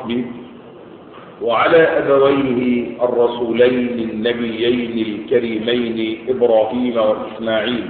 وصحبه وعلى أبويه الرسولين النبيين الكريمين إبراهيم وإسماعيل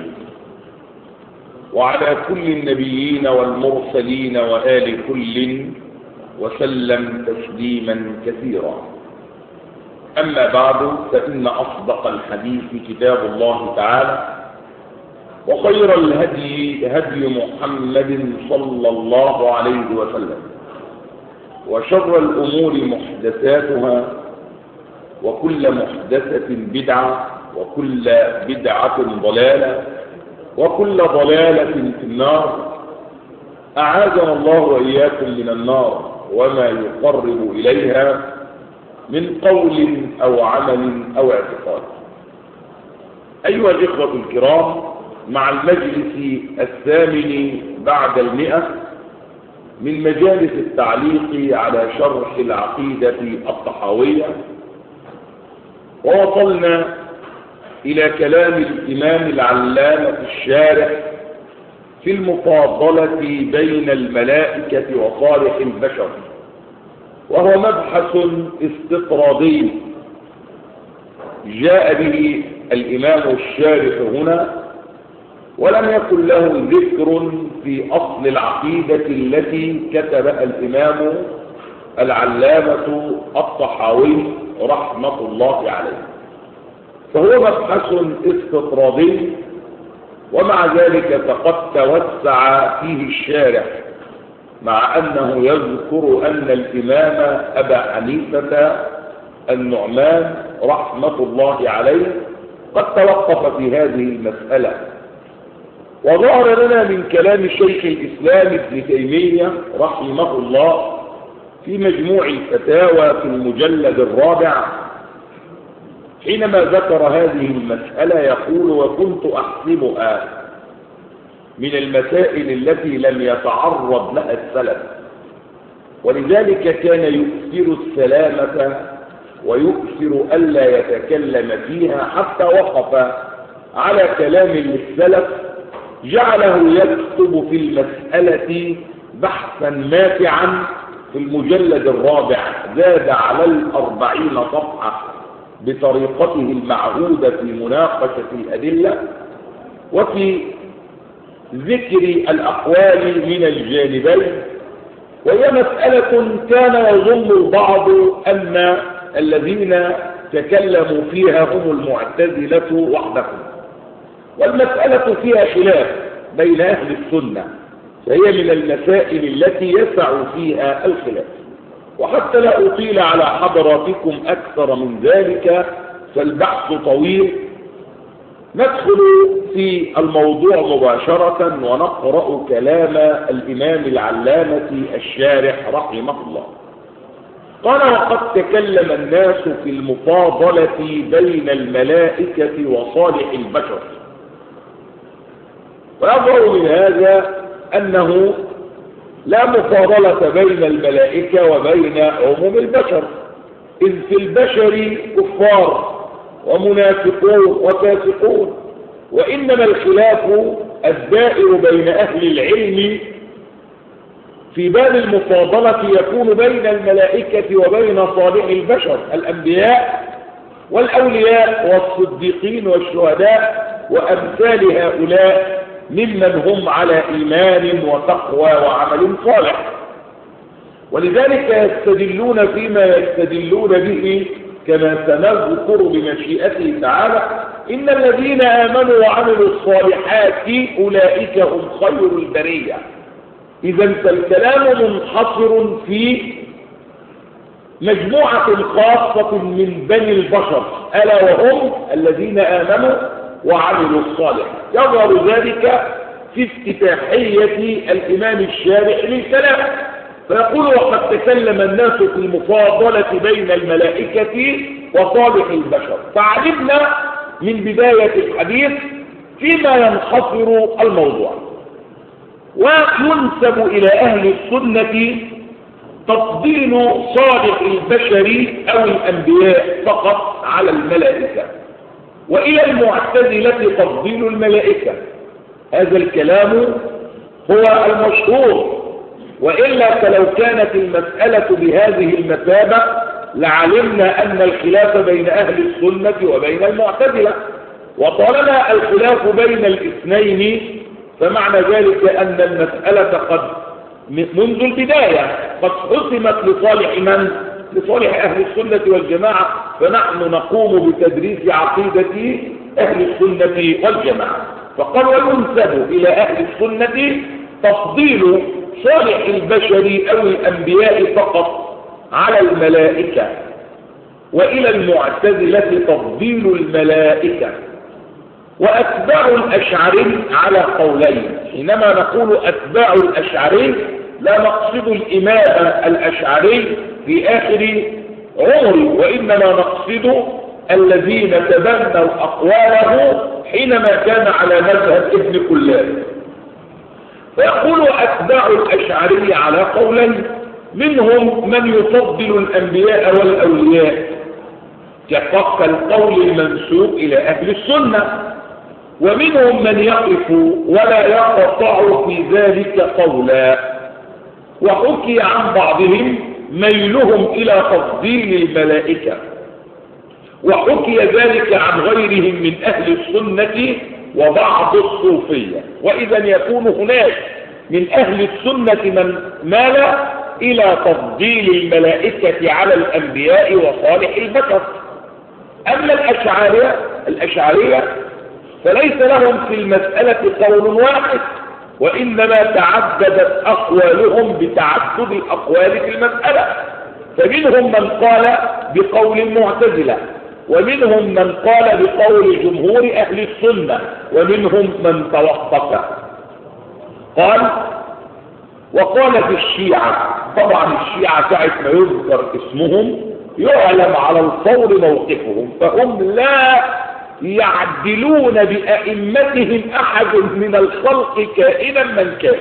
وعلى كل النبيين والمرسلين وآل كل وسلم تسليما كثيرا. أما بعد، فإن أصدق الحديث كتاب الله تعالى، وخير الهدي هدي محمد صلى الله عليه وسلم، وشر الأمور محدثاتها، وكل محدثة بدعة، وكل بدعة ضلالة، وكل ضلالة في النار. أعاذنا الله وإياكم من النار وما يقرب إليها من قول أو عمل أو اعتقاد. أيها الإخوة الكرام، مع المجلس الثامن بعد 100 من مجالس التعليق على شرح العقيدة الطحاوية، ووصلنا إلى كلام الإمام العلامة الشارح في المفاضلة بين الملائكة وصالح البشر، وهو مبحث استطرادي جاء به الإمام الشارح هنا، ولم يكن له ذكر في أصل العقيدة التي كتبها الإمام العلامة الطحاوي رحمة الله عليه، فهو مبحث استطرادي، ومع ذلك فقد توسع فيه الشارح، مع أنه يذكر أن الإمام أبا حنيفة النعمان رحمة الله عليه قد توقف في هذه المسألة. وظهر لنا من كلام شيخ الإسلام ابن تيمية رحمه الله في مجموع الفتاوى في المجلد الرابع حينما ذكر هذه المسألة يقول: وكنت أحسبها من المسائل التي لم يتعرض لها السلف، ولذلك كان يؤثر السلامة ويؤثر ألا يتكلم فيها، حتى وقف على كلام للسلف جعله يكتب في المسألة بحثا ماتعا في المجلد الرابع، زاد على 40 صفحة بطريقته المعهودة في مناقشة الأدلة وفي ذكر الأقوال من الجانبين. وهي مسألة كان يظن البعض أن الذين تكلموا فيها هم المعتزلة وحدهم، والمسألة فيها خلاف بين أهل السنة، فهي من المسائل التي يسع فيها الخلاف. وحتى لا أطيل على حضراتكم أكثر من ذلك فالبحث طويل، ندخل في الموضوع مباشرة ونقرأ كلام الإمام العلامة الشارح رحمه الله. قال: وقد تكلم الناس في المفاضلة بين الملائكة وصالح البشر. ويظهر من هذا أنه لا مفاضلة بين الملائكة وبين عموم البشر، إذ في البشر كفار ومنافقون وفاسقون، وإنما الخلاف الدائر بين أهل العلم في باب المفاضلة يكون بين الملائكة وبين صالح البشر، الأنبياء والأولياء والصديقين والشهداء وأمثال هؤلاء ممن هم على إيمان وتقوى وعمل صالح. ولذلك يستدلون فيما يستدلون به كما سنذكر بمشيئته تعالى: إن الذين آمنوا وعملوا الصالحات أولئك هم خير البرية. إذا فالكلام منحصر في مجموعة خاصة من بني البشر، ألا وهم الذين آمنوا وعملوا الصالح. يظهر ذلك في افتتاحية الإمام الشارح للكلام، فيقول: وقد تكلم الناس في المفاضلة بين الملائكة وصالح البشر. فعلمنا من بداية الحديث فيما ينحصر الموضوع، وينسب إلى أهل السنة تفضيل صالح البشر أو الأنبياء فقط على الملائكة، وإلى المعتزلة تفضيل الملائكة. هذا الكلام هو المشهور وإلا فلو كانت المسألة بهذه المثابة لعلمنا أن الخلاف بين أهل السنة وبين المعتزلة، وطالما الخلاف بين الاثنين فمعنى ذلك أن المسألة قد منذ البداية قد حسمت لصالح من؟ لصالح أهل السنة والجماعة، فنحن نقوم بتدريس عقيدة أهل السنة والجماعة. فقال وينسب إلى أهل السنة تفضيل صالح البشر أو الأنبياء فقط على الملائكة، وإلى المعتزلة تفضيل الملائكة. وأتباع الأشعري على قولين. حينما نقول أتباع الأشعري لا نقصد الإمام الأشعري في آخر عمره، وإنما نقصد الذين تبنوا أقواله حينما كان على مذهب ابن كلاب. فيقول أتباع الأشعري على قولين، منهم من يفضل الأنبياء والأولياء كالقول المنسوب إلى أهل السنة، ومنهم من يقف ولا يقطع في ذلك قولا. وحكي عن بعضهم ميلهم إلى تفضيل الملائكة، وحكي ذلك عن غيرهم من أهل السنة وبعض الصوفية. وإذا يكون هناك من أهل السنة من مال إلى تفضيل الملائكة على الأنبياء وصالح البشر. أما الأشعرية فليس لهم في المسألة قول واحد، وإنما تعددت أقوالهم بتعدد الأقوال في المسألة. فمنهم من قال بقول المعتزلة، ومنهم من قال بقول جمهور أهل السنة، ومنهم من توقف. قال وقالت الشيعة، طبعا الشيعة ساعة ما يذكر اسمهم يعلم على الفور موقفهم، فهم لا يعدلون بأئمتهم أحد من الخلق كائنا من كان.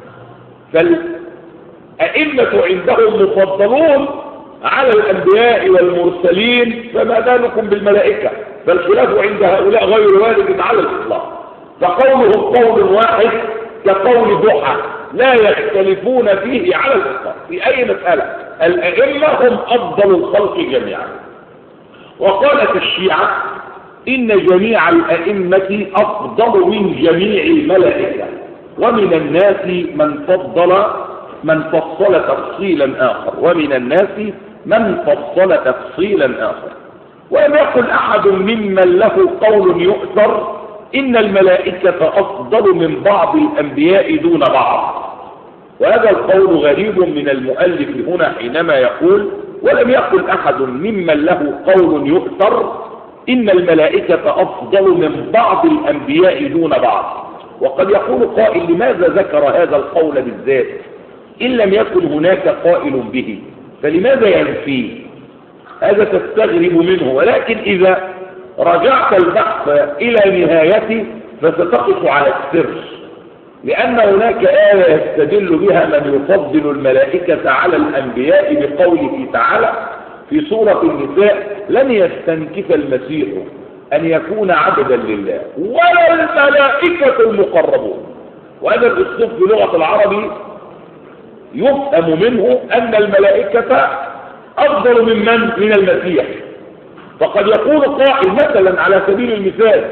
فالأئمة عندهم مفضلون على الأنبياء والمرسلين، فما بالكم بالملائكة؟ فالخلاف عند هؤلاء غير وارد على الإطلاق. فقولهم قول واحد كقول ضحى لا يختلفون فيه على الإطلاق في أي مسألة. الأئمة هم أفضل الخلق جميعا. وقالت الشيعة إن جميع الأئمة أفضل من جميع الملائكة، ومن الناس من فصل تفصيلا آخر، ومن الناس من فصل تفصيلا آخر. ولم يقل أحد ممن له قول يؤثر إن الملائكة أفضل من بعض الأنبياء دون بعض. وهذا القول غريب من المؤلف هنا حينما يقول ولم يقل أحد ممن له قول يؤثر إن الملائكة أفضل من بعض الأنبياء دون بعض. وقد يقول قائل لماذا ذكر هذا القول بالذات إن لم يكن هناك قائل به، فلماذا ينفيه؟ هذا تستغرب منه. ولكن إذا رجعت البحث إلى نهايته فستقف على السر، لأن هناك آية يستدل بها من يفضل الملائكة على الأنبياء بقوله تعالى في سورة النساء لن يستنكف المسيح أن يكون عبدا لله ولا الملائكة المقربون. وهذا الأسلوب في لغة العرب يفهم منه أن الملائكة أفضل من المسيح. فقد يقول قائل مثلا على سبيل المثال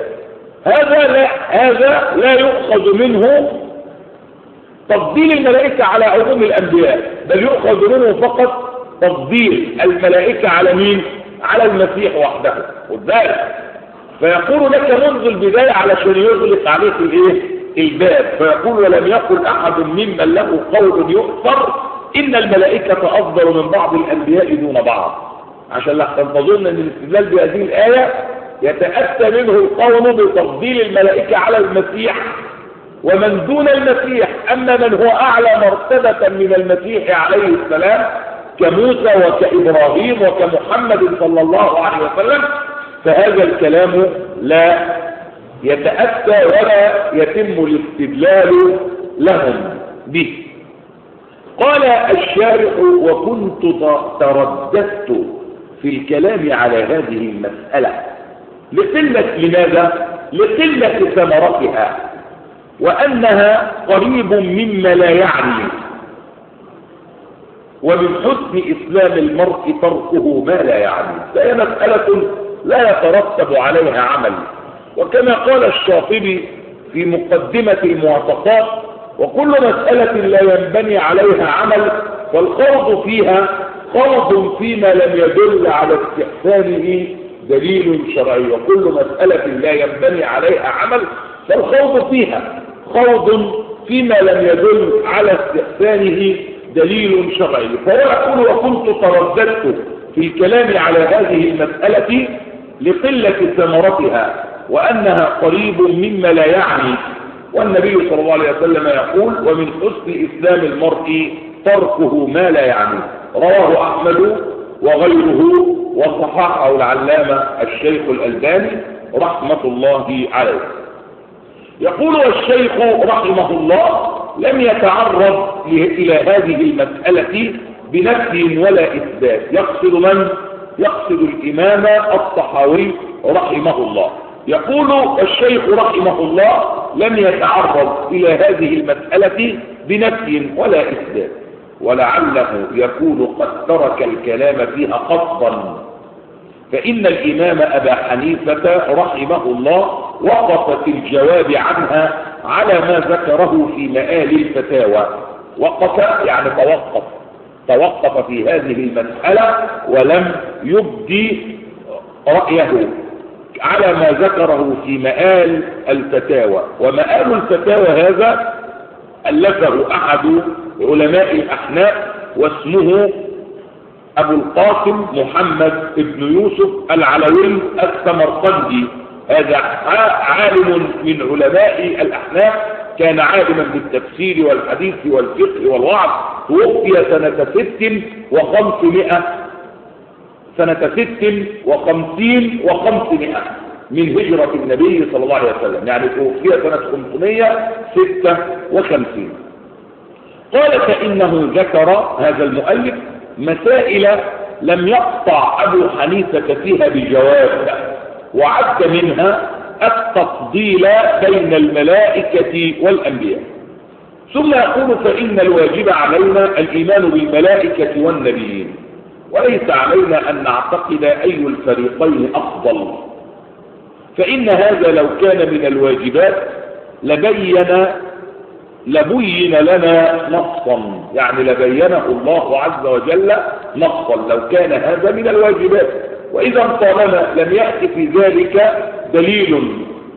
هذا لا يؤخذ منه تفضيل الملائكة على عموم الأنبياء، بل يؤخذ منه فقط تفضيل الملائكة على مين؟ على المسيح وحده. وذلك فيقول لك منذ البداية علشان يغلق عليك الباب، فيقول ولم يقل أحد ممن له قول يؤثر إن الملائكة أفضل من بعض الأنبياء دون بعض، عشان لا تظن أن الاستدلال بهذه الآية يتأتى منه القول بتفضيل الملائكة على المسيح ومن دون المسيح. أما من هو أعلى مرتبة من المسيح عليه السلام كموسى وكإبراهيم وكمحمد صلى الله عليه وسلم فهذا الكلام لا يتأتى ولا يتم الاستدلال لهم به. قال الشارح وكنت ترددت في الكلام على هذه المسألة لماذا؟ لقلة ثمرتها وأنها قريب مما لا يعني. ومن حسن إسلام المرء تركه ما لا يعني، فهي مسألة لا يترتب عليها عمل. وكما قال الشاطبي في مقدمة الموافقات: وكل مسألة لا ينبني عليها عمل فالخوض فيها خوض فيما لم يدل على استحسانه دليل شرعي. وكل مسألة لا ينبني عليها عمل فالخوض فيها خوض فيما لم يدل على استحسانه دليل شرعي. فهو يقول: وكنت ترددت في الكلام على هذه المسألة لقلة ثمرتها وأنها قريب مما لا يعني. والنبي صلى الله عليه وسلم يقول: ومن حسن إسلام المرء تركه ما لا يعني. رواه أحمد وغيره وصححه العلامة الشيخ الألباني رحمة الله عليه. يقول الشيخ رحمه الله: لم يتعرض إلى هذه المسألة بنفي ولا إثبات. يقصد من؟ يقصد الإمام الطحاوي رحمه الله. يقول الشيخ رحمه الله: لم يتعرض إلى هذه المسألة بنفي ولا إثبات، ولعله يكون قد ترك الكلام فيها قصدا، فإن الإمام أبا حنيفة رحمه الله وقف في الجواب عنها على ما ذكره في مآل الفتاوى. وقف يعني توقف في هذه المسألة ولم يبدي رأيه على ما ذكره في مآل الفتاوى. ومآل الفتاوى هذا ألفه أحد علماء الأحناف واسمه أبو القاسم محمد بن يوسف العلوي السمرقندي. هذا عالم من علماء الأحناف، كان عالما بالتفسير والحديث والفقه والوعظ. توفي سنة 56 و500 من هجرة النبي صلى الله عليه وسلم، يعني توفي سنة 556. قال: فإنه ذكر هذا المؤلف مسائل لم يقطع أبو حنيفة فيها بجواب، وعد منها التفضيل بين الملائكة والأنبياء. ثم يقول: فإن الواجب علينا الإيمان بالملائكة والنبيين، وليس علينا أن نعتقد أي الفريقين أفضل، فإن هذا لو كان من الواجبات لبين لنا نصا، يعني لبينه الله عز وجل نصا لو كان هذا من الواجبات. وإذا طالما لم يأتي في ذلك دليل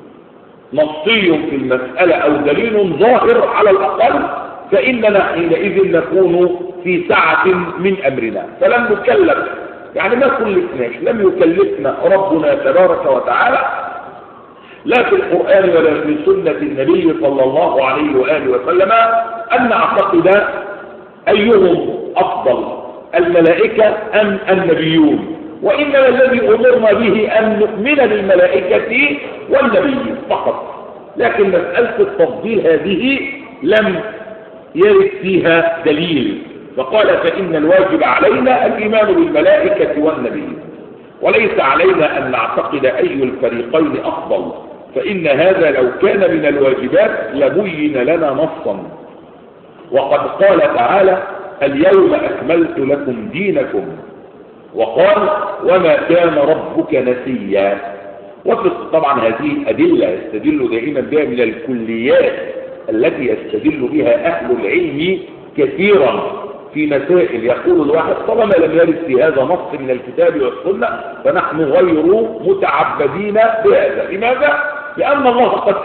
نصي في المسألة أو دليل ظاهر على الأقل، فإننا حينئذ نكون في سعة من أمرنا، فلم نكلف، يعني ما كلفناش، لم يكلفنا ربنا تبارك وتعالى لا في القرآن ولا في سنة النبي صلى الله عليه وآله وسلم أن نعتقد أيهم أفضل، الملائكة أم النبيون. وإنما الذي أمرنا به أن نؤمن بالملائكة والنبيين فقط، لكن مسألة التفضيل هذه لم يرد فيها دليل. فقال: فإن الواجب علينا الإيمان بالملائكة والنبيين، وليس علينا أن نعتقد أي الفريقين أفضل، فإن هذا لو كان من الواجبات لبين لنا نصا. وقد قال تعالى: اليوم أكملت لكم دينكم، وقال: وما كان ربك نسيا. طبعا هذه أدلة يستدل دائما بها من الكليات التي يستدل بها أهل العلم كثيرا في مسائل. يقول الواحد: طالما لم يرد في هذا نص من الكتاب والسنة فنحن غير متعبدين بهذا. لماذا؟ لأن الله قد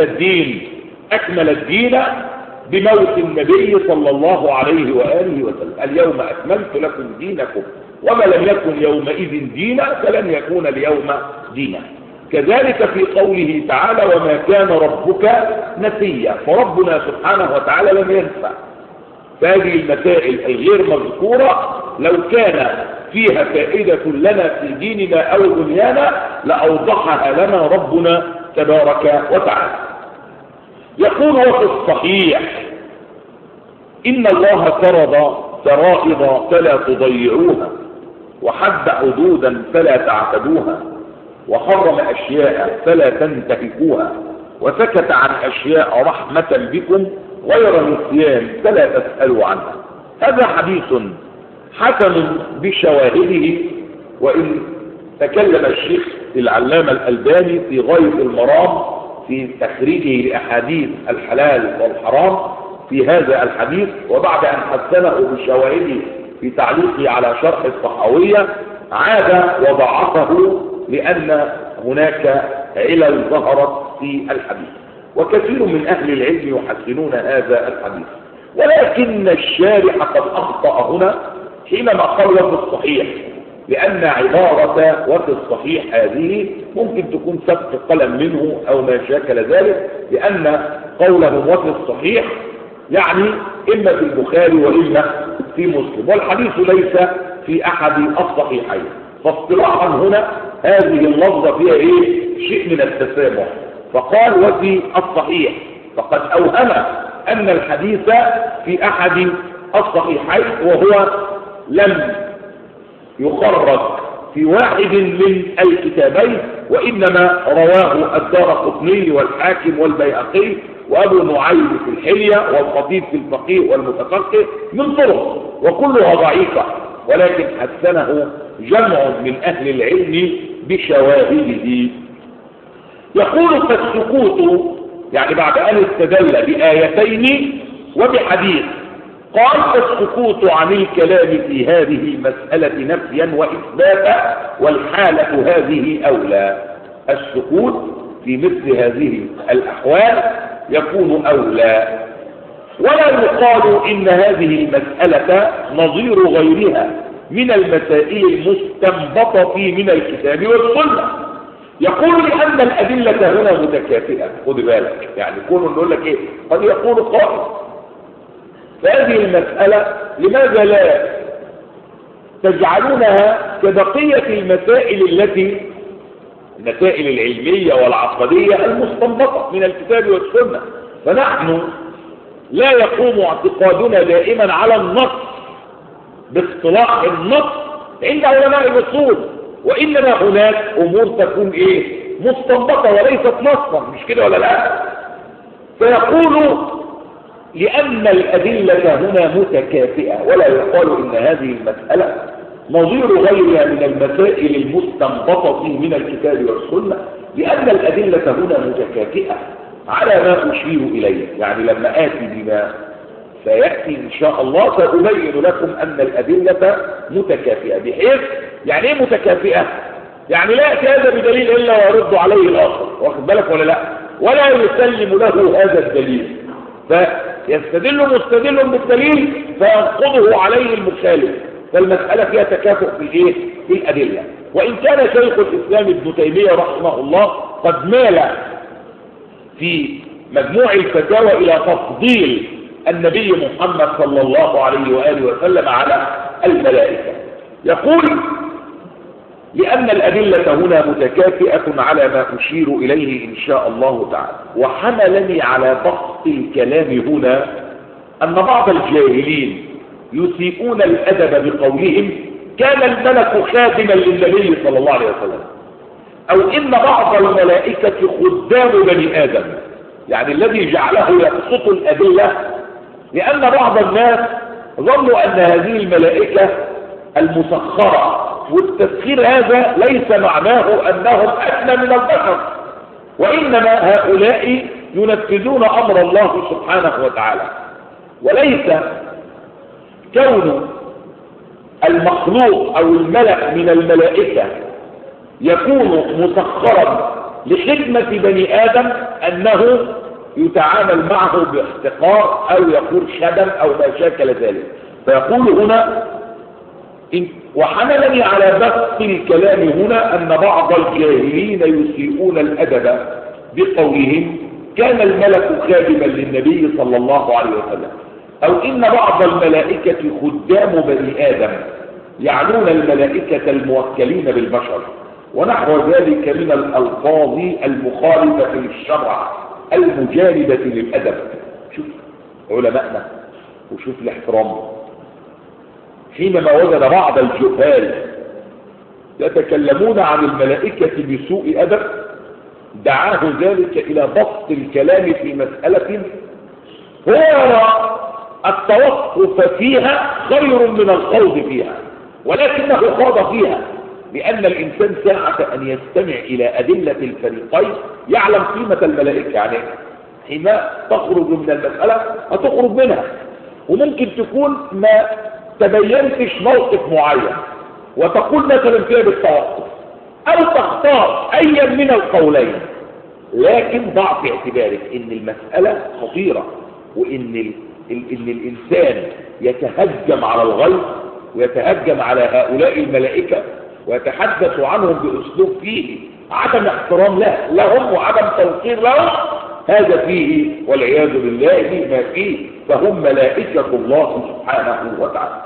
أكمل الدين بموت النبي صلى الله عليه وآله وسلم. اليوم أكملت لكم دينكم، وما لم يكن يومئذ دينا فلن يكون اليوم دينا. كذلك في قوله تعالى: وما كان ربك نسيا، فربنا سبحانه وتعالى لم ينسى. فهذه المسائل الغير مذكورة لو كان فيها فائدة لنا في ديننا أو دنيانا لأوضحها لنا ربنا تبارك وتعالى. يقول: وفي الصحيح: إن الله فرض فرائض فلا تضيعوها، وحد حدودا فلا تعتدوها، وحرم أشياء فلا تنتهكوها، وسكت عن أشياء رحمة بكم غير نسيان فلا تسألوا عنها. هذا حديث حسن بشواهده، وإن تكلم الشيخ العلامة الألباني في غاية المرام في تخريجه لأحاديث الحلال والحرام في هذا الحديث، وبعد أن حسنه بشواهده في تعليقه على شرح الطحاوية عاد وضعفه لأن هناك علل ظهرت في الحديث، وكثير من أهل العلم يحسنون هذا الحديث. ولكن الشارح قد أخطأ هنا حينما قال وفي الصحيح، لأن عبارة وفي الصحيح هذه ممكن تكون سبق قلم منه أو ما شاكل ذلك، لأن قوله وفي الصحيح يعني إما في البخاري وإما في مسلم، والحديث ليس في أحد الصحيحين. فاصطلاحا هنا هذه اللفظة فيها شيء من التسامح، فقال وفي الصحيح، فقد أوهم أن الحديث في أحد الصحيحين، وهو لم يخرج في واحد من الكتابين، وإنما رواه الدارقطني والحاكم والبيهقي وأبو نعيم في الحلية والخطيب في الفقيه والمتفقه من طرق، وكلها ضعيفة، ولكن حسنه جمع من أهل العلم بشواهده. يقول فالسكوت، يعني بعد أن استدل بآيتين وبحديث، قال فالسكوت عن الكلام في هذه المسألة نفيا وإثباتا، والحالة هذه أولى. السكوت في مثل هذه الأحوال يكون أولى، ولا يقال إن هذه المسألة نظير غيرها من المسائل المستنبطة من الكتاب والسنة. يقول لأن الأدلة هنا متكافئة. خد بالك، يعني كونه نقول لك قد يقول قائل فهذه المسألة لماذا لا تجعلونها كبقية المسائل المسائل العلمية والعقدية المستنبطة من الكتاب والسنة؟ فنحن لا يقوم اعتقادنا دائما على النص باصطلاح النص عند علماء الأصول، وإنما هناك أمور تكون مستنبطة وليست نصا، مش كده ولا لا؟ فيقول لأن الأدلة هنا متكافئة، ولا يقال إن هذه المسألة نظير غيرها من المسائل المستنبطة من الكتاب والسنة، لأن الأدلة هنا متكافئة على ما أشير إليه. يعني لما آتي بما سيأتي إن شاء الله سأبين لكم أن الأدلة متكافئة، بحيث يعني إيه متكافئة؟ يعني لا يأتي هذا بدليل إلا ويرد عليه الآخر، واخد بالك ولا لا؟ ولا يسلم له هذا الدليل، فيستدل مستدل بالدليل فينقضه عليه المخالف. فالمسألة فيها تكافؤ في الأدلة. وإن كان شيخ الإسلام ابن تيمية رحمه الله قد مال في مجموع الفتاوى إلى تفضيل النبي محمد صلى الله عليه وآله وسلم على الملائكة. يقول لأن الأدلة هنا متكافئة على ما أشير إليه إن شاء الله تعالى. وحملني على بسط الكلام هنا أن بعض الجاهلين يسيئون الأدب بقولهم كان الملك خادما للنبي صلى الله عليه وسلم، أو إن بعض الملائكة خدام بني آدم، يعني الذي جعله يبسط الأدلة لأن بعض الناس ظنوا أن هذه الملائكة المسخرة، والتسخير هذا ليس معناه أنهم أدنى من البشر، وإنما هؤلاء ينفذون أمر الله سبحانه وتعالى. وليس كون المخلوق أو الملك من الملائكة يكون مسخرا لخدمة بني آدم أنه يتعامل معه باحتقار أو يكون خدم أو ما شاكل ذلك. فيقول هنا وحملني على بسط الكلام هنا أن بعض الجاهلين يسيئون الأدب بقولهم كان الملك خادما للنبي صلى الله عليه وسلم، أو إن بعض الملائكة خدام بني آدم، يعنون الملائكة الموكلين بالبشر، ونحو ذلك من الألفاظ المخالفة للشرع المجانبة للأدب. شوف علماءنا وشوف الاحترام، حينما وجد بعض الجهال يتكلمون عن الملائكة بسوء أدب دعاه ذلك إلى بسط الكلام في مسألة هو يرى التوقف فيها خير من الخوض فيها، ولكنه خاض فيها، لأن الإنسان ساعة أن يستمع إلى أدلة الفريقين يعلم قيمة الملائكة. يعني حين تخرج من المسألة هتخرج منها، وممكن تكون ما تبينتش موقف معين وتقول مثلا فيها بالتوقف، أو تختار أيا من القولين، لكن ضع في اعتبارك إن المسألة خطيرة، وإن الإنسان يتهجم على الغيب ويتهجم على هؤلاء الملائكة ويتحدث عنهم بأسلوب فيه عدم احترام لهم وعدم توقير لهم، هذا فيه والعياذ بالله ما فيه، فهم ملائكة الله سبحانه وتعالى.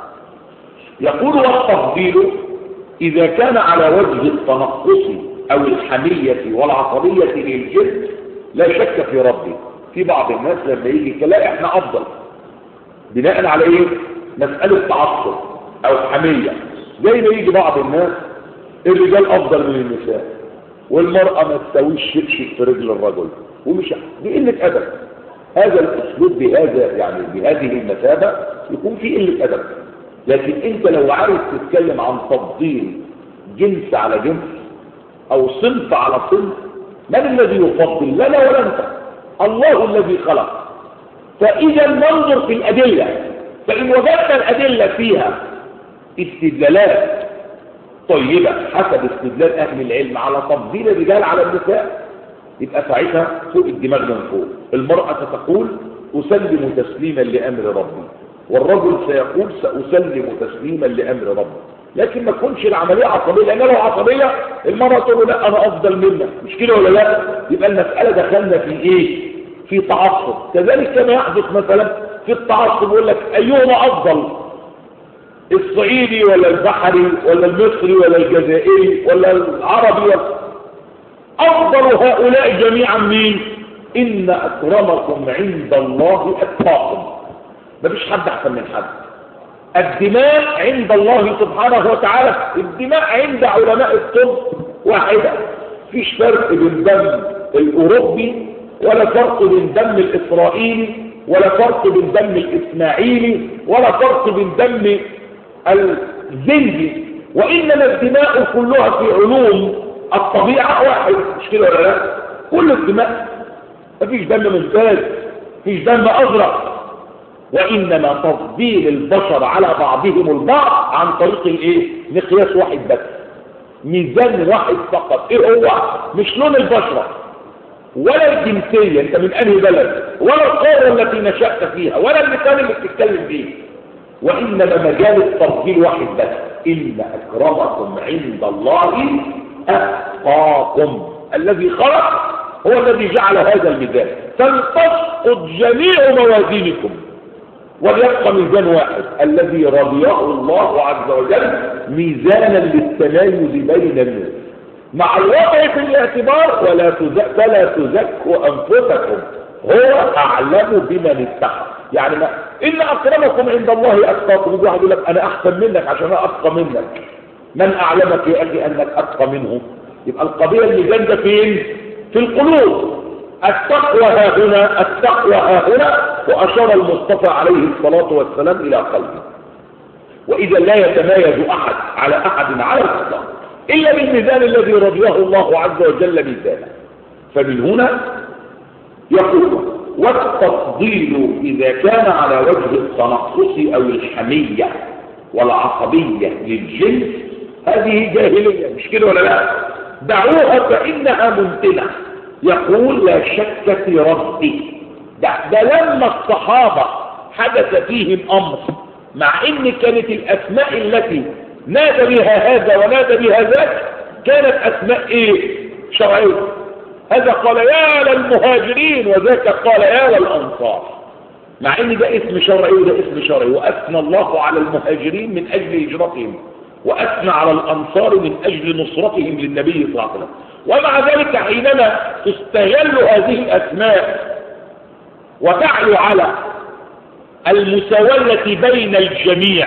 يقول والتفضيل إذا كان على وجه التنقص أو الحمية والعصبية للجنس لا شك في ربي. في بعض الناس لما يجي كلا احنا أفضل بناء على ايه؟ مسألة تعصب أو حمية. زي ما يجي بعض الناس الرجال أفضل من النساء، والمرأة ما تساويش شبشب في رجل الرجل، ومش دي قلة أدب. هذا الأسلوب بهذا يعني بهذه المثابة يكون فيه قلة أدب. لكن أنت لو عايز تتكلم عن تفضيل جنس على جنس أو صنف على صنف، من الذي يفضل لنا ولا أنت؟ الله الذي خلق. فإذا ننظر في الأدلة، فإن وجدنا الأدلة فيها استدلالات طيبة حسب استدلال أهل العلم على تفضيل الرجال على النساء، يبقى ساعتها فوق الدماغ من فوق. المرأة ستقول أسلم تسليما لأمر ربي، والرجل سيقول سأسلم تسليما لأمر ربي. لكن ما تكونش العملية عصبية، لأن لو عصبية المرأة تقول لا أنا أفضل منك، مش كده ولا لا؟ يبقى المسألة دخلنا في إيه؟ في تعصب. كذلك كما يحدث مثلا في التعصب، يقول لك أيهما أفضل، الصعيدي ولا البحري ولا المصري ولا الجزائري ولا العربي؟ أفضل هؤلاء جميعا مين؟ إن أكرمكم عند الله أتقاكم. مفيش حد أحسن من حد. الدماء عند الله سبحانه وتعالى، الدماء عند علماء الطب واحدة، مفيش فرق بين دم الأوروبي ولا فرق بين دم الإسرائيلي ولا فرق بين دم الإسماعيلي ولا فرق بين دم الزنجي، وإنما الدماء كلها في علوم الطبيعة واحد، مش كده ولا لا؟ كل الدماء، مفيش دم ممتاز، مفيش دم أزرق، وإنما تفضيل البشر على بعضهم البعض عن طريق الايه؟ مقياس واحد بس، ميزان واحد فقط. ايه هو؟ مش لون البشرة ولا الجنسية، انت من انهي بلد، ولا القارة التي نشأت فيها، ولا المكان اللي بتتكلم فيه، وإنما مجال التفضيل واحد بس، إن أكرمكم عند الله أتقاكم. الذي خلق هو الذي جعل هذا الميزان، فلتسقط جميع موازينكم وليبقى ميزان واحد الذي رضيه الله عز وجل ميزانا للتمايز بين الناس، مع الوضع في الاعتبار فلا تزكوا أنفسكم، هو أعلم بمن اتقى. يعني ما إن أكرمكم عند الله أتقاكم. يقول واحد يقول لك أنا أحسن منك عشان أنا أتقى منك. من أعلمك يا أخي أنك أتقى منه؟ يبقى القضية الميزان ده فين؟ في القلوب. التقوى ها هنا، التقوى ها هنا، وأشار المصطفى عليه الصلاة والسلام إلى قلبه. وإذا لا يتمايز أحد على أحد على الإطلاق إلا بالميزان الذي رضيه الله عز وجل ميزانه. فمن هنا يقول والتفضيل إذا كان على وجه التنقص أو الحمية والعصبية للجنس هذه جاهلية، مش كده ولا لا؟ دعوها فإنها ممتنة. يقول لا شك في ربي. ده لما الصحابة حدث فيهم أمر، مع إن كانت الأسماء التي نادى بها هذا ونادى بها ذاك كانت أسماء إيه؟ شرعية. هذا قال يا للمهاجرين وذاك قال يا للأنصار، مع إن ده اسم شرعي وده اسم شرعي. وأثنى الله على المهاجرين من أجل هجرتهم، وأثنى على الأنصار من أجل نصرتهم للنبي صلى الله عليه وسلم. ومع ذلك حينما تستغل هذه الأسماء وتعلو على المساواة بين الجميع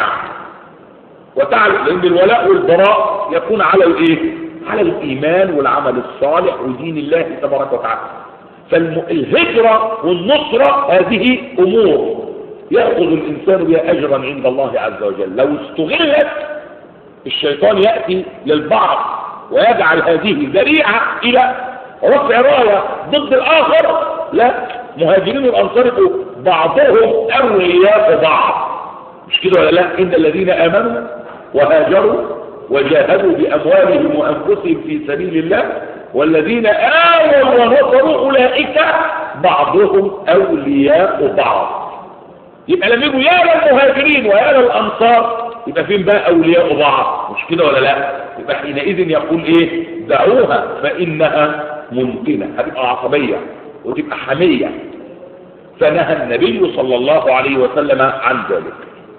وتعلو، لأن الولاء والبراء يكون على الإيه؟ على الإيمان والعمل الصالح ودين الله تبارك وتعالى. فالهجرة والنصرة هذه أمور، يأخذ الإنسان بها أجرا عند الله عز وجل. لو استغلت الشيطان يأتي للبعض ويجعل هذه ذريعة إلى رفع راية ضد الآخر. لا، مهاجرين الأنصار بعضهم أولياء بعض، مش كده ولا لا؟ إن الذين آمنوا وهاجروا وجاهدوا بأموالهم وأنفسهم في سبيل الله والذين آمنوا ونصروا أولئك بعضهم أولياء بعض. يبقى لما يقولوا يا للمهاجرين ويا للأنصار يبقى فين بقى أولياء بعض؟ مش كده ولا لا؟ يبقى حينئذ يقول إيه؟ دعوها فإنها ممكنة، هتبقى عصبية وتبقى حمية. فنهى النبي صلى الله عليه وسلم عن ذلك.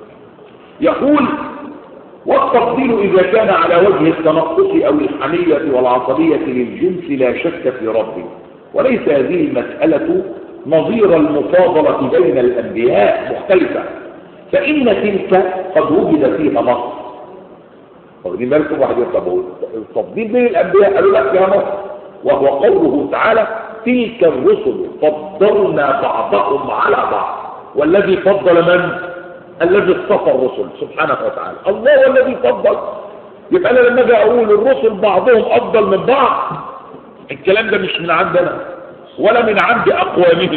يقول والتفضيل إذا كان على وجه التنقص أو الحمية والعصبية للجنس لا شك في ربه، وليس هذه المسألة نظير المفاضلة بين الأنبياء مختلفة، فإن تلك قد وجد فيها نص. واخدين بالكم؟ واحد يقول التفضيل بين الأنبياء، قالوا لا فيها نص، وهو قوله تعالى تلك الرسل فضلنا بعضهم على بعض. والذي فضل من؟ الذي اصطفى الرسل سبحانه وتعالى، الله هو الذي فضل. يبقى انا لما اجي اقول الرسل بعضهم افضل من بعض، الكلام ده مش من عندنا ولا من عند اقوامهم،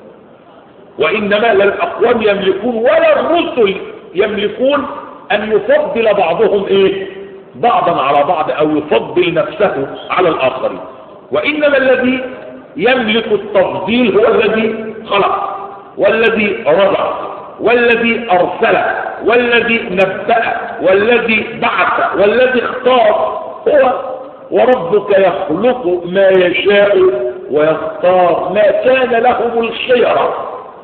وانما لا الاقوام يملكون ولا الرسل يملكون ان يفضل بعضهم ايه بعضا على بعض او يفضل نفسه على الاخرين. وانما الذي يملك التفضيل هو الذي خلق والذي رزق والذي أرسل والذي نبأ والذي بعث والذي اختار هو. وربك يخلق ما يشاء ويختار ما كان لهم الخيرة.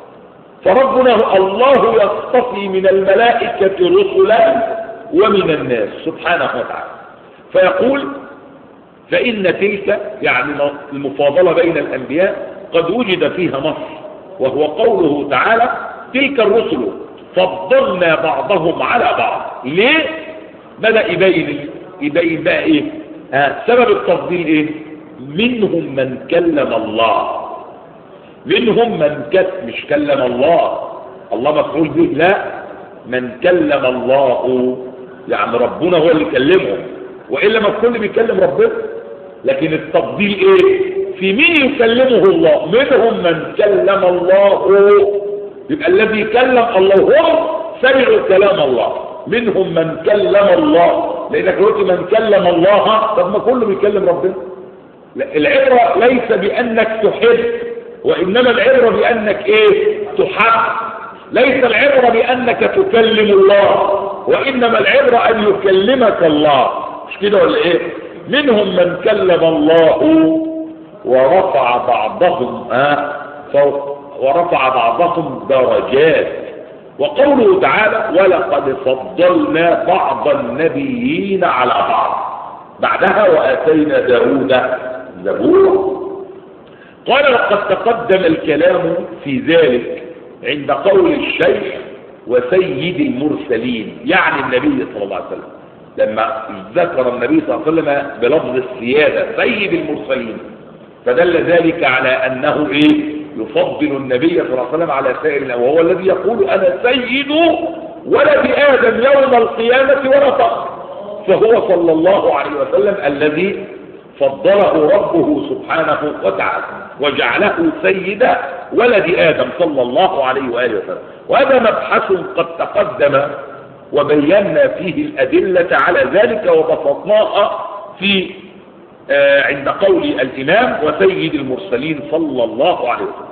فربنا الله يصطفي من الملائكة رسلا ومن الناس سبحانه وتعالى. فيقول فإن تلك يعني المفاضلة بين الأنبياء قد وجد فيها نص، وهو قوله تعالى تلك الرسل فضلنا بعضهم على بعض. ليه؟ بدأ يبين بقى ايه؟ سبب التفضيل ايه؟ منهم من كلم الله، منهم من مش كلم الله مفعول به، لا، من كلم الله يعني ربنا هو اللي كلمهم، وإلا ما الكل بيكلم ربنا. لكن التفضيل ايه؟ في مين يكلمه الله؟ منهم من كلم الله، يبقى الذي كلم الله هم سمعوا كلام الله. منهم من كلم الله، لانك قلت من كلم الله، طب ما كله بيكلم ربنا. العبرة ليس بانك تحب، وانما العبرة بانك ايه؟ تحب. ليس العبرة بانك تكلم الله، وانما العبرة ان يكلمك الله، مش كده ولا ايه؟ منهم من كلم الله ورفع بعضهم ورفع بعضهم درجات. وقوله تعالى ولقد فضلنا بعض النبيين على بعض، بعدها وآتينا داود زبورا. قال لقد تقدم الكلام في ذلك عند قول الشيخ وسيد المرسلين، يعني النبي صلى الله عليه وسلم، لما ذكر النبي صلى الله عليه وسلم بلفظ السيادة سيد المرسلين، فدل ذلك على أنه إيه؟ يفضل النبي صلى الله عليه وسلم على سائر الأمم، وهو الذي يقول أنا سيد ولد آدم يوم القيامة ولا فخر. فهو صلى الله عليه وسلم الذي فضله ربه سبحانه وتعالى وجعله سيد ولد آدم صلى الله عليه وآله وسلم. وهذا مبحث قد تقدم وبينا فيه الأدلة على ذلك وبسطناها في عند قول الإمام وسيد المرسلين صلى الله عليه وسلم.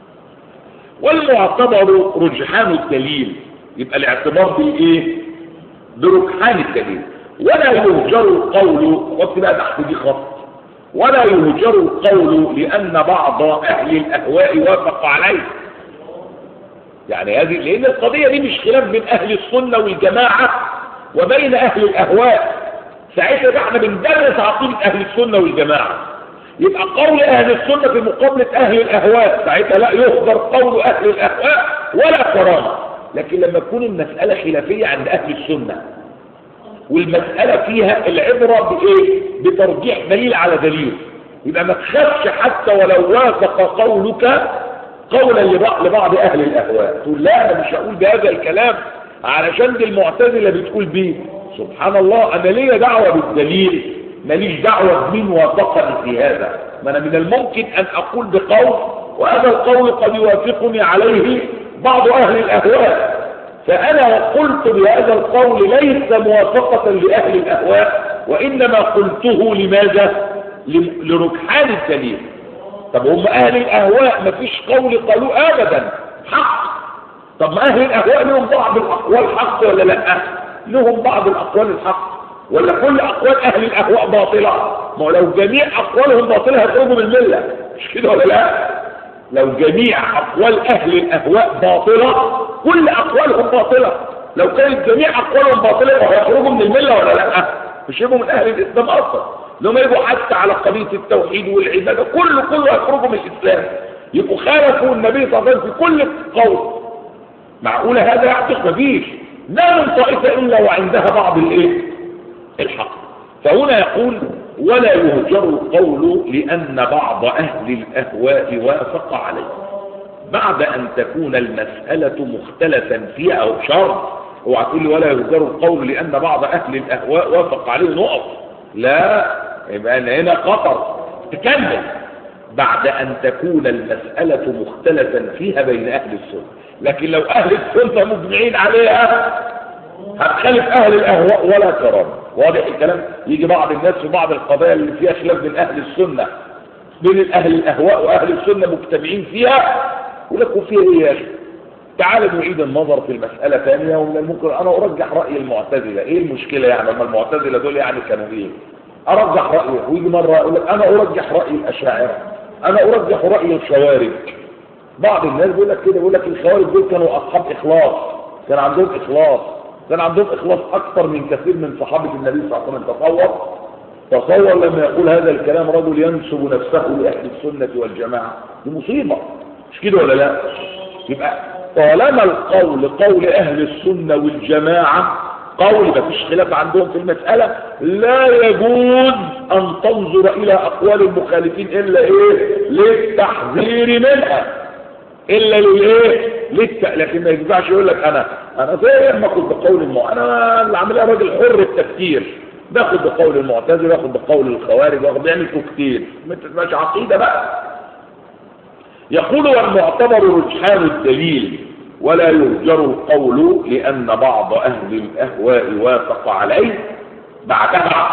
والمعتبر رجحان الدليل، يبقى الاعتبار بالايه؟ برجحان الدليل. ولا يهجر القول، وقت بقى تحت دي خط، ولا يهجر القول لأن بعض أهل الأهواء وافق عليه. يعني هذه لأن القضية دي مش خلاف بين أهل السنة والجماعة وبين أهل الأهواء. ساعتها احنا بندرس عقيدة أهل السنة والجماعة، يبقى قول أهل السنة في مقابلة أهل الأهواء، ساعتها لا يهجر قول أهل الأهواء ولا كرامة. لكن لما تكون المسألة خلافية عند أهل السنة والمسألة فيها العبرة بإيه؟ بترجيح دليل على دليل، يبقى ما تخافش حتى ولو وافق قولك قولا لبعض اهل الاهواء. تقول لا انا مش هقول بهذا الكلام علشان دي المعتزله بتقول بيه. سبحان الله، انا ليا دعوه بالدليل، ماليش دعوه بمين وافقني في هذا. ما انا من الممكن ان اقول بقول وهذا القول قد يوافقني عليه بعض اهل الاهواء، فانا قلت بهذا القول ليس موافقه لاهل الاهواء، وانما قلته لماذا؟ لرجحان الدليل. طب هم اهل الاهواء ما فيش قول قالوا ابدا حق. طب ما اهل الاهواء لهم بعض الاقوال حق ولا لا؟ لهم بعض الاقوال الحق، ولا كل اقوال اهل الاهواء باطله؟ ما هو لو جميع اقوالهم باطله هيخرجوا من المله، مش كده ولا لا؟ لو جميع اقوال اهل الاهواء باطله كل اقوالهم باطله. لو كانت جميع اقوالهم باطله هيخرجوا من المله ولا لا؟ مش يبقوا من اهل الاسلام اصلا. لما يبقوا حتى على قضيه التوحيد والعباده كله هيخرجوا من الاسلام، يبقوا خالفوا النبي صلى الله عليه وسلم في كل قول. معقوله هذا يحدث؟ مفيش. ما من طائفه الا وعندها بعض الحق. فهنا يقول ولا يهجر القول لان بعض اهل الاهواء وافق عليه بعد ان تكون المساله مختلفا فيها او شرط. اوعى تقول لي ولا يهجر القول لان بعض اهل الاهواء وافق عليه نقط، لا، يبقى هنا خطر. تكمل بعد ان تكون المساله مختلفا فيها بين اهل السنه. لكن لو اهل السنه مجمعين عليها هتخالف اهل الاهواء ولا كرامه. واضح الكلام؟ يجي بعض الناس في بعض القضايا اللي فيها خلاف بين اهل السنه، بين اهل الاهواء واهل السنه مجتمعين فيها، يقول لك وفيها ايه يا اخي؟ تعال نعيد النظر في المساله ثانيه، ومن الممكن انا ارجح راي المعتزله. ايه المشكله يعني؟ اما المعتزله دول يعني كانوا ايه؟ ارجح رايه. ويجي مره يقول لك انا ارجح راي الاشاعره، انا ارجح راي الخوارج. بعض الناس بيقول لك كده، بيقول لك الخوارج دول كانوا اصحاب اخلاص، كان عندهم اخلاص، كان عندهم اخلاص اكثر من كثير من صحابه النبي صلى الله عليه وسلم. تصور لما يقول هذا الكلام رجل ينسب نفسه لاهل السنه والجماعه، دي مصيبه، مش كده ولا لا؟ يبقى طالما القول قول اهل السنه والجماعه قول ما فيش خلاف عندهم في المساله، لا يجوز ان تنظر الى اقوال المخالفين الا ايه؟ للتحذير منها، الا لكن ما ينفعش يقول لك انا زي ما اخد بقول انا اللي عاملها راجل حر التفكير، باخد بقول المعتزله، باخد بقول الخوارج، باخد بيعمل كتير، ما تبقاش عقيده بقى. يقول والمعتبر رجحان الدليل ولا يهجر القول لان بعض اهل الاهواء وافق عليه بعد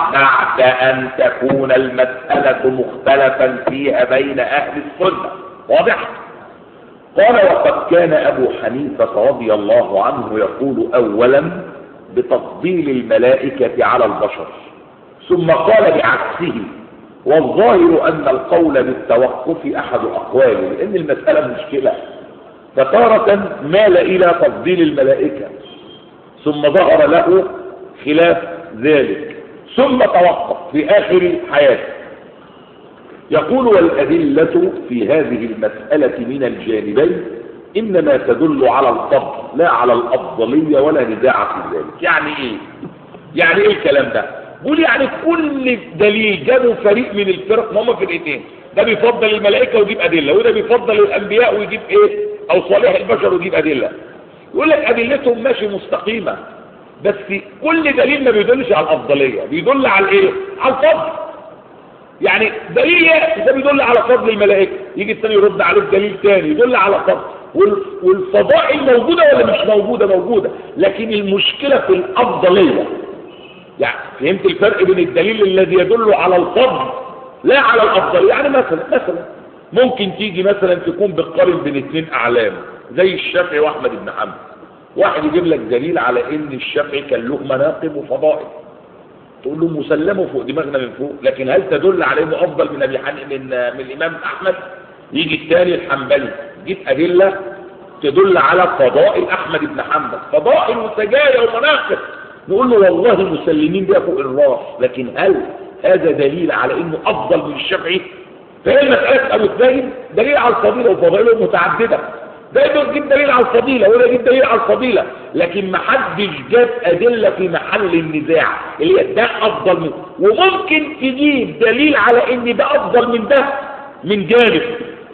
ان تكون المساله مختلفا فيها بين اهل السنه. واضح؟ قال وقد كان ابو حنيفه رضي الله عنه يقول اولا بتفضيل الملائكه على البشر، ثم قال بعكسه، والظاهر ان القول بالتوقف احد اقواله، لان المساله مشكله. فتارة مال الى تفضيل الملائكه ثم ظهر له خلاف ذلك ثم توقف في اخر حياته. يقول والأدلة في هذه المسألة من الجانبين إنما تدل على الفضل لا على الأفضلية ولا نزاع في ذلك. يعني إيه؟ يعني إيه الكلام ده؟ بقول يعني كل دليل جابوا فريق من الفرق، هم فرقتين، ده بيفضل الملائكة ويجيب أدلة، وده بيفضل الأنبياء ويجيب إيه؟ أو صالح البشر ويجيب أدلة. يقول لك أدلتهم ماشي مستقيمة، بس كل دليل ما بيدلش على الأفضلية، بيدل على إيه؟ على الفضل. يعني دليل ده بيدل على فضل الملائكه، يجي الثاني يرد عليه بدليل ثاني يدل على فضل، والفضائل موجوده ولا مش موجوده؟ موجوده، لكن المشكله في الافضليه. يعني فهمت الفرق بين الدليل الذي يدل على الفضل لا على الافضليه؟ يعني مثلا ممكن تيجي مثلا تكون بتقارن بين اثنين اعلام زي الشافعي واحمد بن حنبل، واحد يجيب لك دليل على ان الشافعي كان له مناقب وفضائل، تقول له مسلمه فوق دماغنا من فوق، لكن هل تدل على انه افضل من ابي حنيفه من الامام احمد؟ يجي الثاني الحنبلي يجيب ادله تدل على فضائل احمد بن حنبل، فضائل وسجايا ومناقب، نقول له والله مسلمين بها فوق الراس، لكن هل هذا دليل على انه افضل من الشافعي؟ فهي مساله ابو الثاني دليل على الفضيله وفضائله متعدده، ده يجيب دليل على الفضيله ولا يجيب دليل على الفضيله، لكن ما حدش جاب ادله في محل النزاع اللي هي ده افضل من، وممكن تجيب دليل على ان ده افضل من ده من جانب،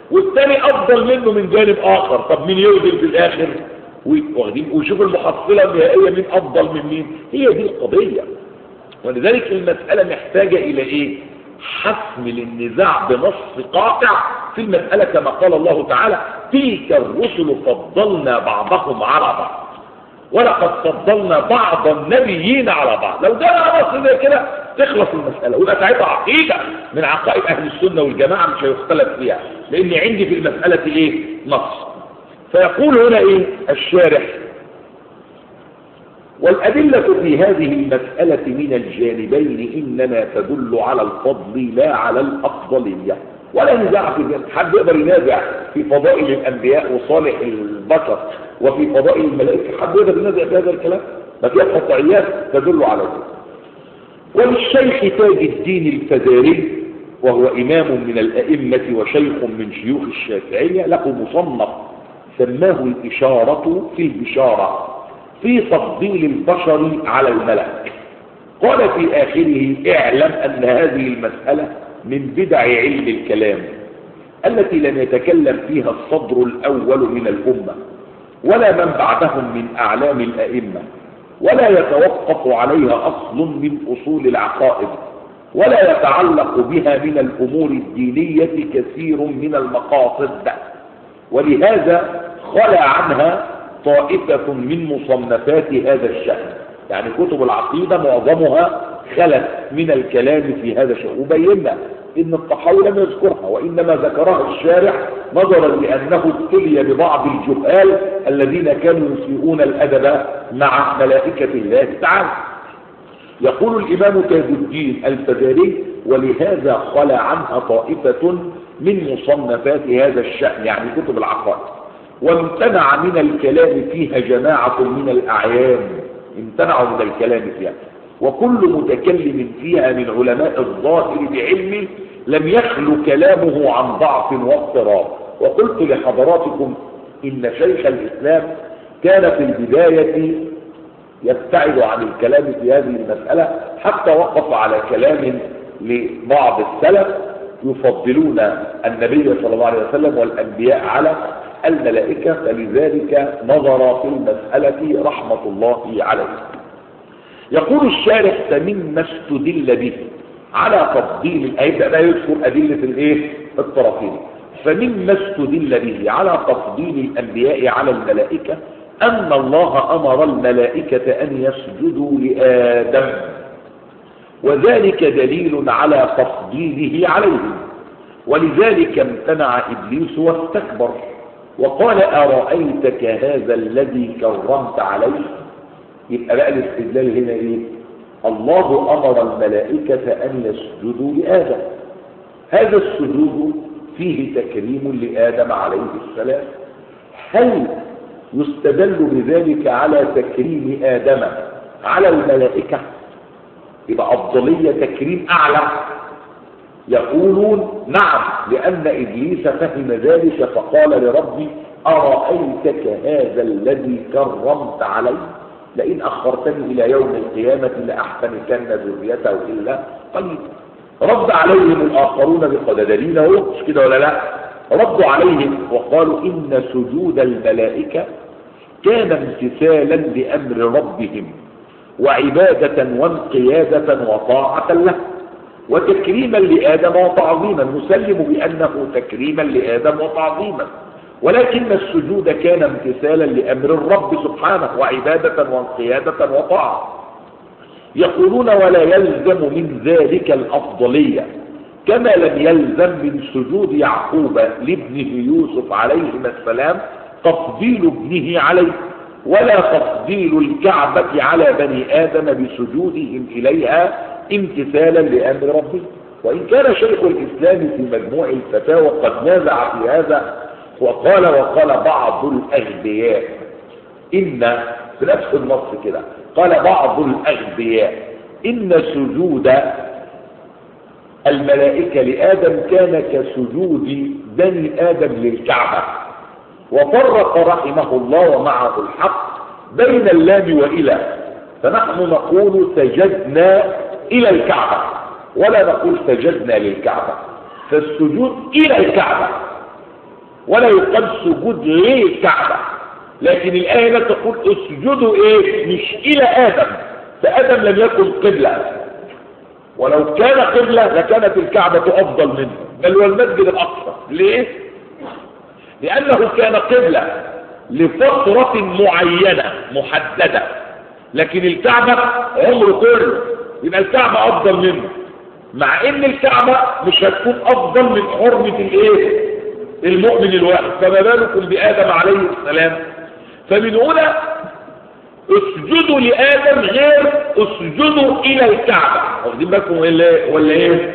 والثاني افضل منه من جانب اخر. طب مين يوزن في الاخر ويشوف المحصله النهائيه مين افضل من مين؟ هي دي القضيه. ولذلك المساله محتاجه الى ايه؟ حسم للنزاع بنص قاطع في المساله، كما قال الله تعالى: تلك الرسل فضلنا بعضهم على بعض ولقد فضلنا بعض النبيين على بعض. لو جاء نص زي كده تخلص المساله، ويبقى ساعتها عقيده من عقائد اهل السنه والجماعه مش هيختلف فيها، لان عندي في المساله ايه؟ نص. فيقول هنا ايه الشارح: والأدلة في هذه المسألة من الجانبين إنما تدل على الفضل لا على الأفضلية. ولا نزاع في ذلك. حد يقدر ينازع في فضائل الأنبياء وصالح البشر وفي فضائل الملائكة؟ حد يقدر ينازع في هذا الكلام؟ ما فيها قطعيات تدل على ذلك. وللشيخ تاج الدين الفزاري، وهو إمام من الأئمة وشيخ من شيوخ الشافعية، له مصنف سماه الإشارة في البشارة في تفضيل البشر على الملك. قال في آخره: اعلم أن هذه المسألة من بدع علم الكلام التي لم يتكلم فيها الصدر الأول من الأمة ولا من بعدهم من أعلام الأئمة، ولا يتوقف عليها أصل من أصول العقائد، ولا يتعلق بها من الأمور الدينية كثير من المقاصد، ولهذا خلع عنها طائفة من مصنفات هذا الشأن. يعني كتب العقيدة معظمها خلت من الكلام في هذا الشأن، وبينا إن الطحاوي لم يذكرها، وإنما ذكرها الشارح نظرا لأنه ابتلي ببعض الجهال الذين كانوا يسيئون الأدب مع ملائكة الله تعالى. يقول الإمام تاج الدين الفزاري: ولهذا خلع عنها طائفة من مصنفات هذا الشأن، يعني كتب العقائد، وامتنع من الكلام فيها جماعة من الأعيان، امتنعوا من الكلام فيها، وكل متكلم فيها من علماء الظاهر بعلمه لم يخلو كلامه عن ضعف واضطراب. وقلت لحضراتكم إن شيخ الإسلام كان في البداية يبتعد عن الكلام في هذه المسألة، حتى وقف على كلام لبعض السلف يفضلون النبي صلى الله عليه وسلم والأنبياء على الملائكة، فلذلك نظر في المسألة رحمة الله عليه. يقول الشارح: فمما استدل به على تفضيل الآية، لا يذكر أدلة الطرفين. فمما استدل به على تفضيل الأنبياء على الملائكة أن الله أمر الملائكة أن يسجدوا لآدم، وذلك دليل على تفضيله عليهم، ولذلك امتنع إبليس واستكبر وقال: أرأيتك هذا الذي كرمت عليه. يبقى بقى الاستدلال هنا ايه؟ الله أمر الملائكة أن يسجدوا لآدم، هذا السجود فيه تكريم لآدم عليه السلام. هل يستدل بذلك على تكريم آدم على الملائكة؟ يبقى أفضلية تكريم أعلى. يقولون نعم، لأن إبليس فهم ذلك فقال لربي: أرأيتك هذا الذي كرمت عليه لئن أخرتني إلى يوم القيامة لأحتنكن ذريته إلا قليلا. رد عليهم الآخرون بقدرين، مش كده ولا لا؟ ردوا عليهم وقالوا: إن سجود الملائكة كان امتثالا لأمر ربهم وعبادة وانقيادة وطاعة له وتكريما لآدم وتعظيما. نسلم بأنه تكريما لآدم وتعظيما، ولكن السجود كان امتثالا لأمر الرب سبحانه وعبادة وانقيادة وطاعة. يقولون: ولا يلزم من ذلك الأفضلية، كما لم يلزم من سجود يعقوب لابنه يوسف عليهما السلام تفضيل ابنه عليه، ولا تفضيل الكعبة على بني آدم بسجودهم إليها امتثالا لأمر ربه. وإن كان شيخ الإسلام في مجموع الفتاوى قد نازع في هذا وقال بعض الأغبياء إن في نفس النص كده، قال بعض الأغبياء إن سجود الملائكة لآدم كان كسجود بني آدم للكعبة، وفرق رحمه الله ومعه الحق بين اللام وإلى، فنحن نقول سجدنا إلى الكعبة ولا نقول سجدنا للكعبة، فالسجود إلى الكعبة ولا يقال سجود للكعبة. لكن الآية لا تقول اسجدوا ايه مش إلى آدم، فآدم لم يكن قبلة، ولو كان قبلة لكانت الكعبة أفضل منه، بل والمسجد الأقصى. ليه؟ لأنه كان قبلة لفترة معينة محددة، لكن الكعبة عمره كله، يبقى الكعبة أفضل منه، مع ان الكعبة مش هتكون افضل من حرمة الايه المؤمن الواحد، فما بالكم بآدم عليه السلام. فمن هنا اسجدوا لآدم غير اسجدوا الى الكعبة. واخدين بالكم ولا ايه؟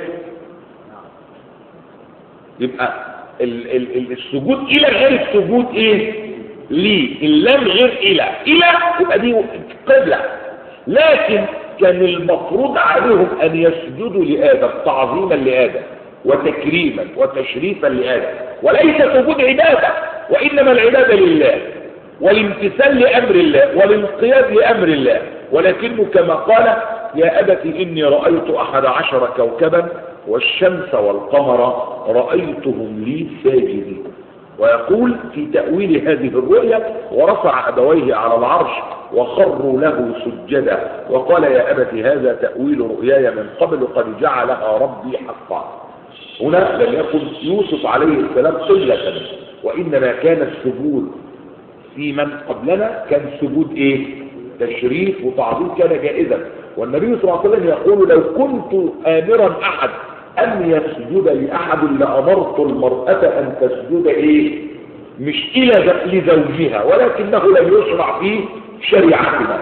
يبقى السجود الى غير السجود ايه ليه، اللام غير الى يبقى دي قبلة، لكن كان المفروض عليهم ان يسجدوا لآدم تعظيما لآدم وتكريما وتشريفا لآدم، وليس سجود عبادة، وإنما العبادة لله والامتثال لأمر الله والانقياد لأمر الله. ولكنه كما قال يا أبت إني رأيت 11 كوكبا والشمس والقمر رأيتهم لي ساجدين. ويقول في تأويل هذه الرؤيا ورفع أبويه على العرش وخروا له سجدا وقال يا أبت هذا تأويل رؤياي من قبل قد جعلها ربي حقا. هنا لم يكن يوسف عليه السلام قلة، وإنما كان السجود في من قبلنا كان سجود ايه تشريف وتعظيم، كان جائزا. والنبي صلى الله عليه وسلم يقول لو كنت آمرا أحد أن يسجد لأحد لأمرت المرأة أن تسجد ايه مش إلى لزوجها، ولكنه لم يشرع في شريعتنا،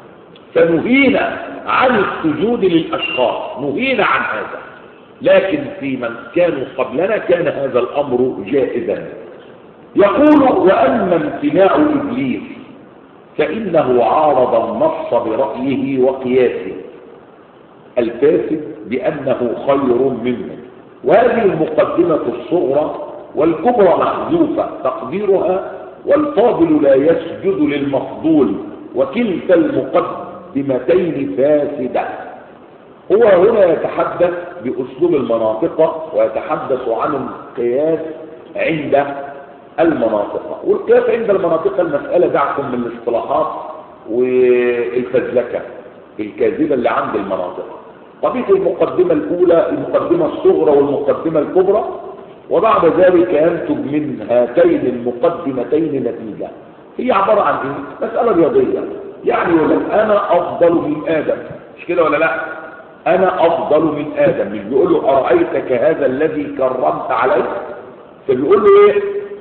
فنهينا عن السجود للأشخاص، نهينا عن هذا. لكن في من كانوا قبلنا كان هذا الأمر جائزا. يقول وأما امتناع إبليس فإنه عارض النص برأيه وقياسه الفاسد بأنه خير منه. وهذه المقدمة الصغرى والكبرى محذوفة تقديرها والفاضل لا يسجد للمفضول، وكلتا المقدمتين فاسدة. هو هنا يتحدث بأسلوب المناطق ويتحدث عن القياس عند المناطق. والقياس عند المناطق المسألة دعكم من الاصطلاحات والفزلكة الكاذبة اللي عند المناطق. قضية المقدمة الأولى المقدمة الصغرى والمقدمة الكبرى، وبعد ذلك ينتج من هاتين المقدمتين نتيجة هي عبارة عن ايه؟ مسألة رياضية. يعني يقول لك أنا أفضل من آدم، مش كده ولا لا؟ أنا أفضل من آدم، مش بيقول له أرأيتك هذا الذي كرمت عليه، فبيقول له إيه؟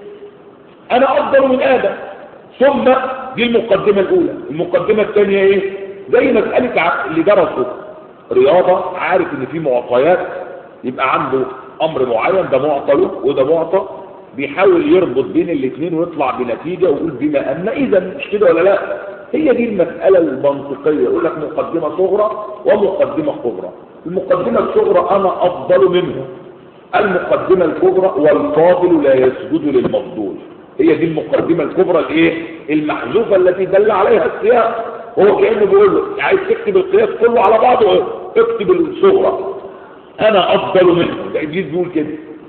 أنا أفضل من آدم. ثم دي المقدمة الأولى. المقدمة الثانية إيه؟ زي مسألة اللي درسوا رياضة عارف إن في معطيات، يبقى عنده أمر معين، ده معطى له وده معطى، بيحاول يربط بين الاثنين ويطلع بنتيجة ويقول بما أن إذا، مش كده ولا لا؟ هي دي المسألة المنطقية. يقول لك مقدمة صغرى ومقدمة كبرى. المقدمة الصغرى أنا أفضل منه، المقدمة الكبرى والفاضل لا يسجد للمفضول. هي دي المقدمة الكبرى الايه المحذوفة التي دل عليها السياق. هو كأنه بيقول له عايز تكتب القياس كله على بعضه اكتب الصغرى أنا أفضل منه، ده إبليس بيقول كده.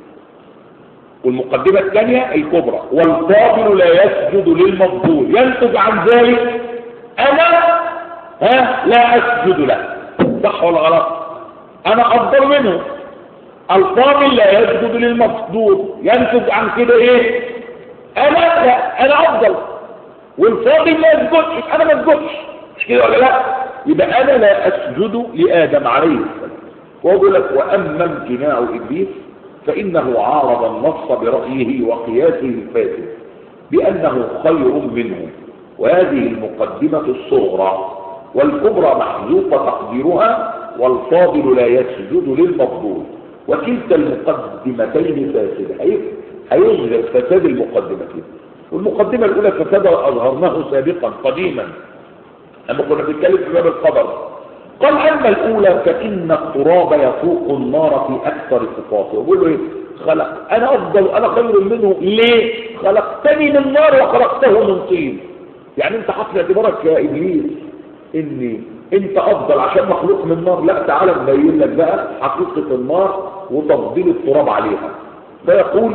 والمقدمة الثانية الكبرى والفاضل لا يسجد للمفضول، ينتج عن ذلك أنا لا أسجد له. صح ولا غلط؟ أنا أفضل منه. الفاضل لا يسجد للمفضول، ينتج عن كده إيه؟ أنا أفضل والفاضل ما يسجدش، أنا ما اسجدش، مش كده ولا لا؟ يبقى أنا لا أسجد لآدم عليه السلام. وهو بيقول لك وأما امتناع إبليس فإنه عارض النص برأيه وقياسه الفاسد بأنه خير منه. وهذه المقدمة الصغرى والكبرى محذوفة تقديرها والفاضل لا يسجد للمفضول، وكلتا المقدمتين فاسدة. هيظهر فساد المقدمتين. والمقدمة الأولى فساد أظهرناه سابقا قديما لما كنا بنتكلم في باب القدر. قال أما الأولى فإن التراب يفوق النار في أكثر صفاته. ويقول له إيه؟ خلق أنا أفضل أنا خير منه. ليه؟ خلقتني من نار وخلقته من طين. يعني أنت حاطط اعتبارك يا إبليس إني أنت أفضل عشان مخلوق من نار؟ لا، تعالى نبين لك بقى حقيقة النار وتفضيل التراب عليها. فيقول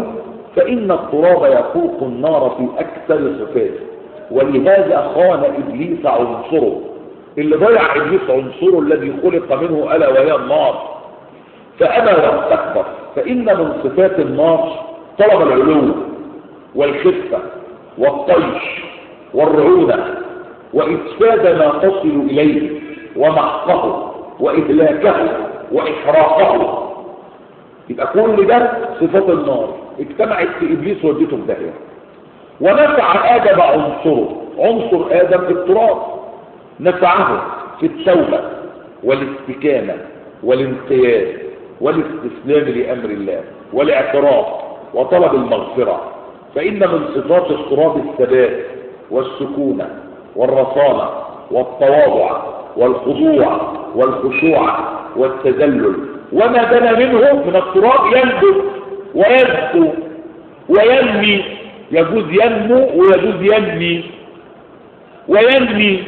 فإن التراب يفوق النار في أكثر صفاته، ولهذا خان إبليس عنصره اللي ضيع إبليس عنصره الذي خلق منه ألا وهي النار، فأبى واستكبر. فإن من صفات النار طلب العلو والخفة والطيش والرعونة وإفساد ما تصل إليه ومحقه وإهلاكه وإحراقه. يبقى كل ده صفات النار اجتمعت في إبليس وديته في داهية. ونفع آدم عنصر آدم في التراب، نفعه في التوبة والاستكانة والانقياد والاستسلام لأمر الله والاعتراف وطلب المغفرة. فإن من صفات التراب الثبات والسكونة والرصانة والتواضع والخضوع والخشوع والتذلل، وما دنا منه من التراب ينبت ويزكو وينمي. يجوز ينمو ويجوز وينمي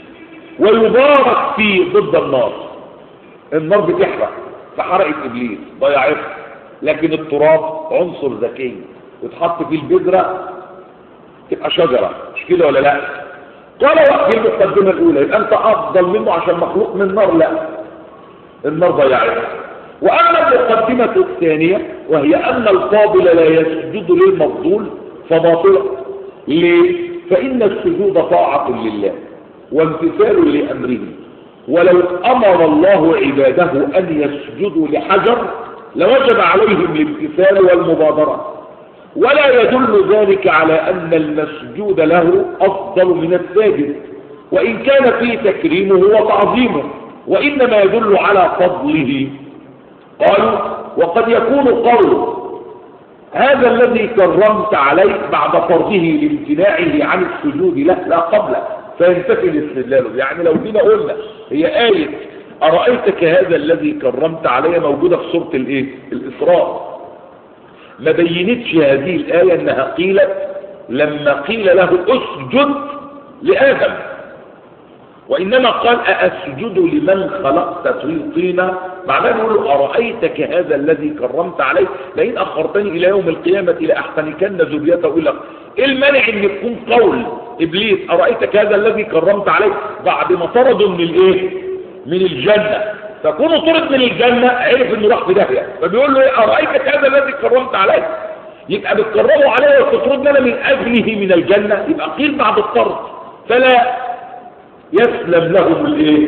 ويبارك فيه ضد النار. النار بتحرق، فحرقت إبليس ضيعته، لكن التراب عنصر ذكي يتحط فيه البذرة تبقى شجرة، مش كده ولا لا؟ قال وقت المقدمة الأولى يبقى أنت أفضل منه عشان مخلوق من النار؟ لا، النار ضيعته. وأما المقدمة الثانية وهي أن الفاضل لا يسجد للمفضول فباطلة. ليه؟ فإن السجود طاعة لله وامتثال لأمره، ولو أمر الله عباده أن يسجدوا لحجر لوجب عليهم الامتثال والمبادرة، ولا يدل ذلك على أن المسجود له أفضل من الساجد، وإن كان فيه تكريمه وتعظيمه، وإنما يدل على فضله. قالوا وقد يكون قول هذا الذي كرمت عليه بعد فرضه لامتناعه عن السجود له لا قبله، فينتفي الاستدلال. يعني لو جينا قلنا هي آية أرأيتك هذا الذي كرمت عليه موجودة في سورة الإسراء، ما بينتش هذه الآية أنها قيلت لما قيل له اسجد لآدم، وإنما قال أأسجد لمن خلقت طينا. معناه نقول له أرأيتك هذا الذي كرمت عليه لئن أخرتني إلى يوم القيامة لأحتنكن ذريته إلى. إيه المانع إن يكون قول إبليس أرأيتك هذا الذي كرمت عليه بعد ما طردوا من الجنة، فكونه طرد من الجنة عرف إنه راح في داهية، فبيقول له أرأيتك هذا الذي كرمت عليه، يبقى بتكرموا عليه وتطردنا من أجله من الجنة، يبقى قيل بعد الطرد. فلا يسلم لهم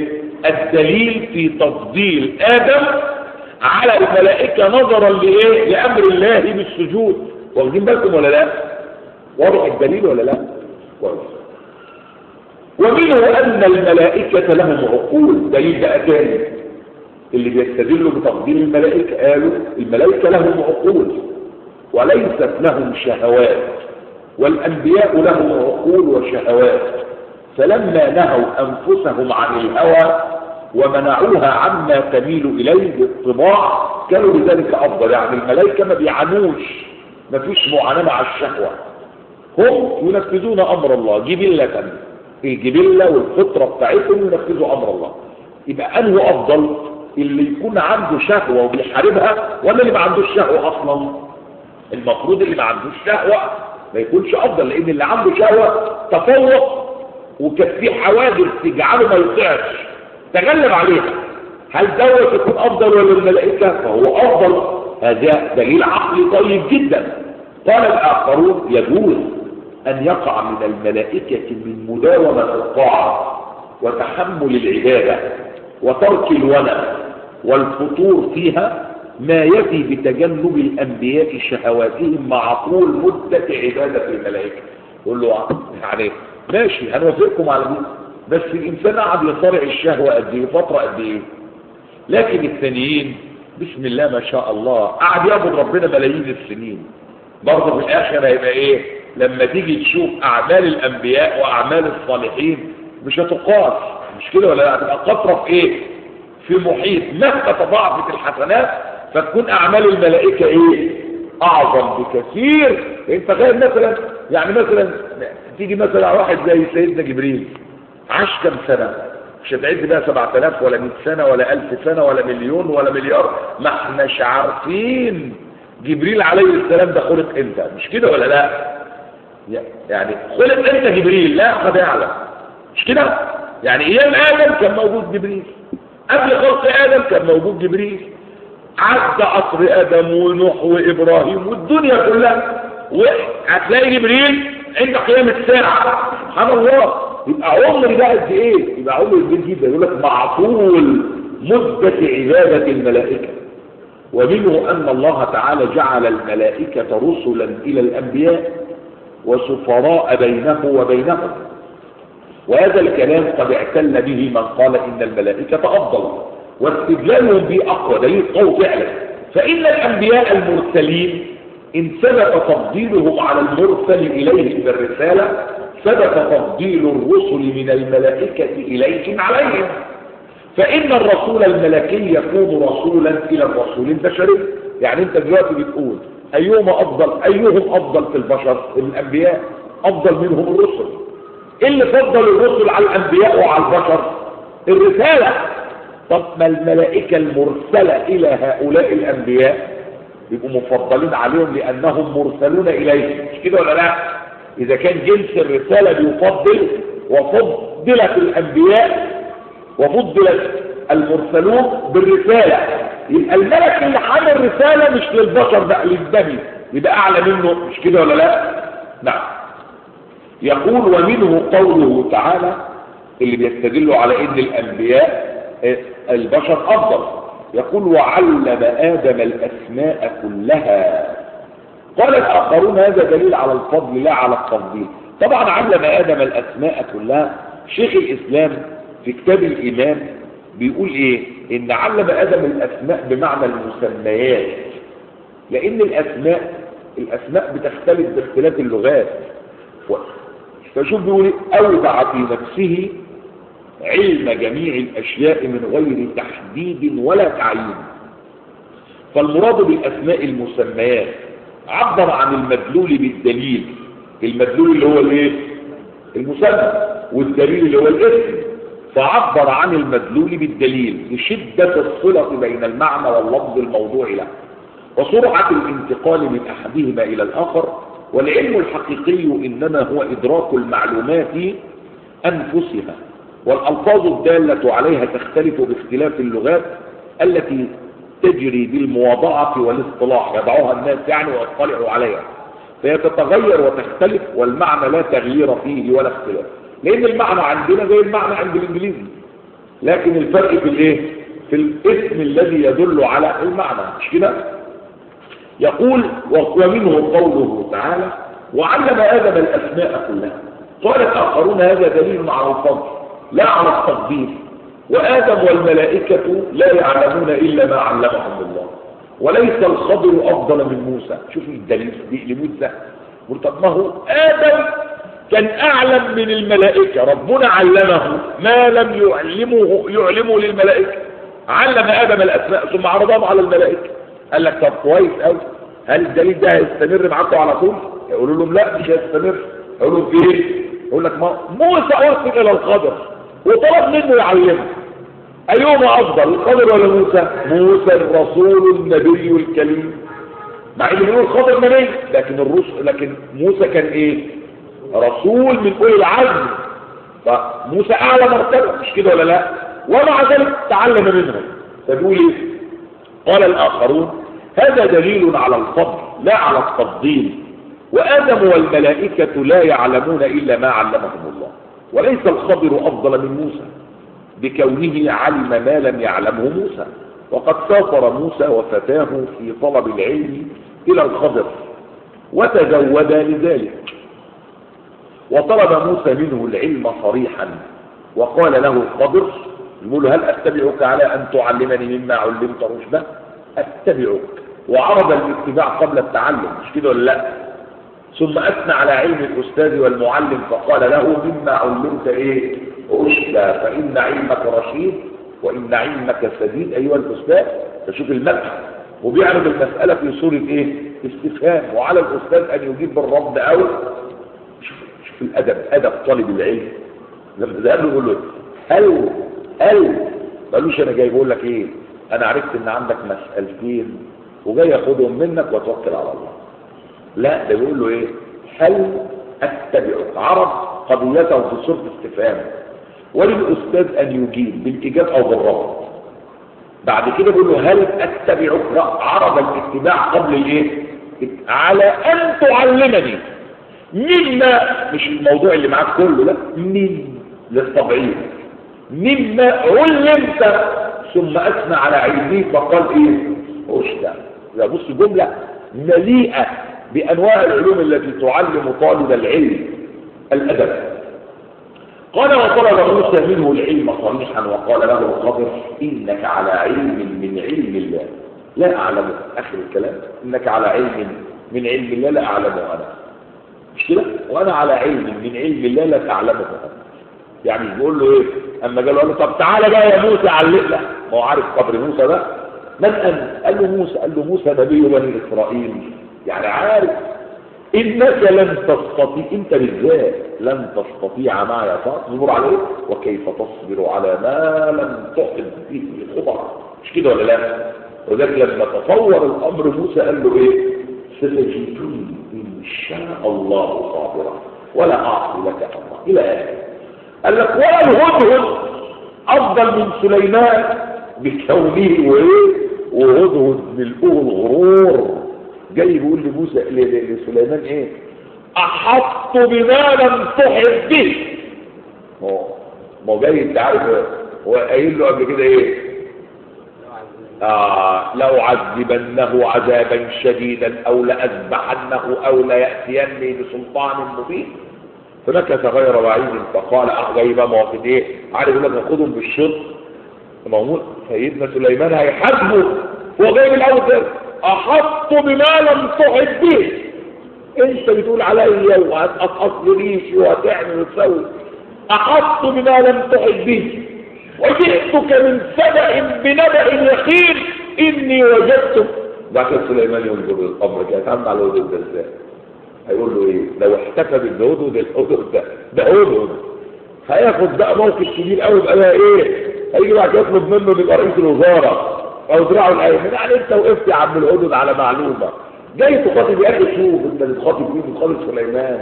الدليل في تفضيل آدم على الملائكة نظرا لأمر الله بالسجود. واخدين بالكم ولا لا؟ واضح الدليل ولا لا؟ واضح. ومنه أن الملائكة لهم عقول، دليل بقى تاني اللي بيستدلوا بتفضيل الملائكة، قالوا الملائكة لهم عقول وليست لهم شهوات، والأنبياء لهم عقول وشهوات، فلما نهوا أنفسهم عن الهوى ومنعوها عما تميل إليه بالطباع كانوا بذلك أفضل. يعني الملائكة ما بيعانوش، ما فيش معاناة مع الشهوة، هم ينفذون أمر الله جبلة، الجبلة والفطرة بتاعتهم ينفذوا أمر الله. يبقى أنه أفضل اللي يكون عنده شهوة وبيحاربها ولا اللي ما عندوش شهوة أصلا؟ المفروض اللي ما عندوش شهوة ما يكونش أفضل، لأن اللي عنده شهوة تفوق وكانت في حوادث تجعله ما يطيعش تغلب عليها. هل دوت يكون افضل ولا الملائكه؟ فهو افضل. هذا دليل عقلي طيب جدا. قال الاخرون يجوز ان يقع من الملائكه من مداومه الطاعه وتحمل العباده وترك الونى والفطور فيها ما يفي بتجنب الانبياء شهواتهم مع طول مده عباده الملائكه. يقول له يعني ماشي هنوافقكم على دي، بس الانسان قعد يصارع الشهوه قد ايه فتره قد ايه، لكن الثانيين بسم الله ما شاء الله قعد يعبد ربنا ملايين السنين. برضه في الاخر هيبقى لما تيجي تشوف اعمال الانبياء واعمال الصالحين مش هتقاس، مش كده ولا لا؟ هتبقى قطره في محيط مهما تضاعفت الحسنات فتكون اعمال الملائكه اعظم بكثير. انت تخيل مثلا مثلا تيجي مثلا واحد زي سيدنا جبريل عاش كم سنة؟ مش هتعد بقى 7000 ولا 100 سنة ولا 1000 سنة ولا مليون ولا مليار، ما احناش عارفين جبريل عليه السلام ده خلق امتى؟ مش كده ولا لا؟ يعني خلق امتى جبريل؟ لا قد يعلم، مش كده؟ يعني ايام ادم كان موجود جبريل، قبل خلق ادم كان موجود جبريل، عدى عصر ادم ونوح وابراهيم والدنيا كلها، وهتلاقي جبريل عند قيام الساعه. سبحان الله. يبقى عمر ده قد ايه؟ يبقى عمر كبير جدا. يقول لك مع طول مده عباده الملائكه. ومنه ان الله تعالى جعل الملائكه رسلا الى الانبياء وسفراء بينه وبينهم، وهذا الكلام قد اعتل به من قال ان الملائكه افضل، واستدلالهم به اقوى دليل قوي فعلا. فان الانبياء المرسلين ان ثبت تفضيلهم على المرسل اليه بالرساله، ثبت تفضيل الرسل من الملائكه اليهم عليهم. فان الرسول الملكي يكون رسولا الى الرسول البشري. يعني انت دلوقتي بتقول ايهم افضل في البشر؟ الانبياء. افضل منهم الرسل. ايه اللي فضل الرسل على الانبياء وعلى البشر؟ الرساله. طب ما الملائكه المرسله الى هؤلاء الانبياء يبقوا مفضلين عليهم لانهم مرسلون اليهم، مش كده ولا لا؟ اذا كان جنس الرساله بيفضل، وفضلت الانبياء وفضلت المرسلون بالرساله، يبقى الملك اللي حامل رساله مش للبشر بقى، للنبي، يبقى اعلى منه، مش كده ولا لا؟ نعم. يقول ومنه قوله تعالى اللي بيستدلوا على ان الانبياء البشر افضل. يقول وعلم ادم الاسماء كلها. قال الاخرون هذا دليل على الفضل لا على التفضيل. طبعا علم ادم الاسماء كلها. شيخ الاسلام في كتاب الايمان بيقول ايه؟ ان علم ادم الاسماء بمعنى المسميات، لان الاسماء بتختلف باختلاف اللغات. فشوف بيقول ايه؟ اودع في نفسه علم جميع الاشياء من غير تحديد ولا تعيين. فالمراد بالاسماء المسميات. عبر عن المدلول بالدليل. المدلول اللي هو الايه؟ المسمى، والدليل اللي هو الاسم. فعبر عن المدلول بالدليل لشدة الصلة بين المعنى واللفظ الموضوع له، وسرعة الانتقال من احدهما الى الاخر. والعلم الحقيقي انما هو ادراك المعلومات انفسها، والالفاظ الدالة عليها تختلف باختلاف اللغات التي تجري بالمواضعة والاصطلاح، يضعها الناس يعني ويطلعوا عليها، فهي تتغير وتختلف، والمعنى لا تغيير فيه ولا اختلاف. لان المعنى عندنا زي المعنى عند الانجليزي، لكن الفرق في الايه؟ في الاسم الذي يدل على المعنى، مش كده؟ يقول ومنه قوله تعالى وعلم ادم الاسماء كلها. قال الاخرون هذا دليل على الفضل لا على التفضيل. وادم والملائكه لا يعلمون الا ما علمهم الله، وليس الخضر افضل من موسى. شوف الدليل لموسى. طب ما هو ادم كان اعلم من الملائكه، ربنا علمه ما لم يعلمه للملائكه. علم ادم الاسماء ثم عرضهم على الملائكه. قال لك طب كويس قوي، هل الدليل ده هيستمر معاكم على طول؟ يقولوا لهم لا مش هيستمر. يقولوا في ايه؟ يقول لك ما موسى وصل الى الخضر وطلب منه يعلمه. ايهما افضل، الخضر ولا موسى؟ موسى الرسول النبي الكريم، مع ان بيقول الخضر نبي، لكن موسى كان ايه؟ رسول من اولي العزم، فموسى اعلى مرتبه، مش كده ولا لا؟ ومع ذلك تعلم منهم. فبيقول ايه؟ قال الاخرون هذا دليل على الفضل لا على التفضيل. وادم والملائكه لا يعلمون الا ما علمهم الله، وليس الخضر افضل من موسى بكونه علم ما لم يعلمه موسى. وقد سافر موسى وفتاه في طلب العلم الى الخضر وتزودا لذلك، وطلب موسى منه العلم صريحا، وقال له الخضر يقول هل اتبعك على ان تعلمني مما علمت رشدا؟ اتبعك. وعرض الاتباع قبل التعلم، مش كده ولا لا؟ ثم اثنى على علم الاستاذ والمعلم فقال له مما علمت ايه؟ رشدا، فان علمك رشيد وان علمك سديد ايها الاستاذ. فشوف المدح، وبيعرض المساله في صوره ايه؟ استفهام، وعلى الاستاذ ان يجيب بالرد او شوف الادب، ادب طالب العلم. لما ذهب له يقول له هل قالوش انا جاي بقول لك ايه؟ انا عرفت ان عندك مسألتين وجاي ياخدهم منك وتوكل على الله. لا، ده بيقول له ايه؟ هل اتبعك. عرض قضيته في صورة استفهام، وللاستاذ ان يجيب بالايجاب او بالرفض. بعد كده بيقول له هل اتبعك، عرض الاتباع قبل الايه؟ على ان تعلمني مما، مش الموضوع اللي معاك كله، لا، من للطبعين، مما علمت، ثم اثنى على علمه فقال ايه؟ رشدا. لا، بص، جمله مليئه بانواع العلوم التي تعلم طالب العلم الادب. قال وطلب موسى منه العلم صريحا وقال له الخضر انك على علم من علم الله لا اعلمه. اخر الكلام، انك على علم من علم الله لا اعلمه انا، مش كده؟ وانا على علم من علم الله لا تعلمه انا. يعني بيقول له ايه؟ اما قال له طب تعالى بقى يا موسى علمنا، ما هو عارف قدر موسى ده. من انت؟ قال له موسى. قال له موسى نبي بني اسرائيل، يعني عارف انك لن تستطيع، انت بالذات لن تستطيع معي تصبر عليه، وكيف تصبر على ما لم تحط به خبرا، مش كده ولا لا؟ وذلك لما تصور الامر موسى قال له ايه؟ ستجدني ان شاء الله صابرا ولا اعصي لك امرا الى اخره. قال لك ولا الهدهد افضل من سليمان بكونه وايه؟ وهدهد ملؤه الغرور. جاي بيقول لموسى لسليمان ايه؟ احط بما لم تحط به. ما هو جاي، انت عارف هو قايل له قبل كده ايه؟ لأعذبنه عذابا شديدا او لأذبحنه او ليأتيني بسلطان مبين. فمكث غير بعيد فقال جاي بقى مواقف ايه؟ عارف يقول لك ناخدهم بالشط. موجود سيدنا سليمان هيحاسبه، هو جاي من الاول كده احط بما لم تحط به. انت بتقول عليا وهتقصقص ريشي وهتعمل وتسوي، احط بما لم تحط به وجئتك من سبأ بنبأ يقين اني وجدت. بعد كده سليمان ينظر الامر كده، هتعمل على الهدهد ده ازاي؟ هيقول له ايه؟ لو احتفى بالهدهد، الهدهد ده هدهد هياخد بقى موقف كبير قوي، بقى ايه؟ هيجي بعد كده يطلب منه يبقى رئيس الوزراء او دراعه الايمن. يعني انت وقفت يا عم الهدهد على معلومه، جاي تخاطب يا اخي، شوف انت بتخاطب مين؟ بتخاطب سليمان.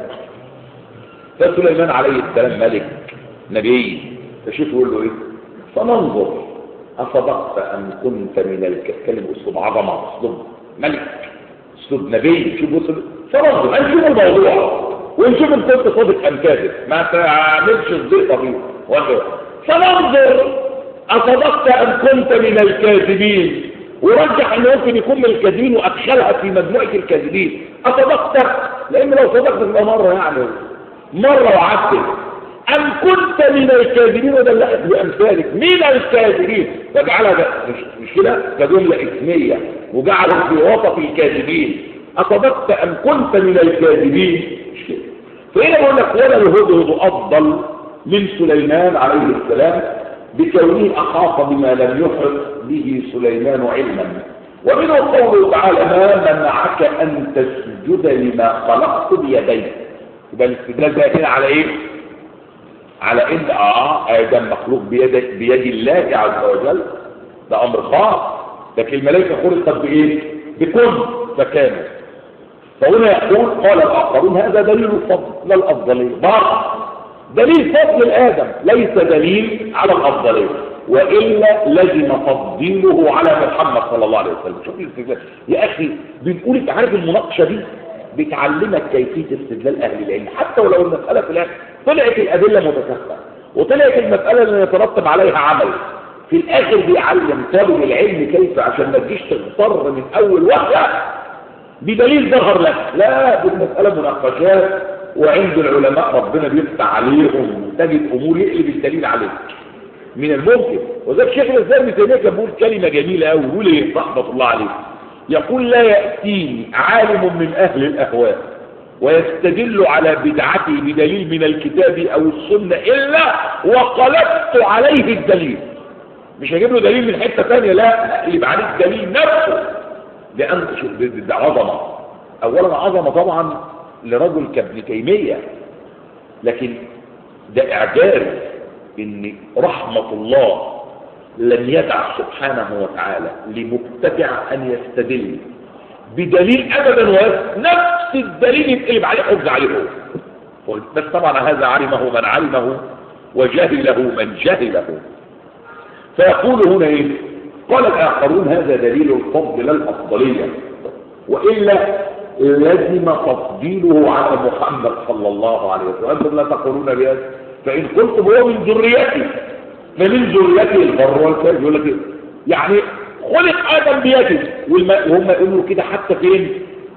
فسليمان عليه السلام ملك نبي، فشوف يقول له ايه؟ فننظر اصدقت ام كنت من الكلم. اسلوب عظمه، اسلوب ملك، اسلوب نبي. شوف وصل، فننظر نشوف الموضوع ونشوف ان كنت صادق ام كاذب، ما تعملش الزيطه فيه. فننظر اصدقت ام كنت من الكاذبين، ورجح انه ممكن يكون من الكاذبين وادخلها في مجموعه الكاذبين. اصدقت، لان لو صدقت تبقى مره، يعني مره وعدت. ام كنت من الكاذبين، ودلقت بامثالك من الكاذبين، فجعلها مش كده كجمله اسميه، وجعلها في وسط الكاذبين. اصدقت ام كنت من الكاذبين، مش كده. فهنا بقول لك ولا الهدهد افضل من سليمان عليه السلام بكونه احاط بما لم يحط به سليمان علما. ومنه قوله تعالى ما منعك ان تسجد لما خلقت بيدي. يبقى الاستدلال ده هنا على ايه؟ على ان ادم مخلوق بيد الله عز وجل، ده امر خاص، لكن الملائكه خلقت بايه؟ بكن فكانوا. فهنا يقول قال الاخرون هذا دليل الفضل لا الافضليه، دليل فضل الادم ليس دليل على الافضليه، والا لزم تفضيله على محمد صلى الله عليه وسلم. شوف الاستدلال يا اخي، بنقول انت عارف المناقشه دي بتعلمك كيفيه استدلال اهل العلم، حتى ولو المساله في الاخر طلعت الادله متكافئه وطلعت المساله اللي يترتب عليها عمل، في الاخر بيعلم طالب العلم كيف عشان ما تجيش تغتر من اول وهله بدليل ظهر لك. لا، دي المساله مناقشات، وعند العلماء ربنا بيفتح عليهم تجد امور يقلب الدليل عليك من الممكن. وذلك شيخ الاسلام ابن تيميه كان بيقول كلمه جميله قوي، بيقول ايه رحمه الله عليه؟ يقول لا ياتيني عالم من اهل الاهواء ويستدل على بدعته بدليل من الكتاب او السنه الا وقلبت عليه الدليل. مش هجيب له دليل من حته ثانيه، لا، اقلب عليه الدليل نفسه. لان ده عظمه، اولا عظمه طبعا لرجل كابن تيميه، لكن ده اعجاز ان رحمه الله لم يدع سبحانه وتعالى لمبتدع أن يستدل بدليل أبدا، نفس الدليل يتقلب عليه حجة عليه هو. بس طبعا هذا علمه من علمه وجهله من جهله. فيقول هنا ايه؟ قال الآخرون هذا دليل الفضل لا الأفضلية، وإلا لازم تفضيله على محمد صلى الله عليه وسلم. أنتم لا تقولون بهذا، فإن قلتم هو من ذريته فمن ذريته البر والفاجر. يقول لك يعني خلق آدم بيده، وهم يقولوا كده حتى فين؟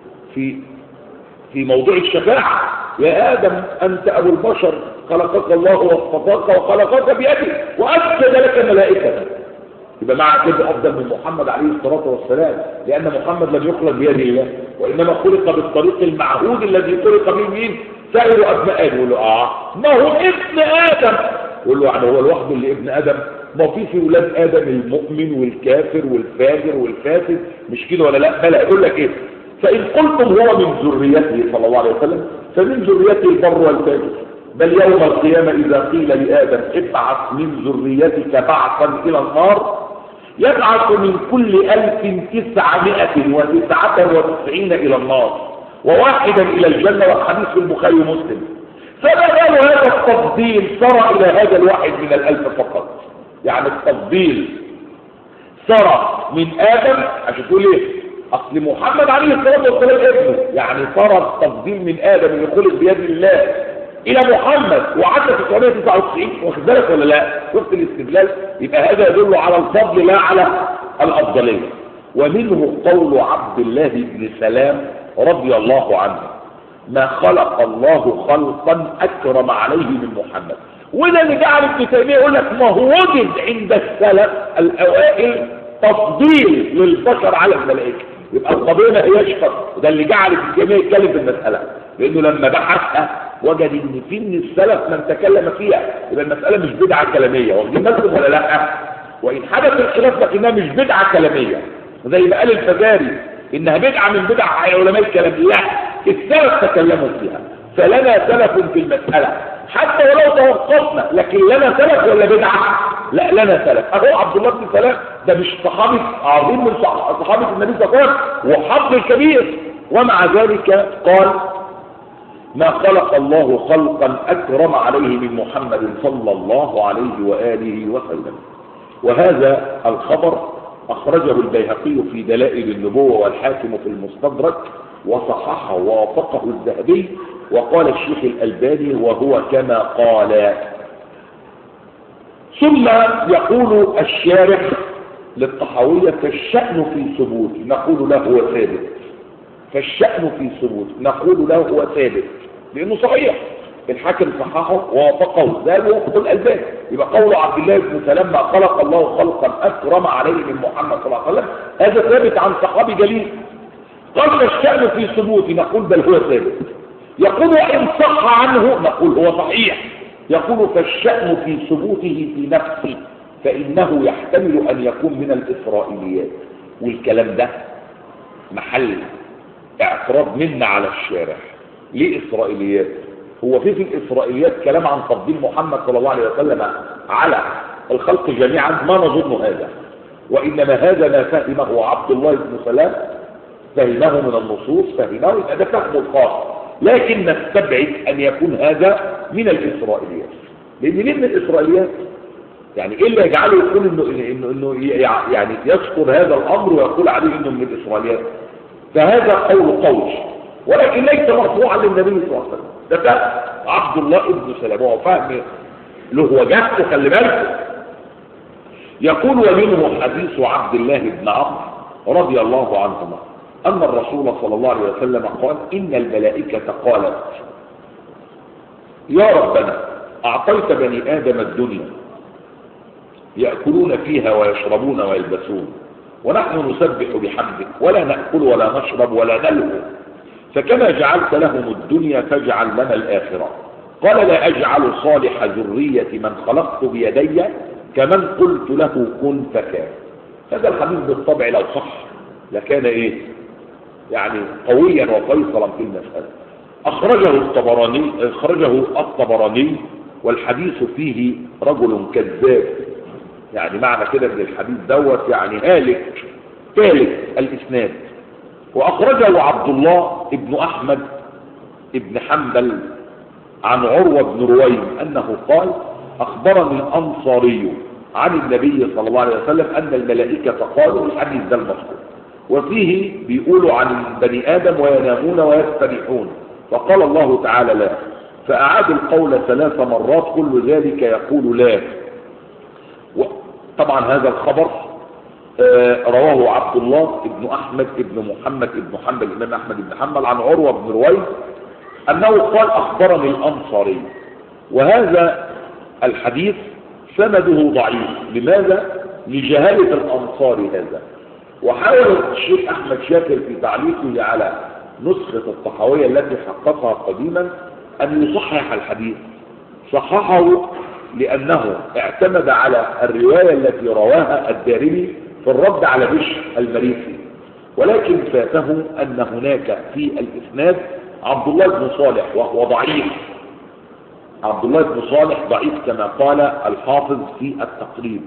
في موضوع الشفاعة. يا آدم أنت أبو البشر، خلقك الله واصطفاك وخلقك بيده وأسجد لك ملائكة. يبقى مع كده أفضل من محمد عليه الصلاة والسلام، لأن محمد لم يخلق بيد الله، وإنما خلق بالطريق المعهود الذي خلق به مين؟ سائر أبناء آدم. يقول له ما هو ابن آدم. يقول له يعني هو لوحده اللي ابن آدم؟ ما في ولاد آدم المؤمن والكافر والفاجر والفاسد، مش كده ولا لا؟ بلى. يقول لك ايه؟ فإن قلتم هو من ذريته صلى الله عليه وسلم فمن ذريته البر والفاجر، بل يوم القيامة إذا قيل لآدم ابعث من ذريتك بعثا إلى النار يبعث من كل 1999 إلى النار وواحدا إلى الجنة، والحديث في البخاري ومسلم. فما بال هذا التفضيل صار إلى هذا الواحد من 1000 فقط؟ يعني التفضيل صار من آدم، عشان تقول ايه؟ أصل محمد عليه الصلاة والسلام ابنه، يعني صار التفضيل من آدم اللي خلق بيد الله إلى محمد وعدى 999. واخد بالك ولا لا؟ شفت الاستدلال؟ يبقى هذا يدل على الفضل لا على الأفضلية. ومنه قول عبد الله بن سلام رضي الله عنه: ما خلق الله خلقا أكرم عليه من محمد. وده اللي جعل ابن تيمية يقول لك ما هو وجد عند السلف الأوائل تفضيل للبشر على الملائكة. يبقى القضية ما هياش فضل، وده اللي جعل ابن تيمية يتكلم في المسألة، لأنه لما بحثها وجد ان في من السلف من تكلم فيها. يبقى المسألة مش بدعة كلامية، واخدين بالكم ولا لا؟ وإن حدث الخلاف لكنها مش بدعة كلامية، زي ما قال الفزاري إنها بدعة من بدع علماء الكلام. لا، السلف تكلموا فيها، فلنا سلف في المسألة حتى ولو توقفنا، لكن لنا سلف ولا بدعة؟ لا، لنا سلف. أهو عبد الله بن سلام ده مش صحابي عظيم من صحابة النبي صلى الله عليه وسلم وحظ الكبير، ومع ذلك قال: ما خلق الله خلقا أكرم عليه من محمد صلى الله عليه وآله وسلم. وهذا الخبر أخرجه البيهقي في دلائل النبوة والحاكم في المستدرك، وصححه ووافقه الذهبي، وقال الشيخ الألباني وهو كما قال. ثم يقول الشارح للطحاوية: فالشأن في ثبوت نقول له هو ثابت. فالشأن في ثبوت نقول له هو ثابت لأنه صحيح، الحاكم صححه ووافقه ذلك ووافق الألباني. يبقى قول عبد الله بن سلام: ما خلق الله خلقا أكرم عليه من محمد صلى الله عليه وسلم، هذا ثابت عن صحابي جليل. قال: فالشأن في ثبوت نقول بل هو ثابت. يقول: وإن صح عنه نقول هو صحيح. يقول: فالشأن في ثبوته في نفسه فإنه يحتمل أن يكون من الإسرائيليات. والكلام ده محل اعتراض منا على الشارع. ليه إسرائيليات؟ هو في الإسرائيليات كلام عن تفضيل محمد صلى الله عليه وسلم على الخلق جميعا؟ ما نظن هذا، وإنما هذا ما فهمه عبد الله بن سلام، فهمه من النصوص، فهمه هذا فهمه الخاص، لكن نستبعد أن يكون هذا من الإسرائيليات. لأن ليه من الإسرائيليات؟ يعني إيه اللي يجعله يقول إنه يعني يذكر هذا الأمر ويقول عليه إنه من الإسرائيليات؟ فهذا قول ولكن ليس مرفوعا للنبي صلى الله عليه وسلم. ده فهم عبد الله بن سلام، هو فهم له وجهته، خلي بالكم. يقول: ومنه حديث عبد الله بن عمرو رضي الله عنهما أن الرسول صلى الله عليه وسلم قال: إن الملائكة قالت: يا ربنا أعطيت بني آدم الدنيا يأكلون فيها ويشربون ويلبسون، ونحن نسبح بحمدك ولا نأكل ولا نشرب ولا نلهو، فكما جعلت لهم الدنيا فاجعل لنا الآخرة. قال: لا أجعل صالح ذرية من خلقت بيدي كمن قلت له كن فكان. هذا الحديث بالطبع لو صح لكان إيه؟ يعني قويا وفيصلا في المسألة. أخرجه الطبراني والحديث فيه رجل كذاب يعني معنى كده ان الحديث دوت يعني هالك الاسناد. واخرجه عبد الله ابن احمد ابن حنبل عن عروة بن رويم انه قال اخبرني الانصاري عن النبي صلى الله عليه وسلم ان الملائكة قالوا الحديث ده المذكور، وفيه بيقولوا عن بني ادم وينامون ويستريحون، فقال الله تعالى لا، فاعاد القول 3 مرات كل ذلك يقول لا. طبعا هذا الخبر رواه عبد الله ابن احمد ابن محمد ابن حنبل الامام احمد بن حنبل عن عروة بن رويم انه قال اخبرني الانصاري. وهذا الحديث سنده ضعيف. لماذا؟ لجهالة الانصاري هذا. وحاول الشيخ احمد شاكر في تعليقه على نسخة الطحاوية التي حققها قديما ان يصحح الحديث. صححه لانه اعتمد على الرواية التي رواها الدارمي في الرد على بشر المريسي، ولكن فاته ان هناك في الاسناد عبد الله بن صالح وهو ضعيف. عبد الله بن صالح ضعيف كما قال الحافظ في التقريب.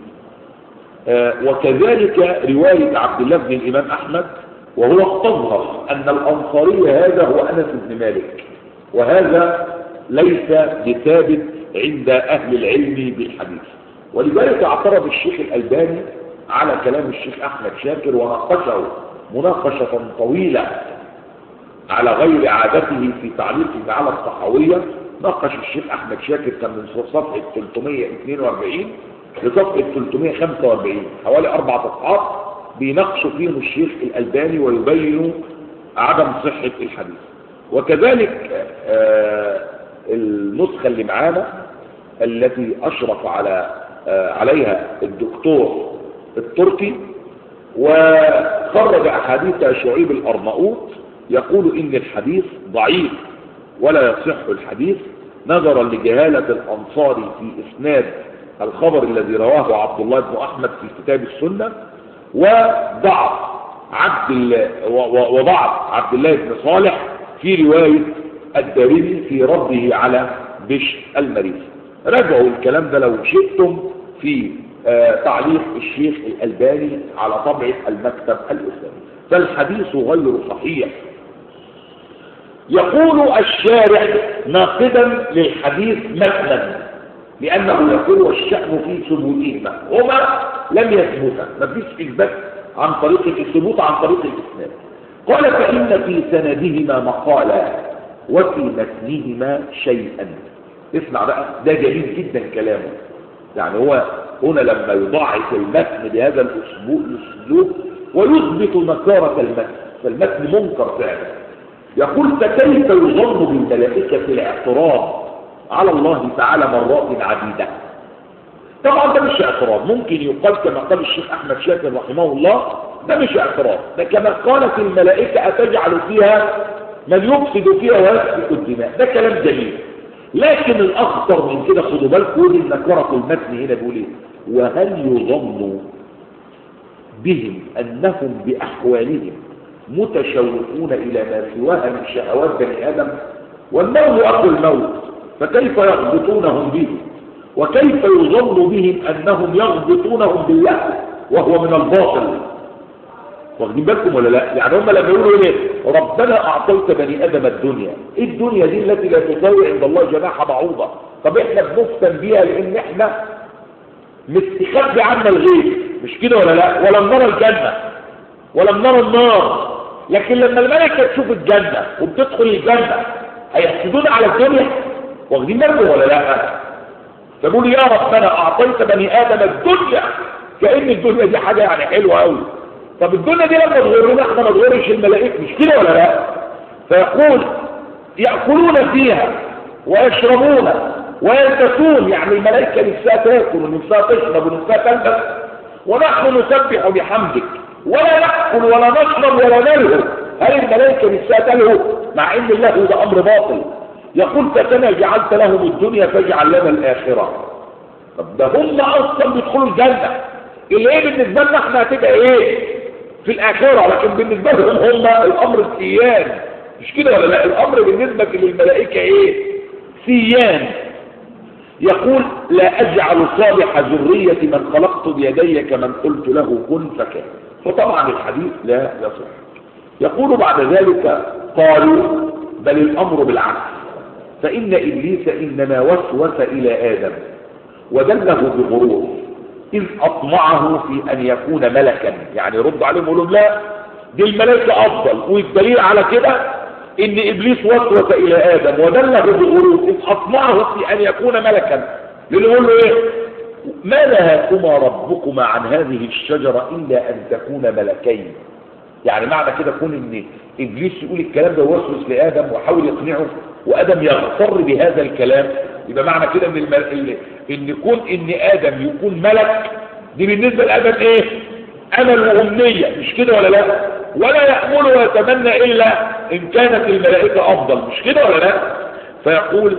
وكذلك رواية عبد الله بن الامام احمد، وهو تظهر ان الانصاري هذا هو انس بن مالك، وهذا ليس بثابت عند اهل العلم بالحديث. ولذلك اعترض الشيخ الالباني على كلام الشيخ احمد شاكر وناقشه مناقشة طويلة على غير عادته في تعليقه على الطحاوية. ناقش الشيخ احمد شاكر كان من صفحة 342 لصفحة 345، حوالي 4 صفحات بيناقشوا فيهم الشيخ الالباني ويبينوا عدم صحة الحديث. وكذلك النسخة اللي معانا التي اشرف عليها الدكتور التركي وخرج احاديث شعيب الارناؤوط يقول ان الحديث ضعيف ولا يصح الحديث نظرا لجهالة الانصاري في اسناد الخبر الذي رواه عبد الله بن احمد في كتاب السنة، وضعف عبد الله بن صالح في رواية الدارمي في رده على بشر المريسي. راجعوا الكلام ده لو شئتم في تعليق الشيخ الألباني على طبعة المكتب الإسلامي. فالحديث غير صحيح. يقول الشارع ناقدا للحديث متنا لأنه يقول والشأن في ثبوتهما، هما لم يثبتا، مفيش إثبات عن طريق الثبوت عن طريق الإسناد. قال فإن في سندهما مقالا وفي متنهما شيئا. اسمع بقى، ده جميل جدا كلامه. يعني هو هنا لما يضاعف المتن بهذا الاسلوب ويثبت نكارة المتن، فالمتن منكر فعلا. يقول فكيف يظن بالملائكة الاعتراض على الله تعالى مرات عديدة؟ طبعا ده مش اعتراض، ممكن يقال كما قال الشيخ احمد شاكر رحمه الله ده مش اعتراض، ده كما قالت الملائكة اتجعل فيها من يفسد فيها ويسفك الدماء، ده كلام جميل. لكن الاخطر من كده خدوا بالكم النكرة المتن هنا بيقول ايه؟ وهل يظن بهم انهم باحوالهم متشوقون الى ما سواها من شهوات بني ادم؟ والموت اخو الموت، فكيف يغبطونهم به؟ وكيف يظن بهم انهم يغبطونهم بالله وهو من الباطل؟ واخدين بالكم ولا لا؟ يعني هم لما يقولوا ايه ربنا اعطيت بني ادم الدنيا، ايه الدنيا دي التي لا تساوي عند الله جناح بعوضه؟ طب احنا بنفتن بيها لان احنا مستخبي عنا الغيب، مش كده ولا لا؟ ولم نرى الجنه ولم نرى النار، لكن لما الملائكه تشوف الجنه وبتدخل الجنه هيحسدون على الدنيا؟ واخدين بالكم ولا لا؟ فبيقولوا يا ربنا اعطيت بني ادم الدنيا، كأن الدنيا دي حاجه يعني حلوه قوي. طب الدنيا دي لما تغيرنا احنا ما تغيرش الملائكه، مش كده ولا لا؟ فيقول ياكلون فيها ويشربون ويلبسون، يعني الملائكه نفسها تاكل ونفسها تشرب ونفسها تلبس، ونحن نسبح بحمدك ولا ناكل ولا نشرب ولا نلهو. هل الملائكه نفسها تلهو؟ مع ان اللهو ده امر باطل. يقول فكما جعلت لهم الدنيا فاجعل لنا الاخره. طب ده هم اصلا بيدخلوا الجنه، الايه بالنسبه لنا احنا هتبقى ايه في الاخره؟ لكن بالنسبه لهم هم الامر سيان، مش كده ولا لا؟ الامر بالنسبه للملائكه ايه؟ سيان. يقول لا أجعل صالح ذرية من خلقت بيدي كمن قلت له كن فكان. فطبعا الحديث لا يصح. يقول بعد ذلك قالوا بل الأمر بالعكس، فإن إبليس إنما وسوس إلى آدم ودله بغرور إذ أطمعه في أن يكون ملكا. يعني رد عليهم ويقولوا لا دي الملائكة أفضل، والدليل على كده إن إبليس وسوس إلى آدم ودله بغرور إذ أطمعه في أن يكون ملكا. يقول له إيه؟ ما نهاكما ربكما عن هذه الشجرة إلا أن تكونا ملكين. يعني معنى كده كون إن إبليس يقول الكلام ده ووسوس لآدم وحاول يقنعه وآدم يغتر بهذا الكلام، يبقى معنى كده إن كون إن آدم يكون ملك دي بالنسبة لآدم إيه؟ أمل وأمنية، مش كده ولا لا؟ ولا يأمل ويتمنى إلا إن كانت الملائكة أفضل، مش كده ولا لا؟ فيقول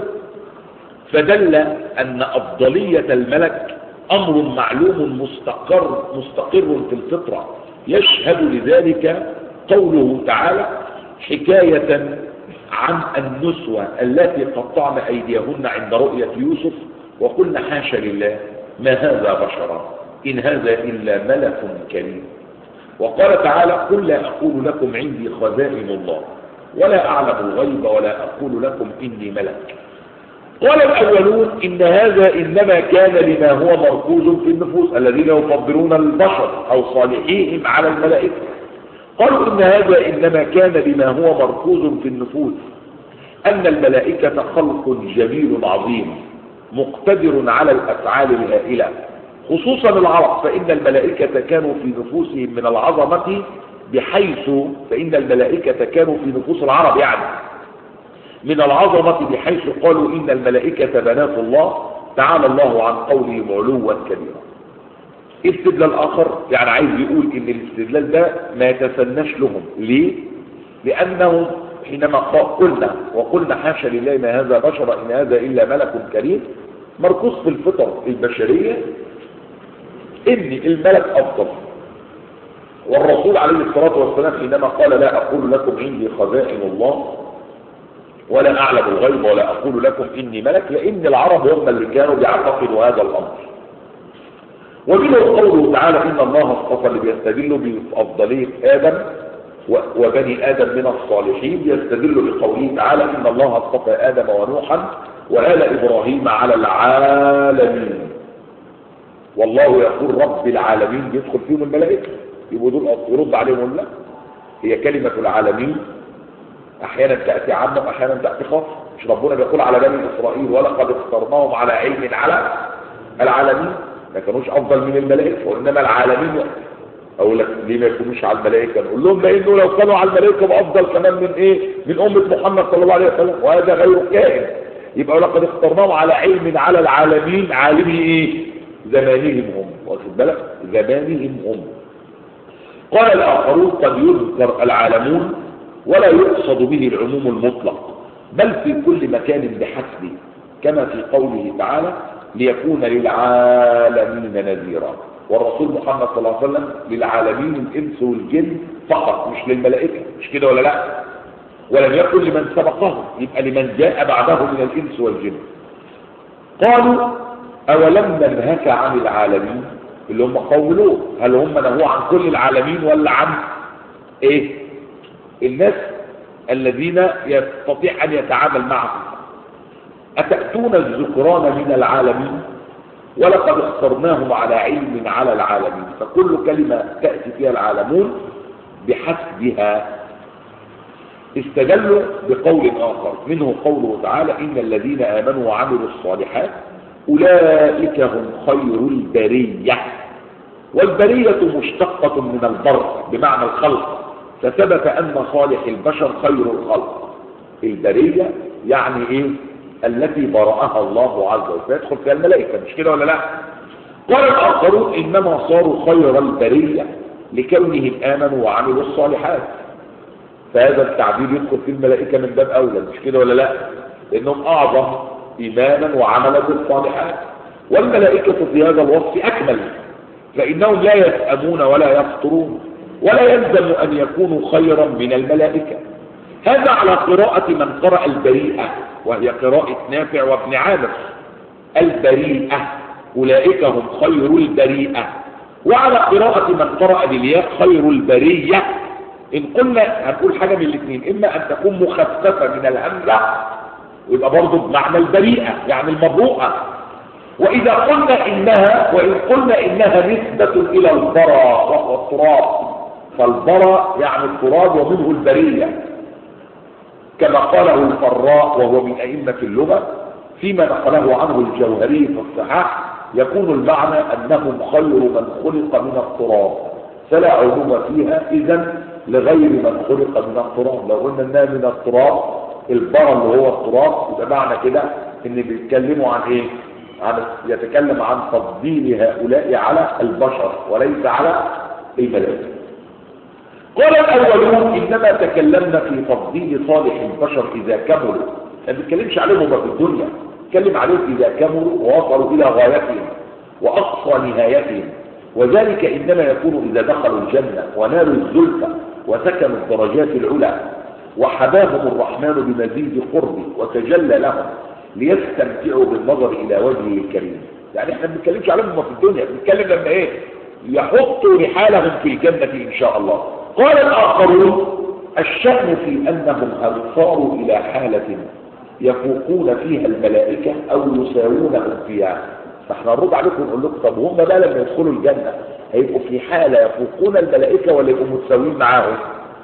فدل أن أفضلية الملك أمر معلوم مستقر في الفطرة، يشهد لذلك قوله تعالى حكاية عن النسوة التي قطعن أيديهن عند رؤية يوسف وقلن حاشا لله ما هذا بشرا إن هذا إلا ملك كريم. وقال تعالى قل لا أقول لكم عندي خزائن الله ولا أعلم الغيب ولا أقول لكم إني ملك. قال الأولون إن هذا إنما كان لما هو مركوز في النفوس الذين يفضلون البشر أو صالحيهم على الملائكة. قالوا إن هذا إنما كان لما هو مركوز في النفوس أن الملائكة خلق جميل عظيم مقتدر على الأفعال الهائلة، خصوصا العرب، فإن الملائكة كانوا في نفوسهم من العظمة بحيث فإن الملائكة كانوا في نفوس العرب يعني من العظمة بحيث قالوا إن الملائكة بنات الله تعالى الله عن قولهم علوا كبيرا. استدلال آخر يعني عايز يقول إن الاستدلال ده ما يتسناش لهم. ليه؟ لأنه حينما وقلنا حاشا لله ما هذا بشر إن هذا إلا ملك كريم، مركوز في الفطر البشرية إن الملك أفضل. والرسول عليه الصلاة والسلام حينما قال لا أقول لكم عندي خزائن الله ولا أعلم الغيب ولا أقول لكم إني ملك، لأن العرب هم اللي كانوا بيعتقدوا هذا الأمر. ومنه قوله تعالى إن الله اصطفى اللي بيستدلوا بأفضلية آدم وبني آدم من الصالحين، بيستدلوا بقوله تعالى إن الله اصطفى آدم ونوحا وآل إبراهيم على العالمين. والله يقول رب العالمين يدخل فيهم الملائكة، يبقوا دول يرد عليهم ولا لا؟ هي كلمة العالمين أحيانا تأتي عامة وأحيانا تأتي خاصة. مش ربنا بيقول على بني إسرائيل ولقد اخترناهم على علم على العالمين، ما كانوش أفضل من الملائكة وإنما العالمين. أقول لك ليه ما يكونوش على الملائكة؟ نقول لهم لأنه لو كانوا على الملائكة بأفضل كمان من إيه؟ من أمة محمد صلى الله عليه وسلم، وهذا غير كائن. يبقى لقد اخترناهم على علم على العالمين، عالمي إيه؟ زمانهم هم، واخد بالك؟ زمانهم هم. قال الآخرون قد يذكر العالمون ولا يقصد به العموم المطلق بل في كل مكان بحسبه، كما في قوله تعالى ليكون للعالمين نذيرا. والرسول محمد صلى الله عليه وسلم للعالمين الإنس والجن فقط، مش للملائكة، مش كده ولا لا؟ ولم يكن لمن سبقه، يبقى لمن جاء بعده من الإنس والجن. قالوا أولم ننهك عن العالمين اللي هم قوم لوط، هل هم نهوا عن كل العالمين ولا عن ايه؟ الناس الذين يستطيع ان يتعامل معهم. اتأتون الذكران من العالمين ولقد اخترناهم على علم على العالمين، فكل كلمة تأتي فيها العالمون بحسبها. استدلوا بقول آخر منه قوله تعالى إن الذين آمنوا وعملوا الصالحات أولئك هم خير البرية. والبرية مشتقة من البر بمعنى الخلق، فثبت أن صالح البشر خير الخلق. البرية يعني إيه؟ التي برأها الله عز وجل، يدخل فيها الملائكة، مش كده ولا لا؟ قال الآخرون إنما صاروا خير البرية لكونهم آمنوا وعملوا الصالحات، فهذا التعبير يدخل في الملائكة من باب أولى، مش كده ولا لا؟ لأنهم أعظم إيمانا وعملا بالصالحات، والملائكة في هذا الوصف أكمل، فإنهم لا يسأمون ولا يفطرون ولا يلزم أن يكونوا خيرا من الملائكة. هذا على قراءة من قرأ البريئة وهي قراءة نافع وابن عامر. البريئة، أولئك هم خير البريئة. وعلى قراءة من قرأ بالياء خير البرية. إن قلنا هنقول حاجة من الاثنين، إما أن تكون مخففة من الهمزة ويبقى برضه بمعنى البريئة يعني المبروءة، وإن قلنا إنها نسبة إلى البراء وهو التراب، فالبراء يعني التراب ومنه البرية، كما قاله الفراء وهو من أئمة اللغة فيما نقله عنه الجوهري في الصحاح، يكون المعنى أنهم خير من خلق من التراب، فلا عموم فيها إذن لغير من خلق من التراب. لو قلنا إنها من التراب، البراء اللي هو التراب، يبقى معنى كده إن بيتكلموا عن إيه؟ يتكلم عن تفضيل هؤلاء على البشر وليس على الملائكة. قال الأولون إنما تكلمنا في تفضيل صالح البشر إذا كملوا، ما بنتكلمش عليهم في الدنيا، نتكلم عليهم إذا كملوا ووصلوا إلى غايتهم وأقصى نهايتهم، وذلك إنما يكون إذا دخلوا الجنة ونالوا الزلفى وسكنوا الدرجات العلى وحباهم الرحمن بمزيد قربه وتجلى لهم ليستمتعوا بالنظر إلى وجهه الكريم. يعني احنا ما بنتكلمش عليهم في الدنيا، بنتكلم لما ايه؟ يحطوا رحالهم في الجنة إن شاء الله. قال الآخرون الشأن في أنهم هل صاروا إلى حالة يفوقون فيها الملائكة أو يساوونهم فيها. فاحنا نرد عليكم ونقول لكم طب هم بقى لما يدخلوا الجنة هيبقوا في حالة يفوقون الملائكة ولا يبقوا متساويين معاهم؟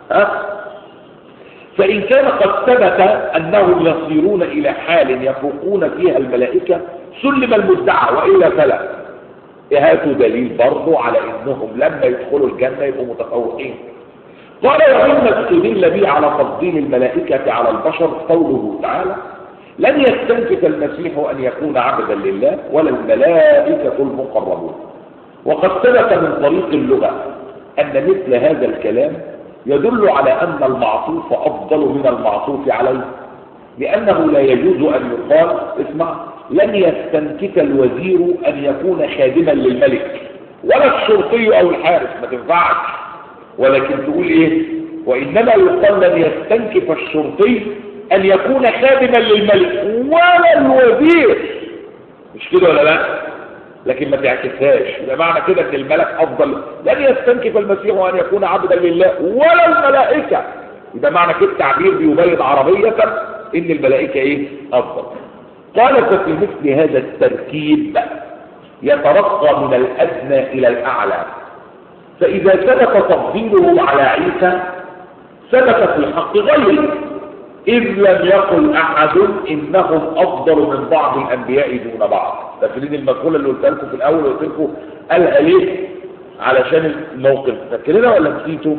فإن كان قد ثبت أنهم يصيرون إلى حال يفوقون فيها الملائكة سلم المدعى، وإلا فلا. هاتوا دليل برضو على أنهم لما يدخلوا الجنة يبقوا متفوقين. قال وإن استدل به على تفضيل الملائكة على البشر قوله تعالى لن يستنكف المسيح أن يكون عبدا لله ولا الملائكة المقربون. وقد ثبت من طريق اللغة أن مثل هذا الكلام يدل على أن المعطوف أفضل من المعطوف عليه، لأنه لا يجوز أن يقال اسمع لن يستنكف الوزير أن يكون خادما للملك ولا الشرطي أو الحارس، ما تنفعش، ولكن تقول إيه؟ وإنما يقال لن يستنكف الشرطي أن يكون خادما للملك ولا الوزير، مش كده ولا لا؟ لكن ما تعكسهاش، يبقى معنى كده ان الملك افضل. لن يستنكف المسيح ان يكون عبدا لله ولا الملائكه، يبقى معنى كده التعبير بيبين عربيه ان الملائكه ايه؟ افضل. قال ففي مثل هذا التركيب يترقى من الادنى الى الاعلى، فاذا ثبت تفضيله على عيسى ثبت في حق غيره، إذ لم يقل أحد إنهم أفضل من بعض الأنبياء دون بعض. فاكرين المقولة اللي قلت لكم في الأول قلت لكم قالها ليه؟ علشان الموقف، فاكرينها ولا نسيتوا؟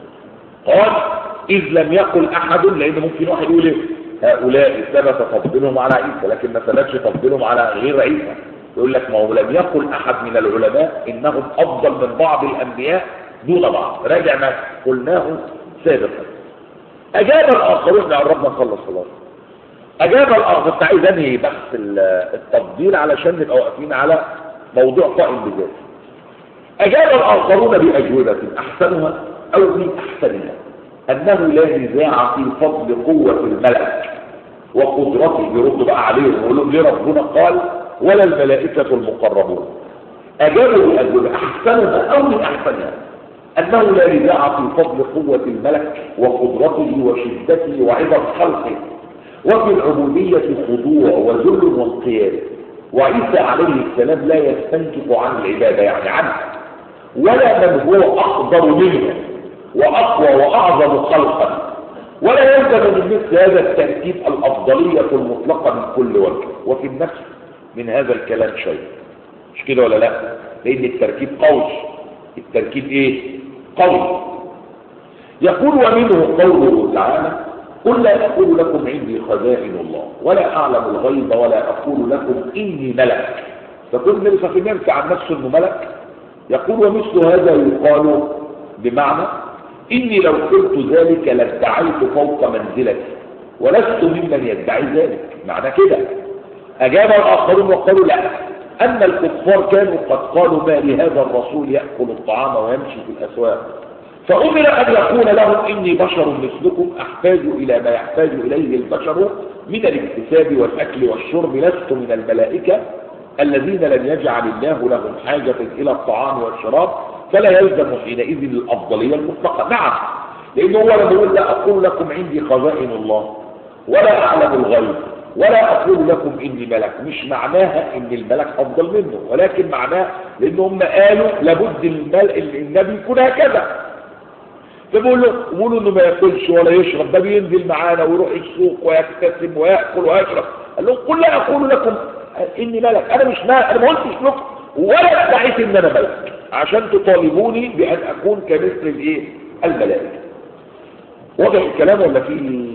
قال إذ لم يقل أحد، لأن ممكن واحد يقول إيه؟ هؤلاء ثبت تفضيلهم على عيسى لكن ما ثبتش تفضيلهم على غير عيسى. يقول لك ما هو لم يقل أحد من العلماء إنهم أفضل من بعض الأنبياء دون بعض، راجع ما قلناه سابقا. أجاب الآخرون، قربنا نخلص خلاص. أجاب الآخرون، كنت عايز أنهي بحث التفضيل علشان نبقى واقفين على موضوع قائم بذاته. أجاب الآخرون بأجوبة أحسنها أو من أحسنها أنه لا نزاع في فضل قوة الملك وقدرته. يرد بقى عليهم ويقولوا ليه ربنا قال ولا الملائكة المقربون. أجابوا بأجوبة أحسنها أو من أحسنها أنه لا نزاع في فضل قوة الملك وقدرته وشدته وعظم خلقه، وفي العبودية خضوع وذل وانقياد، وعيسى عليه السلام لا يستنكف عن العبادة يعني عنه، ولا من هو أقدر منه وأقوى وأعظم خلقا، ولا يلزم من مثل هذا التركيب الأفضلية المطلقة من كل وجه. وفي النفس من هذا الكلام شيء، مش كده ولا لا؟ لأن التركيب قوي، التركيب ايه؟ قول. يقول ومنه قوله تعالى قل لا أقول لكم عندي خزائن الله ولا أعلم الغيب ولا أقول لكم إني ملك. فكل النبي صلى الله عليه وسلم ينفع عن نفسه إنه ملك. يقول ومثل هذا يقال بمعنى إني لو قلت ذلك لادعيت فوق منزلتي ولست ممن يدعي ذلك. معنى كده أجاب الآخرون وقالوا لا، أن الكفار كانوا قد قالوا ما لهذا الرسول يأكل الطعام ويمشي في الأسواق، فأمر أن يقول لهم إني بشر مثلكم أحتاج إلى ما يحتاج إليه البشر من الاكتساب والأكل والشرب، لست من الملائكة الذين لم يجعل الله لهم حاجة إلى الطعام والشراب فلا يلزم حينئذ الأفضلية المطلقة. نعم، لأنه هو لما يقول لا أقول لكم عندي خزائن الله ولا أعلم الغيب ولا أقول لكم إني ملك، مش معناها إن الملك أفضل منه، ولكن معناه لأنهم قالوا لابد النبي يكون هكذا. فبيقولوا إنه ما ياكلش ولا يشرب، ده بينزل معانا ويروح السوق ويكتسب ويأكل ويشرب. قال لهم قل لا أقول لكم إني ملك، أنا مش ملك، أنا ما قلتش لكم ولا ادعيت إن أنا ملك عشان تطالبوني بأن أكون كمثل الإيه؟ الملائكة. واضح الكلام ولا في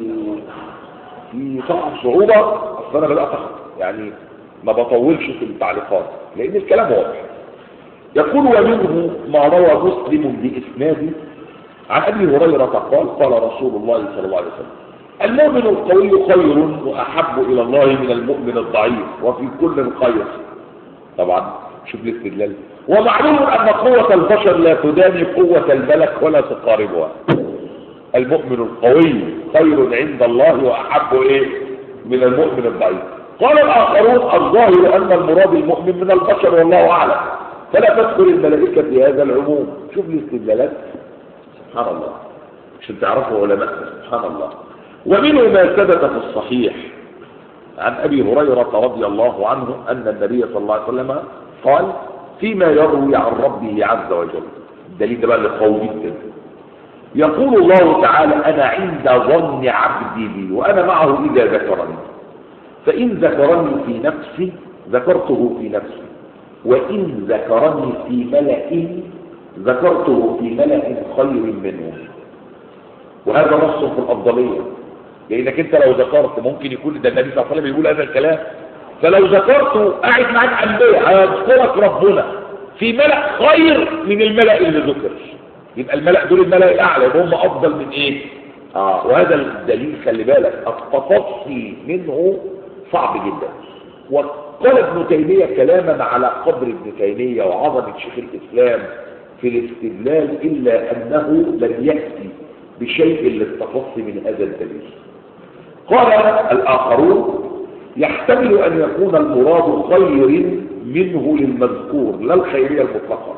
صعوبة؟ أصل أنا بدأت يعني ما بطولش في التعليقات لأن الكلام واضح. يقول ومنه ما روى مسلم بإسناده عن أبي هريرة قال رسول الله صلى الله عليه وسلم المؤمن القوي خير وأحب إلى الله من المؤمن الضعيف وفي كل خير. طبعا شوف الاستدلال. ومعلوم أن قوة البشر لا تداني قوة الملك ولا تقاربها. المؤمن القوي خير عند الله وأحب من المؤمن الضعيف. قال الآخرون الظاهر أن المراد المؤمن من البشر والله أعلم، فلا تدخل الملائكة في هذا العموم. شوف الاستدلالات سبحان الله عشان تعرفوا علماء سبحان الله. ومنه ما ثبت في الصحيح عن أبي هريرة رضي الله عنه أن النبي صلى الله عليه وسلم قال فيما يروي عن ربه عز وجل، الدليل ده بقى اللي قوي جدا، يقول الله تعالى أنا عند ظن عبدي بي وأنا معه إذا ذكرني، فإن ذكرني في نفسي ذكرته في نفسي، وإن ذكرني في ملأ ذكرته في ملأ خير منه. وهذا نص في الأفضلية، لأنك أنت لو ذكرت ممكن يكون ده النبي صلى الله عليه وسلم يقول هذا الكلام، فلو ذكرته قاعد معاك أنبياء هيذكرك ربنا في ملأ خير من الملأ اللي ذكر، يبقى الملأ دول الملأ الأعلى هم أفضل من إيه؟ وهذا الدليل خلي بالك التفصي منه صعب جدا. وقال ابن تيمية كلاما على قدر ابن تيمية وعظمة شيخ الإسلام في الاستدلال إلا أنه لم يأتي بشيء للتفصي من هذا الدليل. قال الآخرون يحتمل أن يكون المراد خير منه للمذكور لا الخيرية المطلقة.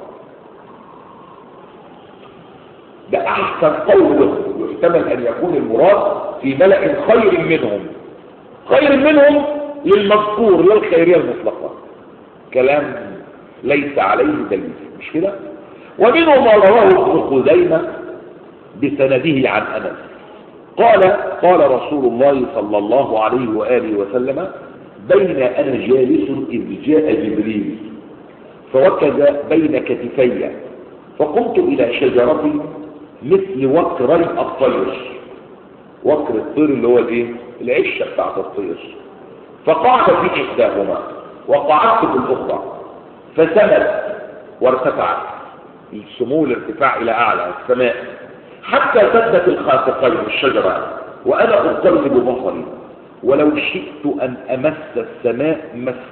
ده أحسن قول، يحتمل أن يكون المراد في ملأ خير منهم للمذكور لا الخيرية المطلقة. كلام ليس عليه دليل، مش كده؟ ومنه ما رواه ابن خزيمة بسنده عن أنس قال رسول الله صلى الله عليه وآله وسلم بين أنا جالس إذ جاء جبريل فوكز بين كتفي فقمت إلى شجرة مثل وكر الطير، وكر الطير اللي هو العشة بتاعت الطير، فقعد في إحداهما وقعدت في الأخرى فسمت وارتفعت، السمو الارتفاع إلى أعلى السماء حتى سدت الخافقين الشجرة وأنا أقلب بصري ولو شئت أن أمس السماء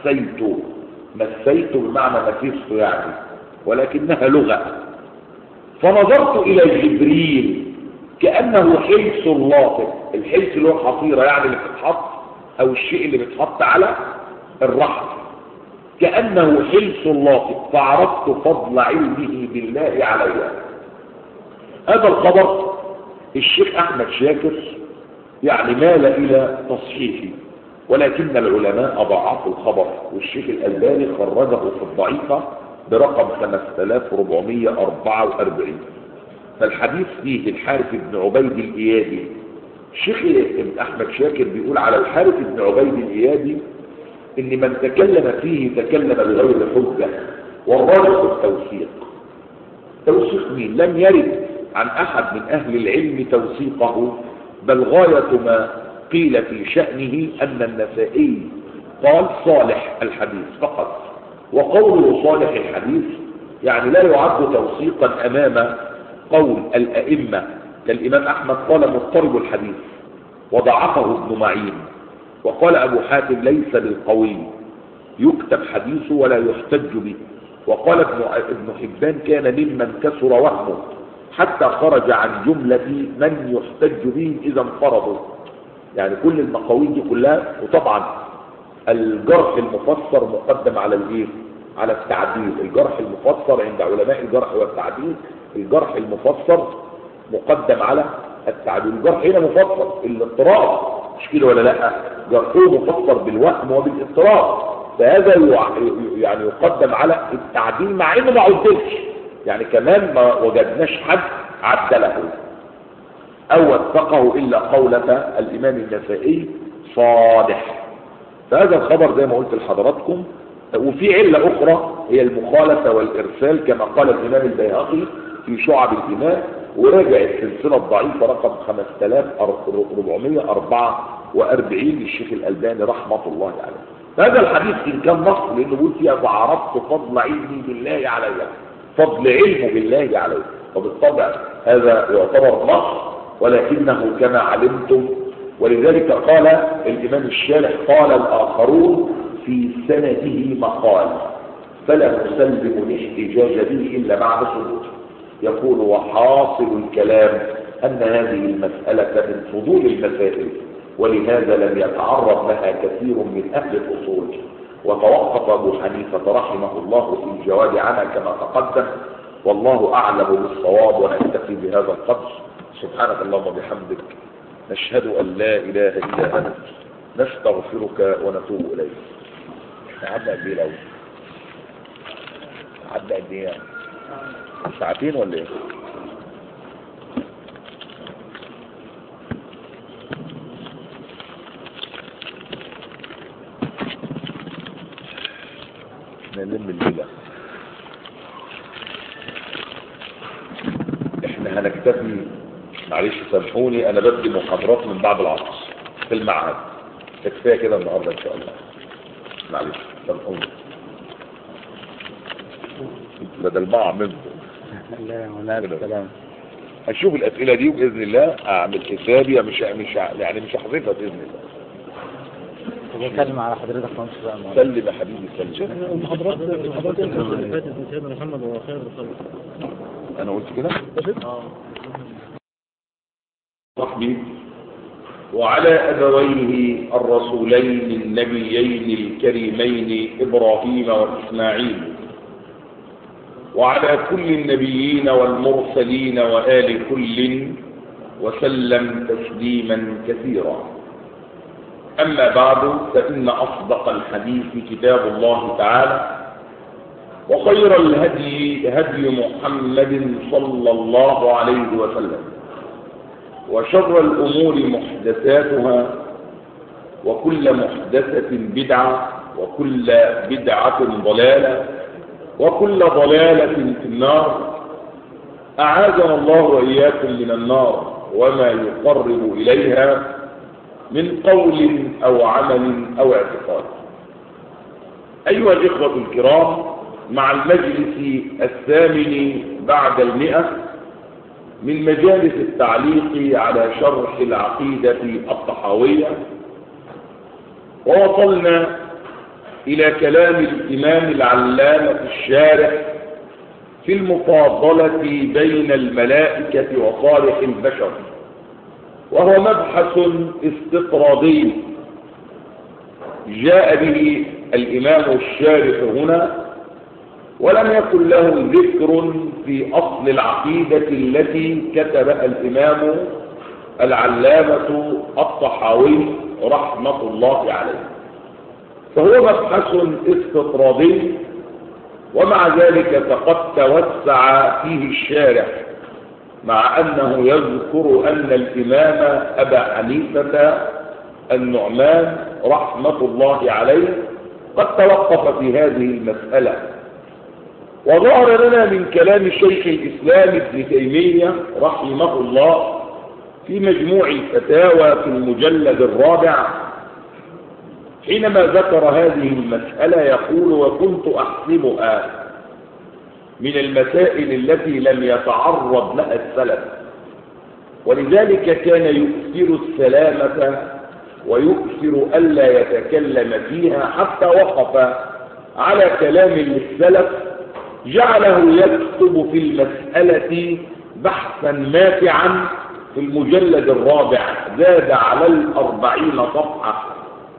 مسيت بمعنى مسيست يعني، ولكنها لغة. فنظرت إلى جبريل كأنه حلس لاطق، الحلس اللي هو حصيرة يعني اللي بتتحط أو الشيء اللي بتحط على الرحل، كأنه حلس لاطق، فعرفت فضل علمه بالله عليها. هذا الخبر الشيخ أحمد شاكر يعني مال إلى تصحيحه، ولكن العلماء ضعفوا الخبر، والشيخ الألباني خرجه في الضعيفة برقم 5444. فالحديث فيه الحارث بن عبيد الإيادي. الشيخ أحمد شاكر بيقول على الحارث بن عبيد الإيادي إن من تكلم فيه تكلم بغير حجة، والراجح التوثيق. توثيق مين؟ لم يرد عن أحد من أهل العلم توثيقه، بل غاية ما قيل في شأنه أن النسائي قال صالح الحديث فقط، وقوله صالح الحديث يعني لا يعد توثيقا أمام قول الأئمة كالإمام أحمد قال مضطرب الحديث وضعفه ابن معين، وقال أبو حاتم ليس بالقوي يكتب حديثه ولا يحتج به، وقال ابن حبان كان ممن كسر وهمه حتى خرج عن جملة من يحتج به إذا انفرضوا. يعني كل المقاويل دي كلها، وطبعا الجرح المفسر مقدم على الايه؟ على التعديل. الجرح المفسر عند علماء الجرح والتعديل، الجرح المفسر مقدم على التعديل. الجرح هنا مفسر الاضطراب، مش كده ولا لا؟ جرحه مفسر بالوهم وبالاضطراب، فهذا يعني يقدم على التعديل مع انه ما عدلش، يعني كمان ما وجدناش حد عدله او وثقه الا قولة الامام النسائي صالح. فهذا الخبر زي ما قلت لحضراتكم. وفي علة اخرى هي المخالفة والارسال كما قال الامام البيهقي في شعب الايمان، وراجع السلسلة الضعيفة رقم 5444 للشيخ الألباني رحمة الله عليه. هذا الحديث إن كان نص لأنه بيقول فيها فعرفت فضل علمي بالله علي، فضل علمه بالله عليه، وبالطبع هذا يعتبر نص ولكنه كما علمتم. ولذلك قال الإمام الشارح قال الآخرون في سنده مقال فلا نسلم الاحتجاج به إلا بعد ثبوته. يقول وحاصل الكلام أن هذه المسألة من فضول المسائل، ولهذا لم يتعرض لها كثير من أهل الأصول، وتوقف أبو حنيفة رحمه الله في الجواب عنها كما تقدم، والله أعلم بالصواب. ونكتفي بهذا القدر. سبحانك اللهم وبحمدك، نشهد أن لا إله إلا أنت، نستغفرك ونتوب إليك. احنا عدنا قد ايه الأول؟ عدنا قد ايه يعني؟ ساعتين ولا ايه؟ نلم الليلة. احنا هنكتفي، معلش سامحوني انا بدي محاضرات من بعد العصر في المعهد، كفايه كده النهارده ان شاء الله، معلش سامحوني بدل ما اعمل اشوف الاسئله دي باذن الله اعمل حسابي، مش يعني مش هحذفها باذن الله. بتكلم على حضرتك خالص بقى. سلم يا حبيبي سلم. شوف المحاضرات اللي فاتت من سيدنا محمد وهو خير الرسول. انا قلت كده؟ صحبي وعلى أبويه الرسولين النبيين الكريمين إبراهيم وإسماعيل، وعلى كل النبيين والمرسلين وآل كل، وسلم تسليما كثيرا. أما بعد، فإن أصدق الحديث كتاب الله تعالى، وخير الهدي هدي محمد صلى الله عليه وسلم، وشر الأمور محدثاتها، وكل محدثة بدعة، وكل بدعة ضلالة، وكل ضلالة في النار. أعاذنا الله وإياكم من النار وما يقرب إليها من قول أو عمل أو اعتقاد. أيها الإخوة الكرام، مع المجلس الثامن بعد 100 من مجالس التعليق على شرح العقيدة الطحاوية، ووصلنا إلى كلام الإمام العلامة الشارح في المفاضلة بين الملائكة وصالح البشر، وهو مبحث استطرادي جاء به الإمام الشارح هنا، ولم يكن له ذكر في أصل العقيدة التي كتبها الإمام العلامة الطحاوي رحمة الله عليه، فهو مبحث استطرادي، ومع ذلك فقد توسع فيه الشارح، مع أنه يذكر أن الإمام أبا حنيفة النعمان رحمة الله عليه قد توقف في هذه المسألة. وظهر لنا من كلام شيخ الإسلام ابن تيمية رحمه الله في مجموع الفتاوى في المجلد الرابع حينما ذكر هذه المسألة يقول: وكنت أحسبها من المسائل التي لم يتعرض لها السلف، ولذلك كان يؤثر السلامة ويؤثر ألا يتكلم فيها، حتى وقف على كلام للسلف جعله يكتب في المسألة بحثا ماتعا في المجلد الرابع، زاد على 40 صفحة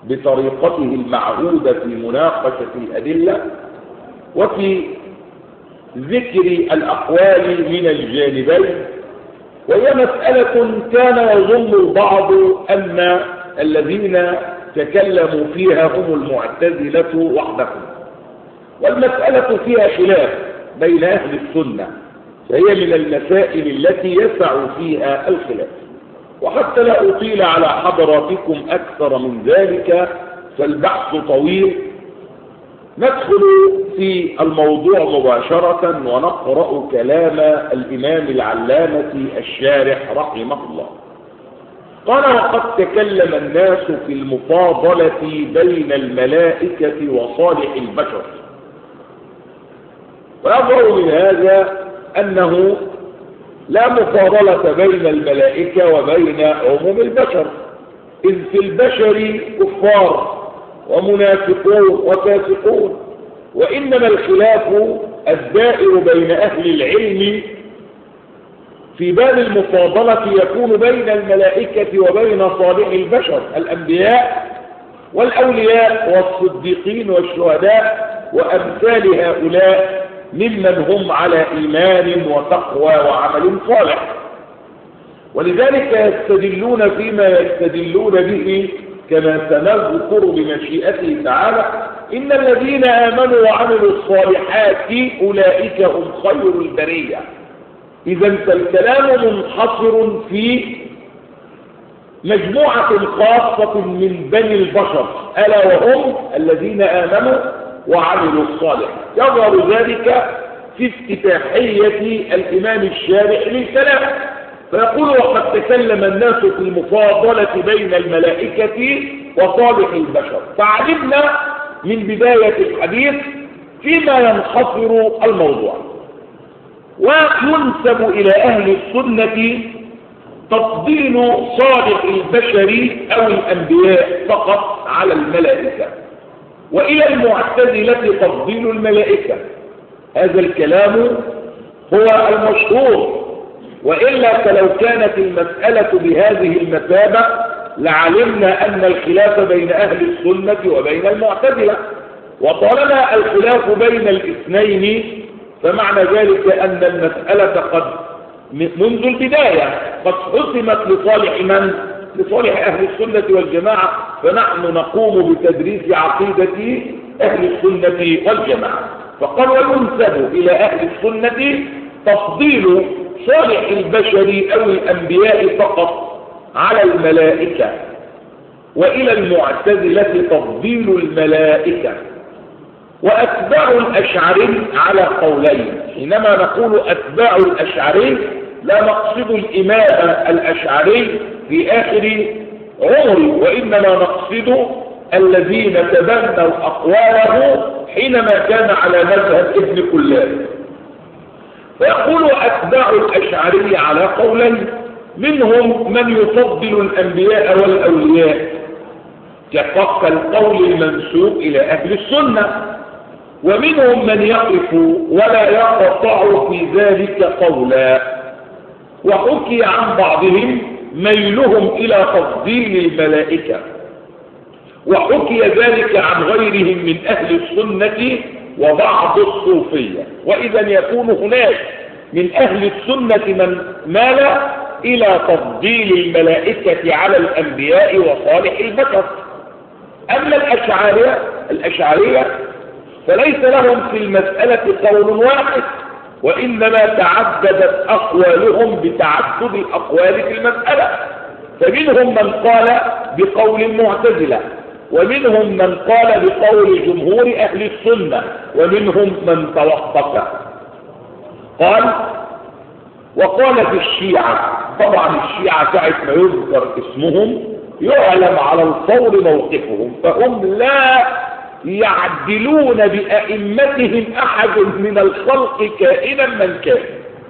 بطريقته المعهودة في مناقشة الأدلة وفي ذكر الأقوال من الجانبين، وهي مسألة كان يظن البعض أن الذين تكلموا فيها هم المعتزلة وحدهم، والمسألة فيها خلاف بين أهل السنة، فهي من المسائل التي يسع فيها الخلاف. وحتى لا أطيل على حضراتكم أكثر من ذلك فالبحث طويل، ندخل في الموضوع مباشرة ونقرأ كلام الإمام العلامة الشارح رحمه الله. قال: وقد تكلم الناس في المفاضلة بين الملائكة وصالح البشر. ويظهر من هذا أنه لا مفاضلة بين الملائكة وبين عموم البشر، إذ في البشر كفار ومنافقون وفاسقون، وإنما الخلاف الدائر بين أهل العلم في باب المفاضلة يكون بين الملائكة وبين صالح البشر، الأنبياء والأولياء والصديقين والشهداء وأمثال هؤلاء ممن هم على إيمان وتقوى وعمل صالح. ولذلك يستدلون فيما يستدلون به كما سنذكر بمشيئته تعالى: إن الذين آمنوا وعملوا الصالحات أولئك هم خير البرية. إذا فالكلام منحصر في مجموعة خاصة من بني البشر، ألا وهم الذين آمنوا وعملوا الصالح. يظهر ذلك في افتتاحية الإمام الشارح للكلام، فيقول: وقد تكلم الناس في المفاضلة بين الملائكة وصالح البشر. فعلمنا من بداية الحديث فيما ينحصر الموضوع، وينسب إلى أهل السنة تفضيل صالح البشر أو الأنبياء فقط على الملائكة، وإلى المعتزلة تفضيل الملائكة. هذا الكلام هو المشهور، وإلا فلو كانت المسألة بهذه المثابة لعلمنا أن الخلاف بين أهل السنة وبين المعتزلة، وطالما الخلاف بين الاثنين فمعنى ذلك أن المسألة قد منذ البداية قد حسمت لصالح من؟ لصالح أهل السنة والجماعة، فنحن نقوم بتدريس عقيدة أهل السنة والجماعة. فقال: وينسب إلى أهل السنة تفضيل صالح البشر أو الأنبياء فقط على الملائكة، وإلى المعتزلة تفضيل الملائكة. وأتباع الأشعري على قولين. حينما نقول أتباع الأشعري لا نقصد الإمام الأشعري في آخر عمره، وإنما نقصد الذين تبنوا أقواله حينما كان على مذهب ابن كلاب. فيقول أتباع الأشعري على قولين: منهم من يفضل الأنبياء والأولياء كالقول المنسوب إلى أهل السنة، ومنهم من يقف ولا يقطع في ذلك قولا. وحكي عن بعضهم ميلهم إلى تفضيل الملائكة، وحكي ذلك عن غيرهم من أهل السنة وبعض الصوفية. وإذا يكون هناك من أهل السنة من مال إلى تفضيل الملائكة على الأنبياء وصالح البشر. أما الأشعرية فليس لهم في المسألة قول واحد، وإنما تعددت أقوالهم بتعدد الأقوال في المسألة. فمنهم من قال بقول المعتزلة، ومنهم من قال بقول جمهور أهل السنة، ومنهم من توقف. قال: وقالت الشيعة. طبعا الشيعة ساعة ما يذكر اسمهم يعلم على الفور موقفهم، فهم لا يعدلون بأئمتهم أحد من الخلق كائنا من كان.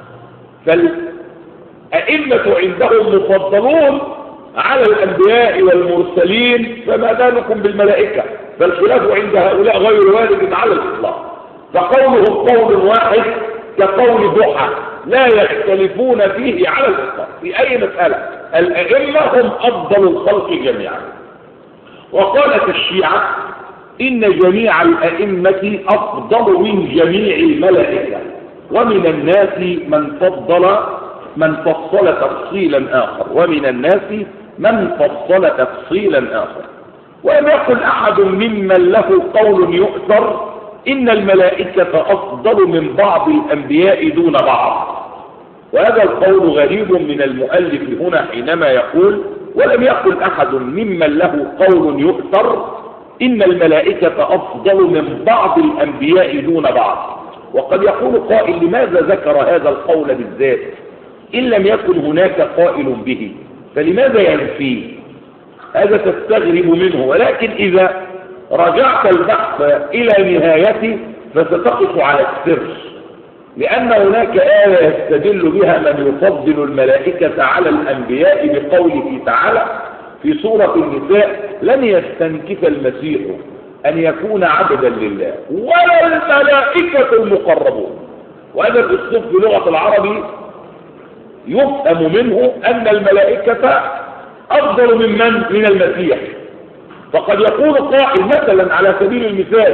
فالأئمة عندهم مفضلون على الأنبياء والمرسلين، فما بالكم بالملائكة؟ فالخلاف عند هؤلاء غير وارد على الإطلاق، فقولهم قول واحد كقول ضحى لا يختلفون فيه على الإطلاق في أي مسألة. الأئمة هم أفضل الخلق جميعا. وقالت الشيعة إن جميع الأئمة أفضل من جميع الملائكة، ومن الناس من فصل تفصيلا آخر، ومن الناس من فصل تفصيلا آخر. ولم يقل أحد ممن له قول يؤثر إن الملائكة أفضل من بعض الأنبياء دون بعض. وهذا القول غريب من المؤلف هنا حينما يقول ولم يقل أحد ممن له قول يؤثر إن الملائكة أفضل من بعض الأنبياء دون بعض. وقد يقول قائل لماذا ذكر هذا القول بالذات إن لم يكن هناك قائل به، فلماذا ينفيه؟ هذا تستغرب منه. ولكن إذا رجعت البحث إلى نهايته فستقف على السر، لأن هناك آية يستدل بها من يفضل الملائكة على الأنبياء بقوله تعالى في سورة النساء لن يستنكف المسيح أن يكون عبدا لله ولا الملائكة المقربون. وهذا الأسلوب في لغة العرب يفهم منه أن الملائكة أفضل من المسيح. فقد يقول قائل مثلا على سبيل المثال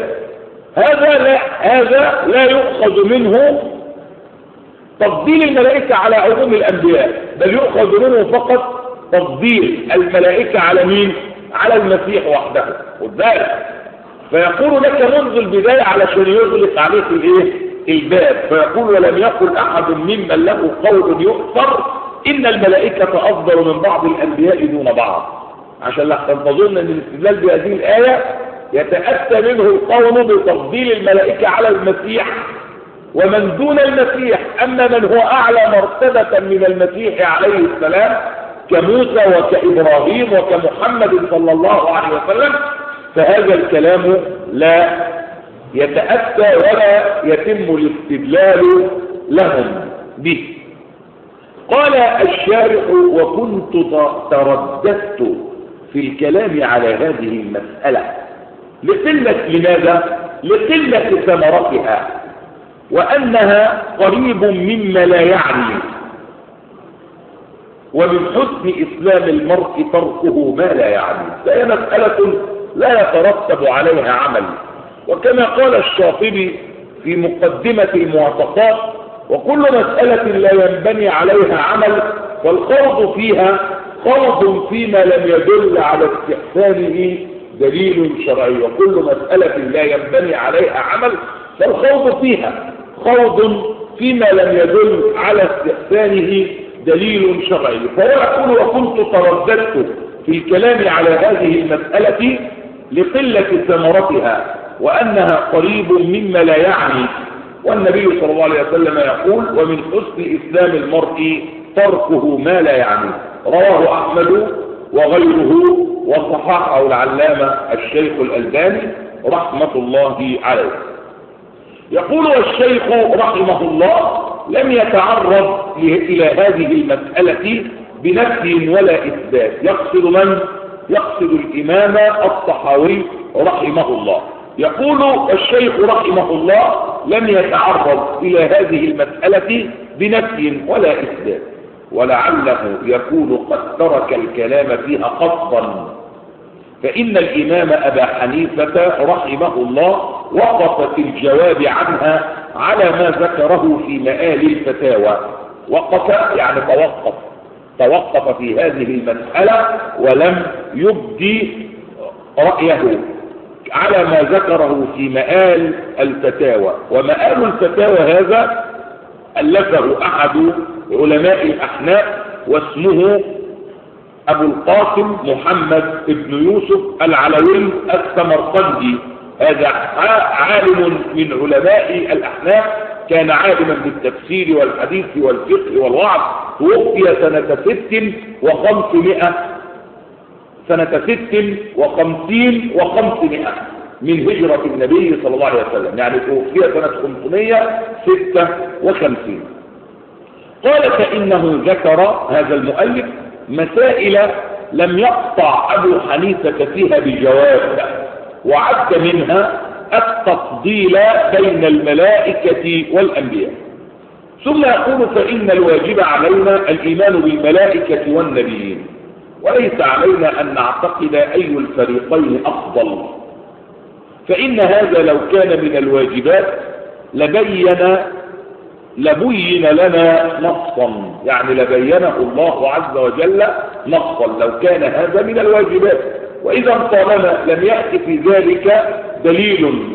هذا لا يؤخذ منه تفضيل الملائكة على عموم الأنبياء، بل يؤخذ منه فقط تفضيل الملائكة على مين؟ على المسيح وحده. وذلك فيقول لك منذ البداية علشان يغلق عليك الباب، فيقول ولم يقل أحد ممن له قول يؤثر إن الملائكة أفضل من بعض الأنبياء دون بعض، عشان لا تظن أن الاستدلال بهذه الآية يتأتى منه القول بتفضيل الملائكة على المسيح ومن دون المسيح. أما من هو أعلى مرتبة من المسيح عليه السلام كموسى وكإبراهيم وكمحمد صلى الله عليه وسلم فهذا الكلام لا يتأتى ولا يتم الاستدلال لهم به. قال الشارح وكنت ترددت في الكلام على هذه المسألة لماذا؟ لقلة ثمرتها وأنها قريب مما لا يعني، ومن حسن إسلام المرء تركه ما لا يعني، فهي مسألة لا يترتب عليها عمل. وكما قال الشاطبي في مقدمة الموافقات وكل مسألة لا ينبني عليها عمل فالخوض فيها خوض فيما لم يدل على استحسانه دليل شرعي، وكل مسألة لا ينبني عليها عمل فالخوض فيها خوض فيما لم يدل على استحسانه دليل شرعي. فهو يقول وكنت ترددت في الكلام على هذه المسألة لقلة ثمرتها وأنها قريب مما لا يعني، والنبي صلى الله عليه وسلم يقول ومن حسن إسلام المرء تركه ما لا يعني. رواه أحمد وغيره وصححه العلامة الشيخ الألباني رحمة الله عليه. يقول الشيخ رحمه الله لم يتعرض إلى هذه المسألة بنفي ولا إثبات. يقصد من؟ يقصد الإمام الطحاوي رحمه الله. يقول الشيخ رحمه الله لم يتعرض إلى هذه المسألة بنفي ولا إثبات، ولعله يكون قد ترك الكلام فيها قصدا، فإن الإمام أبا حنيفة رحمه الله وقف في الجواب عنها على ما ذكره في مآل الفتاوى. وقف يعني توقف في هذه المسألة ولم يبدي رأيه على ما ذكره في مآل الفتاوى. ومآل الفتاوى هذا ألفه أحد علماء الأحناف واسمه أبو القاسم محمد بن يوسف العلوي السمرقندي. هذا عالم من علماء الأحناف، كان عالما بالتفسير والحديث والفقه والوعظ، توفي سنة 56 و500 من هجرة النبي صلى الله عليه وسلم، يعني توفي سنة 556. قال فإنه ذكر هذا المؤلف مسائل لم يقطع أبو حنيفة فيها بجواب، وعد منها التفضيل بين الملائكة والأنبياء. ثم يقول فإن الواجب علينا الإيمان بالملائكة والنبيين، وليس علينا أن نعتقد أي الفريقين أفضل، فإن هذا لو كان من الواجبات لبين لنا نصا، يعني لبينه الله عز وجل نصا لو كان هذا من الواجبات. وإذا طالما لم يأتي في ذلك دليل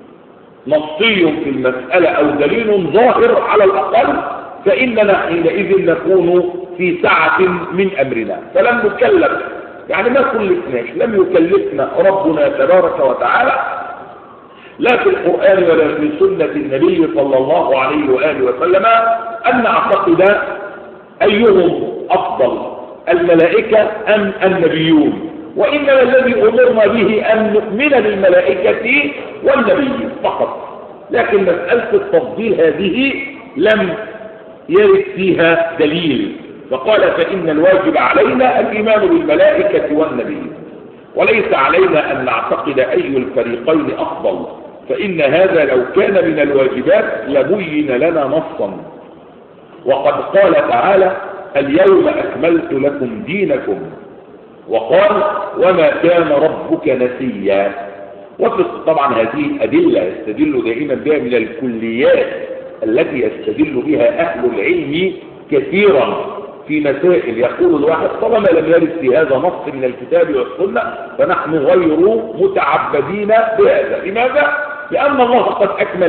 نصي في المسألة أو دليل ظاهر على الأقل، فإننا حينئذ نكون في سعة من أمرنا، فلم نكلف، يعني ما كلفناش، لم يكلفنا ربنا تبارك وتعالى لا في القرآن ولا في سنة النبي صلى الله عليه وآله وسلم أن نعتقد أيهم أفضل، الملائكة أم النبيون، وإنما الذي أمرنا به أن نؤمن بالملائكة والنبيين فقط. لكن مسألة التفضيل هذه لم يرد فيها دليل، فقال فإن الواجب علينا الإيمان بالملائكة والنبيين، وليس علينا أن نعتقد أي الفريقين أفضل، فإن هذا لو كان من الواجبات لبين لنا نصا. وقد قال تعالى اليوم أكملت لكم دينكم، وقال وما كان ربك نسيا. طبعا هذه أدلة يستدل دائما بها من الكليات التي يستدل بها أهل العلم كثيرا في مسائل. يقول الواحد طالما لم يرد في هذا نص من الكتاب والسنة فنحن غير متعبدين بهذا. لماذا؟ لأن الله قد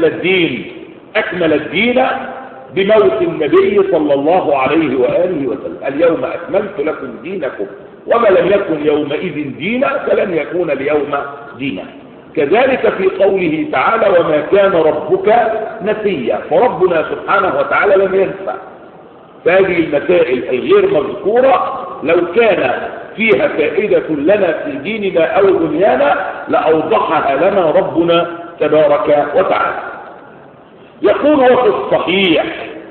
أكمل الدين بموت النبي صلى الله عليه وآله وسلم. اليوم أكملت لكم دينكم، وما لم يكن يومئذ دينا فلن يكون اليوم دينا. كذلك في قوله تعالى وما كان ربك نسيا، فربنا سبحانه وتعالى لم ينسى. فهذه المسائل الغير مذكورة لو كان فيها فائدة لنا في ديننا أو دنيانا لأوضحها لنا ربنا تبارك وتعالى. يقول وفي الصحيح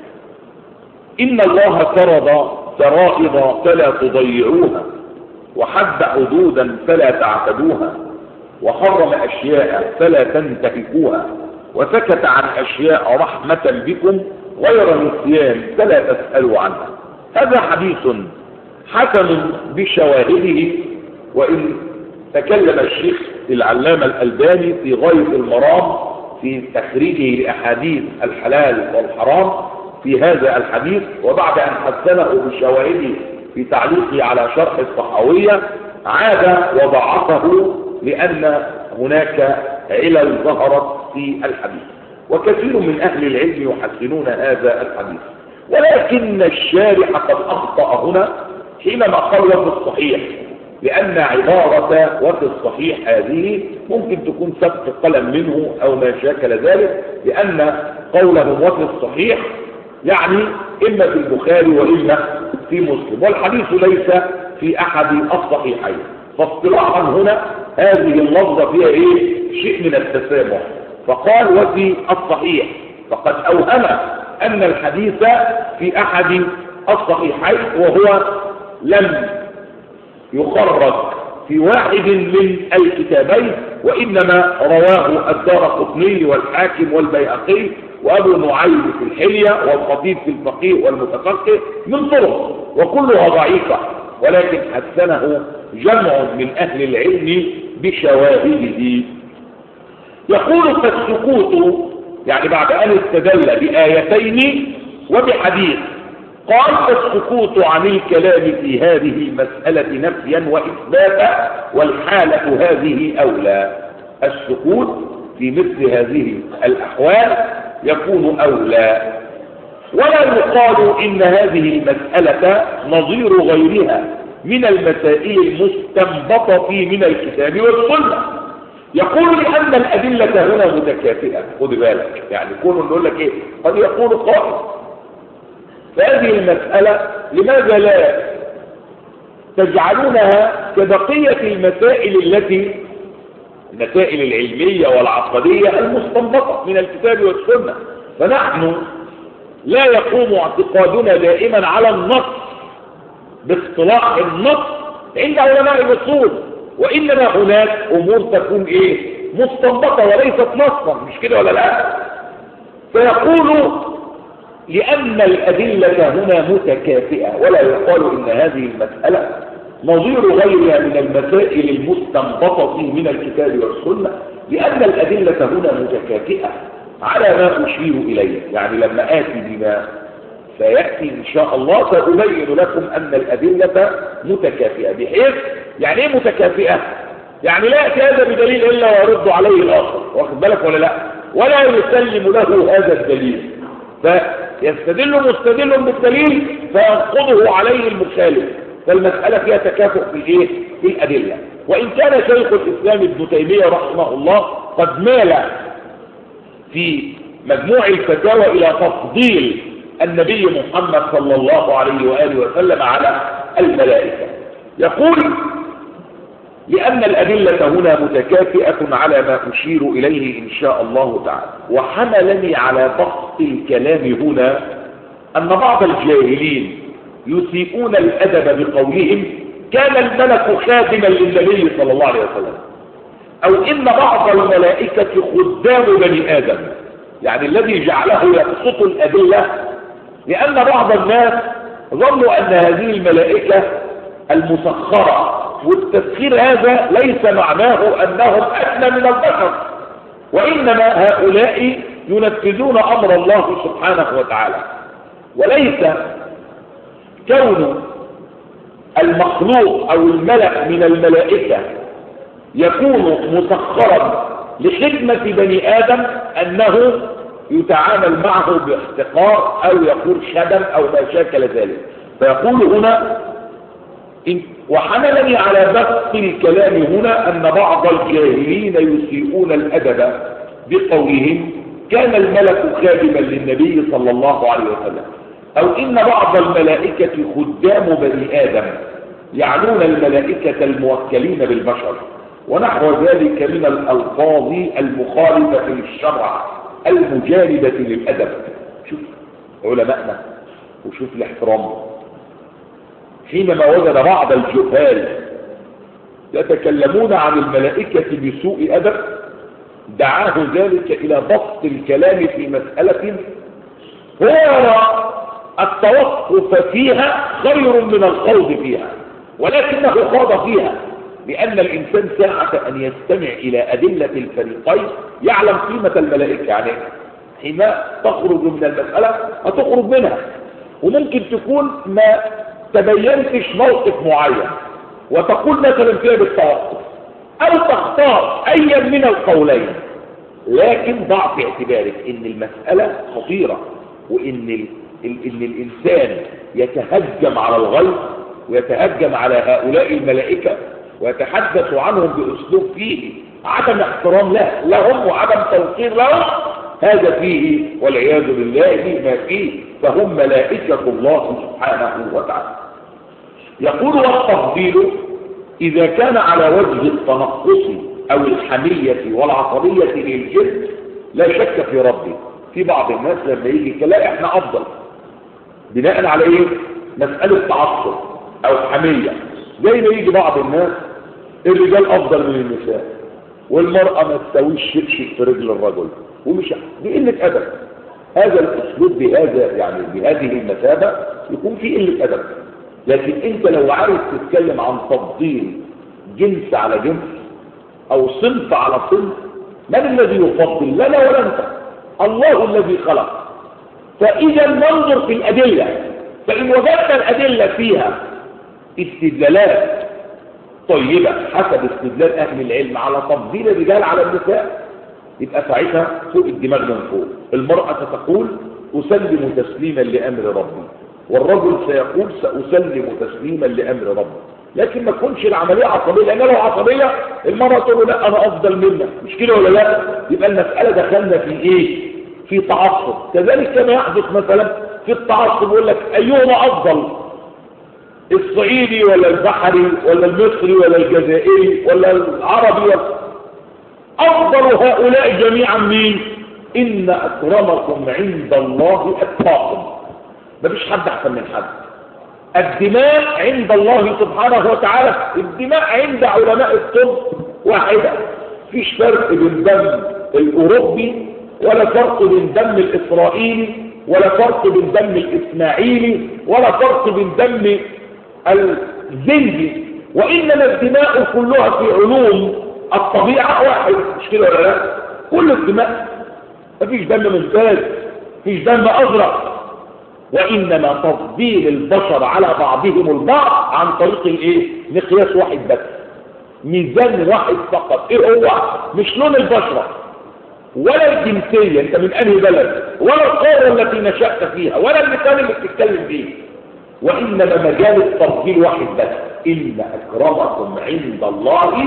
إن الله فرض فرائض فلا تضيعوها، وحد حدودا فلا تعتدوها، وحرم أشياء فلا تنتهكوها، وسكت عن أشياء رحمة بكم غير نسيان فلا تسألوا عنها. هذا حديث حسن بشواهده، وإن تكلم الشيخ العلامة الألباني في غاية المرام في تخريجه لأحاديث الحلال والحرام في هذا الحديث، وبعد أن حسنه بشواهده في تعليقه على شرح الصحاوية عاد وضعفه لأن هناك علل ظهرت في الحديث، وكثير من أهل العلم يحسنون هذا الحديث. ولكن الشارح قد أخطأ هنا حينما قال وفي الصحيح، لأن عبارة وفي الصحيح هذه ممكن تكون سبق قلم منه أو ما شاكل ذلك، لأن قوله وفي الصحيح يعني إما في البخاري وإما في مسلم، والحديث ليس في أحد الصحيحين. فاصطلاحا هنا هذه اللفظة فيها شيء من التسامح، فقال وفي الصحيح، فقد أوهم أن الحديث في أحد الصحيحين وهو لم يخرج في واحد من الكتابين، وإنما رواه الدارقطني والحاكم والبيهقي وأبو نعيم في الحلية والخطيب في الفقيه والمتفقه من طرق، وكلها ضعيفة، ولكن حسنه جمع من أهل العلم بشواهده. يقول فالسكوت، يعني بعد أن استدل بآيتين وبحديث، قال فالسكوت عن الكلام في هذه المسألة نفيا وإثباتا، والحالة هذه أولى. السكوت في مثل هذه الأحوال يكون أولى، ولا يقال إن هذه المسألة نظير غيرها من المسائل المستنبطة من الكتاب والسنة. يقول لأن الأدلة هنا متكافئة. خذ بالك، يعني كونه نقول لك قد يقول قائل فهذه المسألة لماذا لا تجعلونها كبقية المسائل المسائل العلمية والعقدية المستنبطة من الكتاب والسنة؟ فنحن لا يقوم اعتقادنا دائما على النص باصطلاح النص عند علماء الأصول، وإنما هناك أمور تكون مستنبطة وليست نصا، مش كده ولا لا؟ فيقول لأن الأدلة هنا متكافئة، ولا يقال إن هذه المسألة نظير غيرها من المسائل المستنبطة من الكتاب والسنة، لأن الأدلة هنا متكافئة على ما أشير إليه. يعني لما آتي بما سيأتي إن شاء الله سأبين لكم أن الأدلة متكافئة، بحيث يعني إيه متكافئة؟ يعني لا يأتي هذا بدليل إلا ويرد عليه الآخر، واخد بالك ولا لا؟ ولا يسلم له هذا الدليل، فيستدل مستدل بالدليل فينقضه عليه المخالف. فالمسألة فيها تكافؤ في الايه؟ في الأدلة. وإن كان شيخ الإسلام ابن تيمية رحمه الله قد مال في مجموع الفتاوى إلى تفضيل النبي محمد صلى الله عليه وآله وسلم على الملائكة. يقول: لأن الأدلة هنا متكافئة على ما أشير إليه إن شاء الله تعالى. وحملني على بسط الكلام هنا أن بعض الجاهلين يسيئون الأدب بقولهم: كان الملك خادما للنبي صلى الله عليه وسلم، أو إن بعض الملائكة خدام بني آدم. يعني الذي جعله يبسط الأدلة لأن بعض الناس ظنوا أن هذه الملائكة المسخرة، والتسخير هذا ليس معناه أنهم أدنى من البشر، وإنما هؤلاء ينفذون أمر الله سبحانه وتعالى. وليس كون المخلوق أو الملك من الملائكة يكون مسخرا لخدمة بني آدم أنه يتعامل معه باحتقار أو يقول خدم أو ما شاكل ذلك. فيقول هنا: وحملني على بسط الكلام هنا أن بعض الجاهلين يسيئون الأدب بقولهم: كان الملك خادما للنبي صلى الله عليه وسلم، أو إن بعض الملائكة خدام بني آدم، يعنون الملائكة الموكلين بالبشر، ونحو ذلك من الألفاظ المخالفة للشرع المجانبة للأدب. شوف علماءنا وشوف الاحترام، حينما وجد بعض الجهال يتكلمون عن الملائكة بسوء أدب دعاه ذلك إلى بسط الكلام في مسألة هو يرى التوقف فيها خير من الخوض فيها، ولكنه خاض فيها، لأن الإنسان ساعة أن يستمع إلى أدلة الفريقين يعلم قيمة الملائكة. يعني حين تخرج من المسألة هتخرج منها، وممكن تكون ما تبينتش موقف معين وتقول مثلا فيها بالتوقف، أو تختار أيا من القولين، لكن ضع في اعتبارك إن المسألة خطيرة، وإن الإنسان يتهجم على الغيب ويتهجم على هؤلاء الملائكة ويتحدث عنهم بأسلوب فيه عدم احترام لهم وعدم توقير لهم، هذا فيه والعياذ بالله ما فيه، فهم ملائكة الله سبحانه وتعالى. يقول: والتفضيل إذا كان على وجه التنقص أو الحمية والعصبية للجنس لا شك في ربي. في بعض الناس لما يجي كلا احنا أفضل بناء على ايه؟ مسألة تعصب أو حمية. زي ما يجي بعض الناس الرجال أفضل من النساء، والمرأة ما تسويش شبشب في رجل الرجل، ومش بقلة أدب. هذا الأسلوب بهذا يعني بهذه المثابة يكون فيه قلة أدب. لكن أنت لو عارف تتكلم عن تفضيل جنس على جنس أو صنف على صنف، من الذي يفضل لنا ولا أنت؟ الله الذي خلق. فإذا ننظر في الأدلة، فإن وجدنا الأدلة فيها استدلالات طيبة حسب استدلال أهل العلم على تفضيل الرجال على النساء، يبقى ساعتها فوق الدماغ من فوق. المرأة ستقول: أسلم تسليما لأمر ربي، والرجل سيقول: سأسلم تسليما لأمر ربي. لكن ما تكونش العملية عصبية، لأن لو عصبية المرأة تقول له: لا أنا أفضل منك، مش كده ولا لا؟ يبقى المسألة دخلنا في إيه؟ في تعصب. كذلك كما يحدث مثلا في التعصب، يقول لك: أيهما أفضل، الصعيدي ولا البحري ولا المصري ولا الجزائري ولا العربي؟ أفضل هؤلاء جميعا مين؟ إن أكرمكم عند الله أتقاكم. مفيش حد أحسن من حد. الدماء عند الله سبحانه وتعالى، الدماء عند علماء الطب واحدة، مفيش فرق بين دم الأوروبي ولا فرق بين دم الإسرائيلي ولا فرق بين دم الإسماعيلي ولا فرق بين دم الزنجي. وإنما الدماء كلها في علوم الطبيعة واحد، مش كده ولا لا؟ كل الدماء، مفيش دم ممتاز، مفيش دم أزرق، وإنما تفضيل البشر على بعضهم البعض عن طريق الايه؟ مقياس واحد بس، ميزان واحد فقط. ايه هو؟ مش لون البشرة ولا الجنسية، انت من انهي بلد، ولا القارة التي نشأت فيها، ولا اللسان اللي بتتكلم بيه، وإنما مجال التفضيل واحد بس: إن أكرمكم عند الله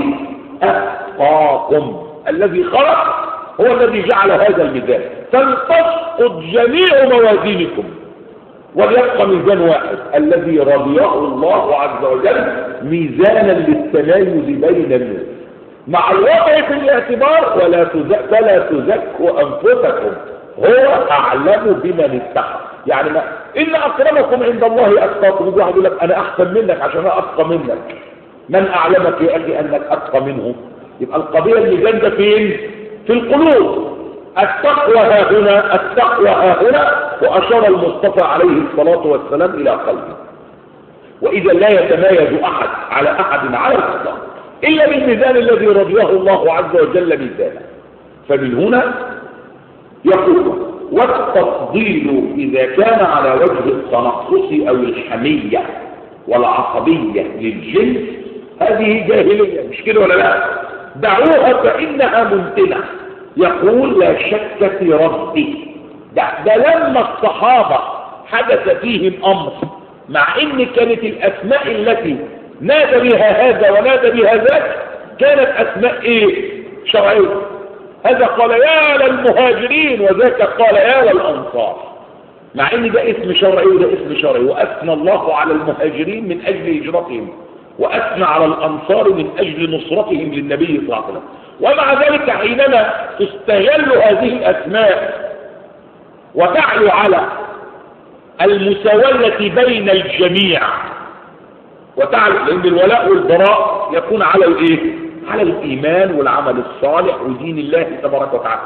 أتقاكم. الذي خلق هو الذي جعل هذا الميزان، فلتسقط جميع موازينكم وليبقى ميزان واحد الذي رضيه الله عز وجل ميزانا للتمايز بين الناس، مع الوضع في الاعتبار فلا تزكوا أنفسكم، هو أعلم بمن اتقى. يعني ما إن أكرمكم عند الله أتقاكم. يجي واحد يقول لك أنا أحسن منك عشان أنا أتقى منك. من أعلمك يا أخي أنك أتقى منه؟ يبقى القضية اللي جنده فين؟ في القلوب. التقوى ها هنا، التقوى ها هنا، وأشار المصطفى عليه الصلاة والسلام إلى قلبه. وإذا لا يتمايز أحد على أحد على الإطلاق إلا بالميزان الذي رضيه الله عز وجل ميزانه. فمن هنا يقول: والتفضيل إذا كان على وجه التنقص أو الحمية والعصبية للجنس هذه جاهلية، مش كده ولا لا؟ دعوها فإنها ممتنة. يقول: لا شك في ربي. ده لما الصحابة حدث فيهم أمر، مع إن كانت الأسماء التي نادى بها هذا ونادى بها ذاك كانت أسماء إيه؟ شرعية. هذا قال يا للمهاجرين وذاك قال يا للأنصار، مع إن ده اسم شرعي وده اسم شرعي. وأثنى الله على المهاجرين من أجل هجرتهم، وأثنى على الأنصار من أجل نصرتهم للنبي صلى الله عليه وسلم. ومع ذلك حينما تستغل هذه الأسماء وتعلو على المساواة التي بين الجميع وتعلو، لأن الولاء والبراء يكون على الإيه؟ على الإيمان والعمل الصالح ودين الله تبارك وتعالى.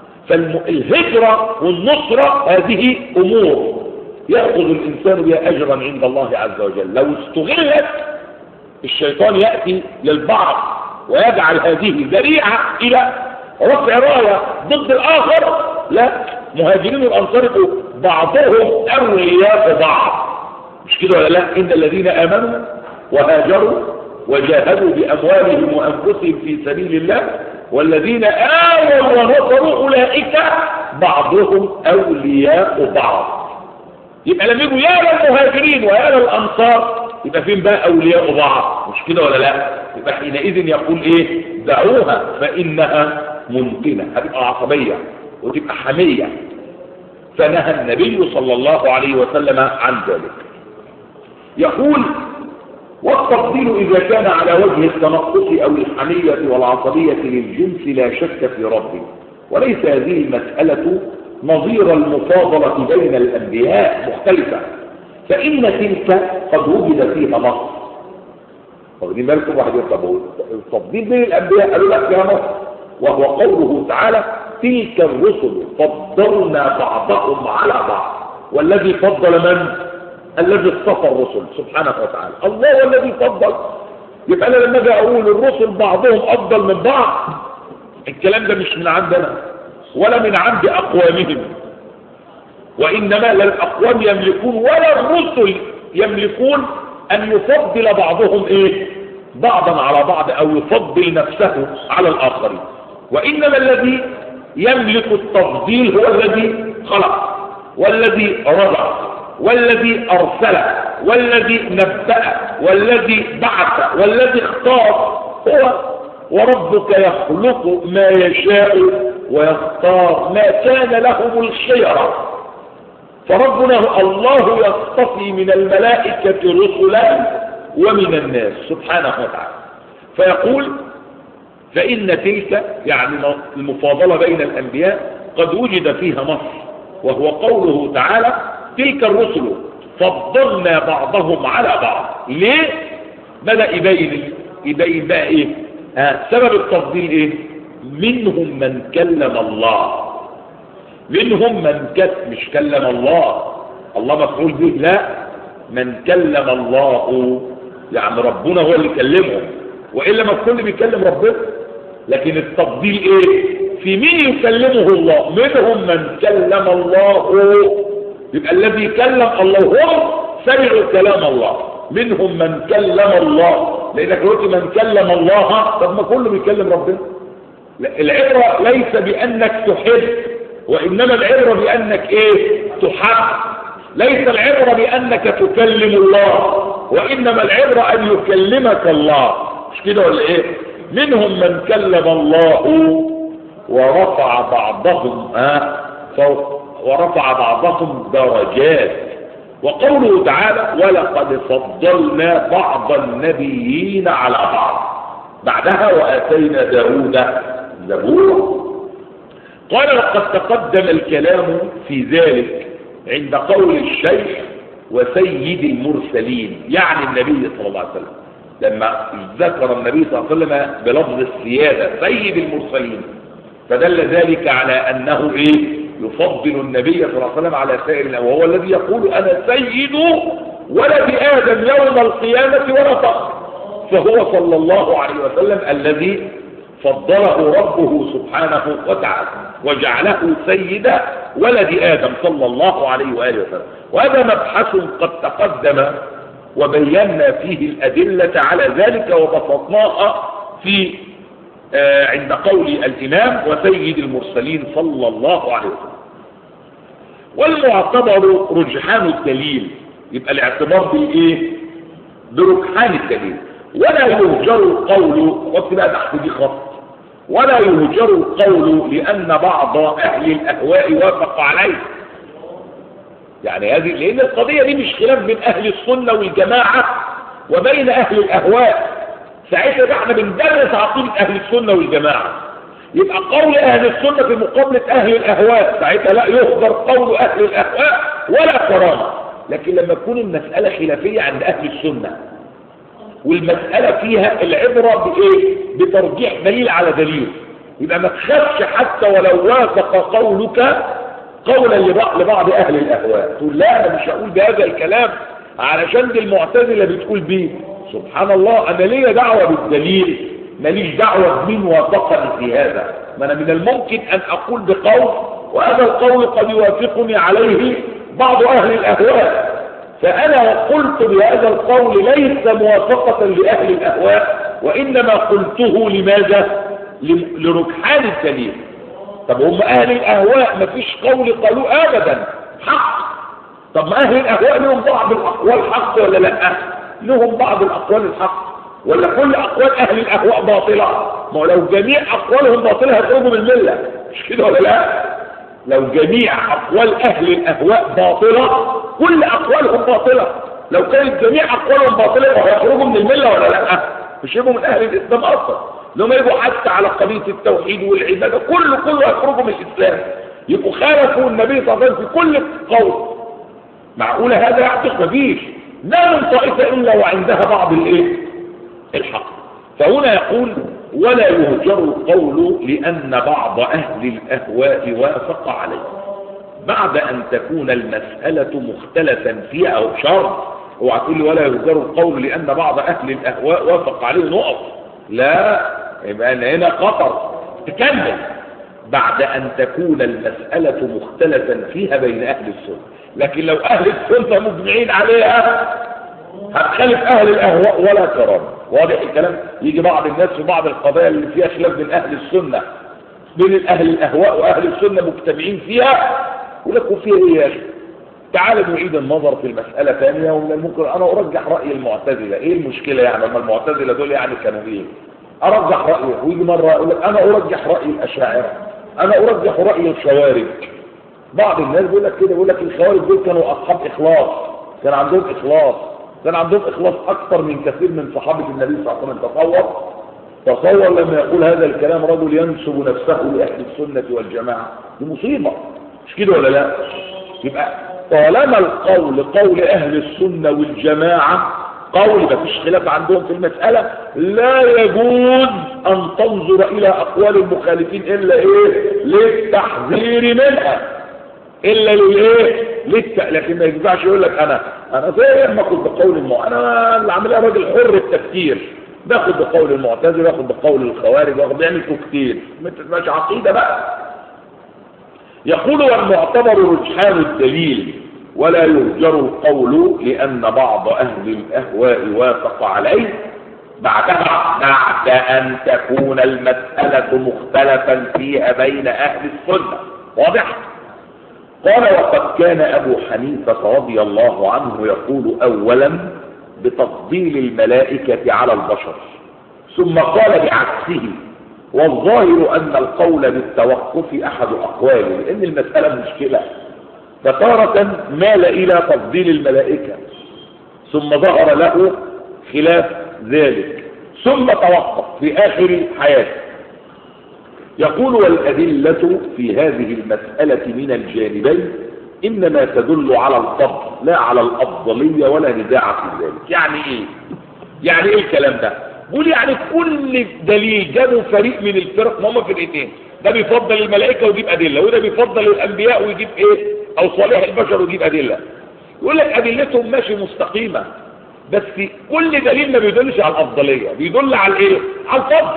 فالهجرة والنصرة هذه أمور يأخذ الإنسان بها أجرا عند الله عز وجل. لو استغلت الشيطان يأتي للبعض ويجعل هذه ذريعة إلى رفع راية ضد الآخر. لا، مهاجرين والأنصار بعضهم أولياء بعض، مش كده ولا لا؟ إن الذين آمنوا وهاجروا وجاهدوا بأموالهم وأنفسهم في سبيل الله والذين آمنوا ونصروا أولئك بعضهم أولياء بعض. يبقى لما يقولوا يا للمهاجرين ويا للأنصار يبقى فين بقى أولياء بعض؟ مش كده ولا لا؟ يبقى حينئذ يقول إيه؟ دعوها فإنها ممكنة، هتبقى عصبية وتبقى حمية. فنهى النبي صلى الله عليه وسلم عن ذلك. يقول: والتفضيل إذا كان على وجه التنقص أو الحمية والعصبية للجنس لا شك في ربه. وليس هذه المسألة نظير المفاضلة بين الأنبياء مختلفة، فإن تلك قد وجد فيها نص. واخدين بالكم؟ واحد يقول التفضيل بين الأنبياء، قالوا لا فيها نص، وهو قوله تعالى: تلك الرسل فضلنا بعضهم على بعض. والذي فضل من؟ الذي اصطفى الرسل سبحانه وتعالى. الله هو الذي فضل. يبقى انا لما اجي اقول الرسل بعضهم افضل من بعض، الكلام ده مش من عندنا ولا من عند اقوامهم، وانما لا الاقوام يملكون ولا الرسل يملكون ان يفضل بعضهم ايه؟ بعضا على بعض، او يفضل نفسه على الاخرين. وانما الذي يملك التفضيل هو الذي خلق والذي رزق والذي أرسل والذي نبأ والذي بعث والذي اختار هو. وربك يخلق ما يشاء ويختار ما كان لهم الخيرة. فربنا الله يصطفي من الملائكة رسلا ومن الناس سبحانه وتعالى. فيقول: فإن تلك يعني المفاضلة بين الأنبياء قد وجد فيها نص، وهو قوله تعالى: تلك الرسل فضلنا بعضهم على بعض. ليه؟ بدأ يبين بقى ايه؟ سبب التفضيل ايه؟ منهم من كلم الله، منهم من مش كلم الله، الله مفعول به، لا، من كلم الله يعني ربنا هو اللي كلمهم، وإلا ما الكل بيكلم ربنا. لكن التفضيل ايه؟ في مين يكلمه الله؟ منهم من كلم الله، يبقى الذي كلم الله هم سمعوا كلام الله. منهم من كلم الله، لانك قلت من كلم الله، طب ما كله بيكلم ربنا. العبرة ليس بانك تحب، وانما العبرة بانك ايه؟ تحب. ليس العبرة بانك تكلم الله، وانما العبرة ان يكلمك الله. مش كده ولا ايه؟ منهم من كلم الله ورفع بعضهم درجات. وقوله تعالى ولقد فضلنا بعض النبيين على بعض، بعدها وآتينا داود زبورا. قال لقد تقدم الكلام في ذلك عند قول الشيخ وسيد المرسلين، يعني النبي صلى الله عليه وسلم، لما ذكر النبي صلى الله عليه وسلم بلفظ السيادة سيد المرسلين، فدل ذلك على أنه إيه؟ يفضل النبي صلى الله عليه وسلم على سائر الأمم، وهو الذي يقول أنا سيد ولد آدم يوم القيامة ولا فخر. فهو صلى الله عليه وسلم الذي فضله ربه سبحانه وتعالى وجعله سيد ولد آدم صلى الله عليه وآله وسلم. وهذا مبحث قد تقدم وبينا فيه الأدلة على ذلك وبسطناها في عند قول الإمام وسيد المرسلين صلى الله عليه وسلم. والمعتبر رجحان الدليل، يبقى الاعتبار بالايه؟ برجحان الدليل. ولا يهجر القول، وقت بقى تحت دي خط، ولا يهجر القول لأن بعض أهل الأهواء وافق عليه. يعني هذه لأن القضية دي مش خلاف بين أهل السنة والجماعة وبين أهل الأهواء، ساعتها احنا بندرس عقيدة أهل السنة والجماعة، يبقى قول أهل السنة في مقابلة أهل الأهواء، ساعتها لا يهجر قول أهل الأهواء ولا كرامة. لكن لما تكون المسألة خلافية عند أهل السنة والمسألة فيها العبرة بإيه؟ بترجيح دليل على دليل، يبقى ما تخافش حتى ولو وافق قولك قولا لبعض أهل الأهواء، تقول لا أنا مش هقول بهذا الكلام علشان دي المعتزلة بتقول بيه. سبحان الله، أنا ليا دعوة بالدليل، ماليش دعوة بمين وافقني في هذا. ما أنا من الممكن أن أقول بقول وهذا القول قد يوافقني عليه بعض أهل الأهواء، فأنا قلت بهذا القول ليس موافقة لأهل الأهواء، وإنما قلته لماذا؟ لرجحان الدليل. طب هم أهل الأهواء ما فيش قول قالوا أبدا حق، طب ما أهل الأهواء لهم بعض الأقوال حق ولا لا؟ لهم بعض الأقوال الحق، ولا كل أقوال أهل الأهواء باطلة؟ ما لو جميع أقوالهم باطلة هيخرجوا من الملة، مش كده ولا لا؟ لو جميع أقوال أهل الأهواء باطلة كل أقوالهم باطلة، لو كانت جميع أقوالهم باطلة هيخرجوا من الملة ولا لا؟ مش يبقوا من أهل الإسلام أصلا، لما يبقوا حتى على قضية التوحيد والعبادة كله هيخرجوا من الإسلام، يبقوا خالفوا النبي صلى الله عليه وسلم في كل قول. معقولة هذا يحدث؟ مفيش، ما من طائفة إلا وعندها بعض الإيه؟ الحق. فهنا يقول ولا يهجر القول لأن بعض أهل الأهواء وافق عليه، بعد أن تكون المسألة مختلفا فيها أو شرط. اوعى تقول لي ولا يهجر القول لأن بعض أهل الأهواء وافق عليه نقط، لا، يبقى هنا خطر. تكمل بعد أن تكون المسألة مختلفا فيها بين أهل السنة، لكن لو أهل السنة مجمعين عليها هتخالف أهل الأهواء ولا كرامة. واضح الكلام؟ يجي بعض الناس في بعض القضايا اللي فيها خلاف بين أهل السنة، بين أهل الأهواء وأهل السنة مجتمعين فيها، يقول لك وفيها إيه يا أخي؟ تعال نعيد النظر في المسألة ثانية، ومن الممكن أنا أرجح رأي المعتزلة. إيه المشكلة يعني لما المعتزلة دول يعني كانوا إيه؟ أرجح رأيه، ويجي مرة يقول لك أنا أرجح رأي الأشاعرة، أنا أرجح رأي الخوارج. بعض الناس بيقول لك كده، بيقول لك الخوارج دول كانوا أصحاب إخلاص، كان عندهم إخلاص، كان عندهم إخلاص أكثر من كثير من صحابة النبي صلى الله عليه وسلم. تصور لما يقول هذا الكلام رجل ينسب نفسه لأهل السنة والجماعة، دي مصيبة، مش كده ولا لا؟ يبقى طالما القول قول أهل السنة والجماعة قول مفيش خلاف عندهم في المسألة، لا يجوز أن تنظر إلى أقوال المخالفين إلا إيه؟ للتحذير منها، إلا للإيه؟ لكن ما يجبعش يقول لك انا زي ما اخد بقول انا العمليه راجل حر التفكير، باخد بقول المعتزله، باخد بقول الخوارج، باخد بيعمل كوكتيل مش عقيده بقى. يقول والمعتبر رجحان الدليل ولا يهجر القول لان بعض اهل الاهواء وافق عليه بعد ان تكون المساله مختلفا فيها بين اهل السنه. واضح؟ قال وقد كان ابو حنيفه رضي الله عنه يقول اولا بتفضيل الملائكه على البشر، ثم قال بعكسه، والظاهر ان القول بالتوقف احد اقواله، لان المساله مشكله، فتارة مال الى تفضيل الملائكه ثم ظهر له خلاف ذلك ثم توقف في اخر حياته. يقول والأدلة في هذه المسألة من الجانبين إنما تدل على الفضل لا على الأفضلية ولا نزاع في ذلك. يعني إيه؟ يعني إيه الكلام ده؟ قول يعني كل دليل جابوا فريق من الفرق، ما هم فرقتين، ده بيفضل الملائكة ويجيب أدلة، وده بيفضل الأنبياء ويجيب إيه؟ أو صالح البشر ويجيب أدلة. يقول لك أدلتهم ماشي مستقيمة، بس كل دليل ما بيدلش على الأفضلية، بيدل على إيه؟ على الفضل.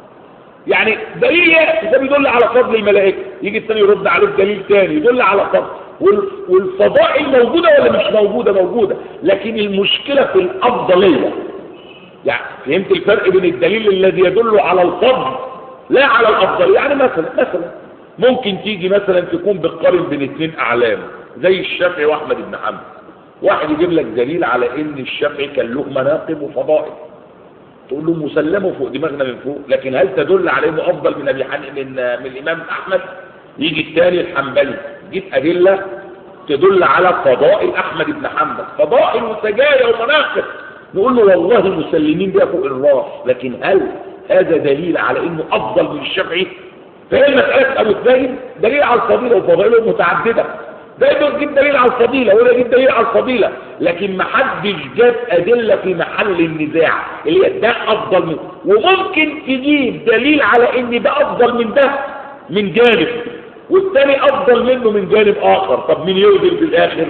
يعني دليل ده بيدل على فضل الملائكه، يجي الثاني يرد عليه بدليل ثاني يدل على فضل، والفضائل موجوده ولا مش موجوده؟ موجوده، لكن المشكله في الافضليه. يعني فهمت الفرق بين الدليل الذي يدل على الفضل لا على الافضليه؟ يعني مثلا ممكن تيجي مثلا تكون بتقارن بين اثنين اعلام زي الشافعي واحمد بن حنبل، واحد يجيب لك دليل على ان الشافعي كان له مناقب وفضائل، تقول له مسلمه فوق دماغنا من فوق، لكن هل تدل على انه افضل من من الامام احمد؟ يجي الثاني الحنبلي يجيب ادله تدل على فضائل احمد بن حنبل، فضائل وسجايا ومناقب، نقول له والله مسلمين بيها فوق الراس، لكن هل هذا دليل على انه افضل من الشافعي؟ فهي مساله ابو الثاني دليل على الفضيله وفضائله متعدده، ده يجيب دليل على الفضيله ولا يجيب دليل على الفضيله، لكن ما حدش جاب ادله في محل النزاع اللي هي ده افضل منه. وممكن تجيب دليل على ان ده افضل من ده من جانب والثاني افضل منه من جانب اخر، طب مين يقدر في الاخر؟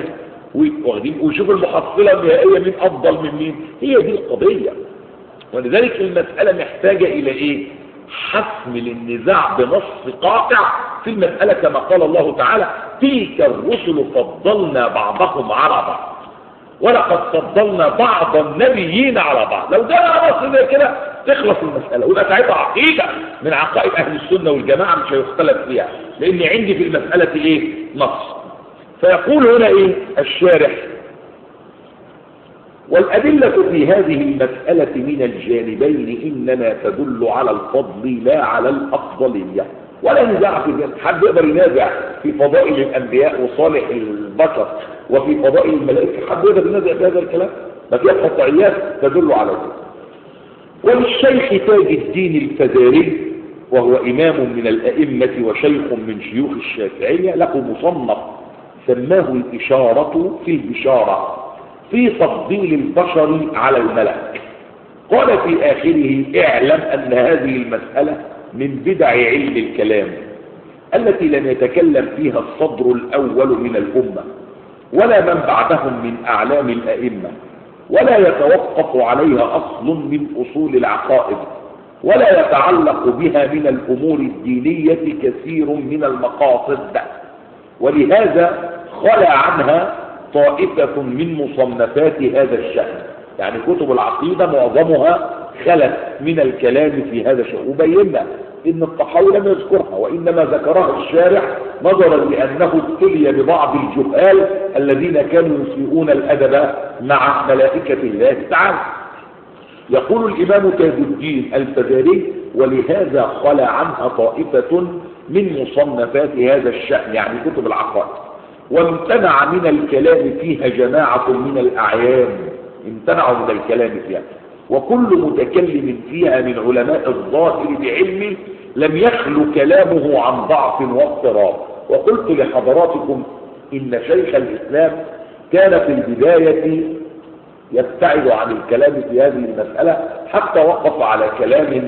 ويشوف المحصله النهائيه مين افضل من مين. هي دي القضيه، ولذلك المساله محتاجه الى ايه؟ حسم للنزاع بنص قاطع في المسألة، كما قال الله تعالى تلك الرسل فضلنا بعضهم على بعض ولقد فضلنا بعض النبيين على بعض. لو جاء نص زي كده تخلص المسألة ويبقى ساعتها عقيدة من عقائد أهل السنة والجماعة مش هيختلف فيها، لأن عندي في المسألة إيه؟ نص. فيقول هنا إيه الشارح والأدلة في هذه المسألة من الجانبين إنما تدل على الفضل لا على الأفضلية، ولا نزاع في ذلك. حد يقدر ينازع في فضائل الأنبياء وصالح البشر وفي فضائل الملائكة؟ حد يقدر ينازع في هذا الكلام؟ ما فيها قطعيات تدل على ذلك. وللشيخ تاج الدين الفزاري وهو إمام من الأئمة وشيخ من شيوخ الشافعية له مصنف سماه الإشارة في البشارة في تفضيل البشر على الملك. قال في آخره اعلم أن هذه المسألة من بدع علم الكلام التي لم يتكلم فيها الصدر الأول من الأمة ولا من بعدهم من أعلام الأئمة، ولا يتوقف عليها أصل من أصول العقائد، ولا يتعلق بها من الأمور الدينية كثير من المقاصد، ولهذا خلى عنها طائفة من مصنفات هذا الشأن. يعني كتب العقيدة معظمها خلت من الكلام في هذا الشأن، وبينا إن الطحاوي لم يذكرها وإنما ذكرها الشارح نظرا لأنه ابتلي ببعض الجهال الذين كانوا يسيئون الأدب مع ملائكة الله تعالى. يقول الإمام تاج الدين الفزاري ولهذا خلى عنها طائفة من مصنفات هذا الشأن، يعني كتب العقائد، وامتنع من الكلام فيها جماعة من الأعيان، امتنعوا من الكلام فيها، وكل متكلم فيها من علماء الظاهر بعلمه لم يخلو كلامه عن ضعف واضطراب. وقلت لحضراتكم إن شيخ الإسلام كان في البداية يبتعد عن الكلام في هذه المسألة حتى وقف على كلام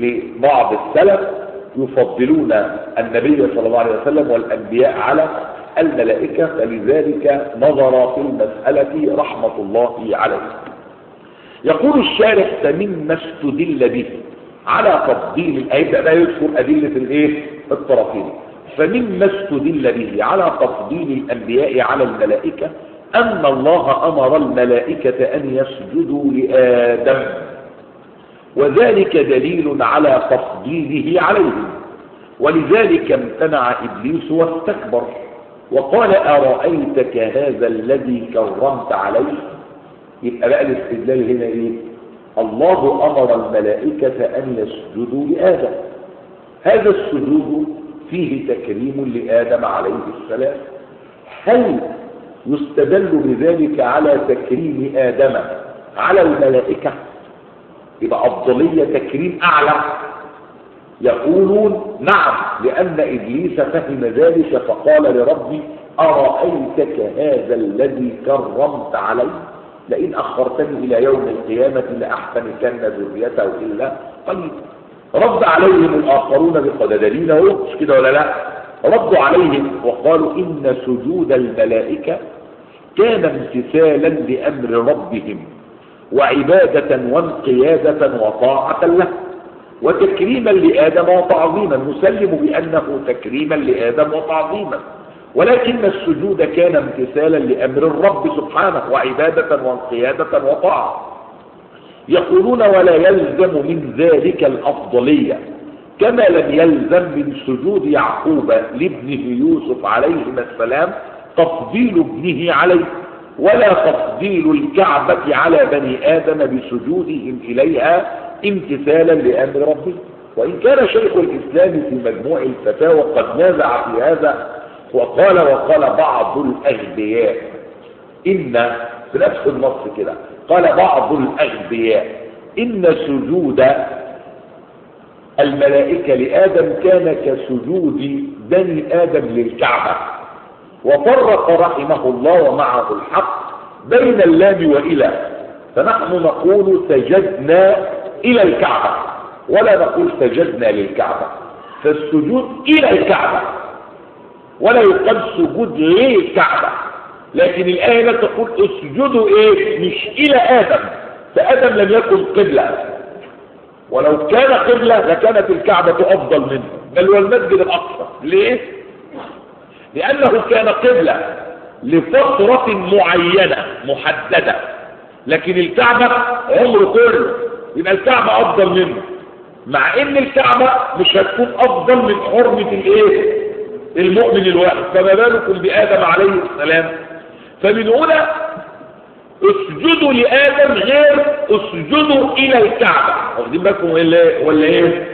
لبعض السلف يفضلون النبي صلى الله عليه وسلم والأنبياء على الملائكة، فلذلك نظر في المسألة رحمة الله عليه. يقول الشارح: فمما استدل به على تفضيل، هيبدأ بقى يذكر أدلة الطرفين. فمما استدل به على تفضيل الأنبياء على الملائكة أن الله أمر الملائكة أن يسجدوا لآدم، وذلك دليل على تفضيله عليهم، ولذلك امتنع إبليس واستكبر وقال: أرأيتك هذا الذي كرمت عليه. يبقى بقى الاستدلال هنا ايه؟ الله أمر الملائكة أن يسجدوا لآدم، هذا السجود فيه تكريم لآدم عليه السلام. هل يستدل بذلك على تكريم آدم على الملائكة؟ يبقى أفضلية تكريم أعلى. يقولون نعم، لأن إبليس فهم ذلك فقال لربي: أرأيتك هذا الذي كرمت عليه لئن أخرتني إلى يوم القيامة لأحتنكن ذريته إلا قليلا. رد عليهم الآخرون بقدرين، مش كده ولا لا؟ ردوا عليهم وقالوا: إن سجود الملائكة كان امتثالا لأمر ربهم وعبادة وانقيادة وطاعة له وتكريما لآدم وتعظيما. نسلم بأنه تكريما لآدم وتعظيما، ولكن السجود كان امتثالا لأمر الرب سبحانه وعبادة وانقيادة وطاعة. يقولون: ولا يلزم من ذلك الأفضلية، كما لم يلزم من سجود يعقوب لابنه يوسف عليهما السلام تفضيل ابنه عليه، ولا تفضيل الكعبة على بني آدم بسجودهم إليها امتثالا لأمر ربه. وإن كان شيخ الإسلام في مجموع الفتاوى قد نازع في هذا وقال بعض الأغبياء إن، في نفس النص كده قال بعض الأغبياء إن سجود الملائكة لآدم كان كسجود بني آدم للكعبة، وفرق رحمه الله ومعه الحق بين اللام وإلى، فنحن نقول سجدنا إلى الكعبة ولا نقول سجدنا للكعبة، فالسجود إلى الكعبة ولا يقال سجود للكعبة. لكن الآية لا تقول اسجدوا مش إلى آدم، فآدم لم يكن قبلة، ولو كان قبلة لكانت الكعبة أفضل منه، بل والمسجد الأقصى. ليه؟ لأنه كان قبلة لفترة معينة محددة، لكن الكعبة عمره كله، يبقى الكعبة أفضل منه، مع إن الكعبة مش هتكون أفضل من حرمة المؤمن الواحد، فما بالكم بآدم عليه السلام. فمن هنا اسجدوا لآدم غير اسجدوا إلى الكعبة. واخدين بالكم ولا ايه؟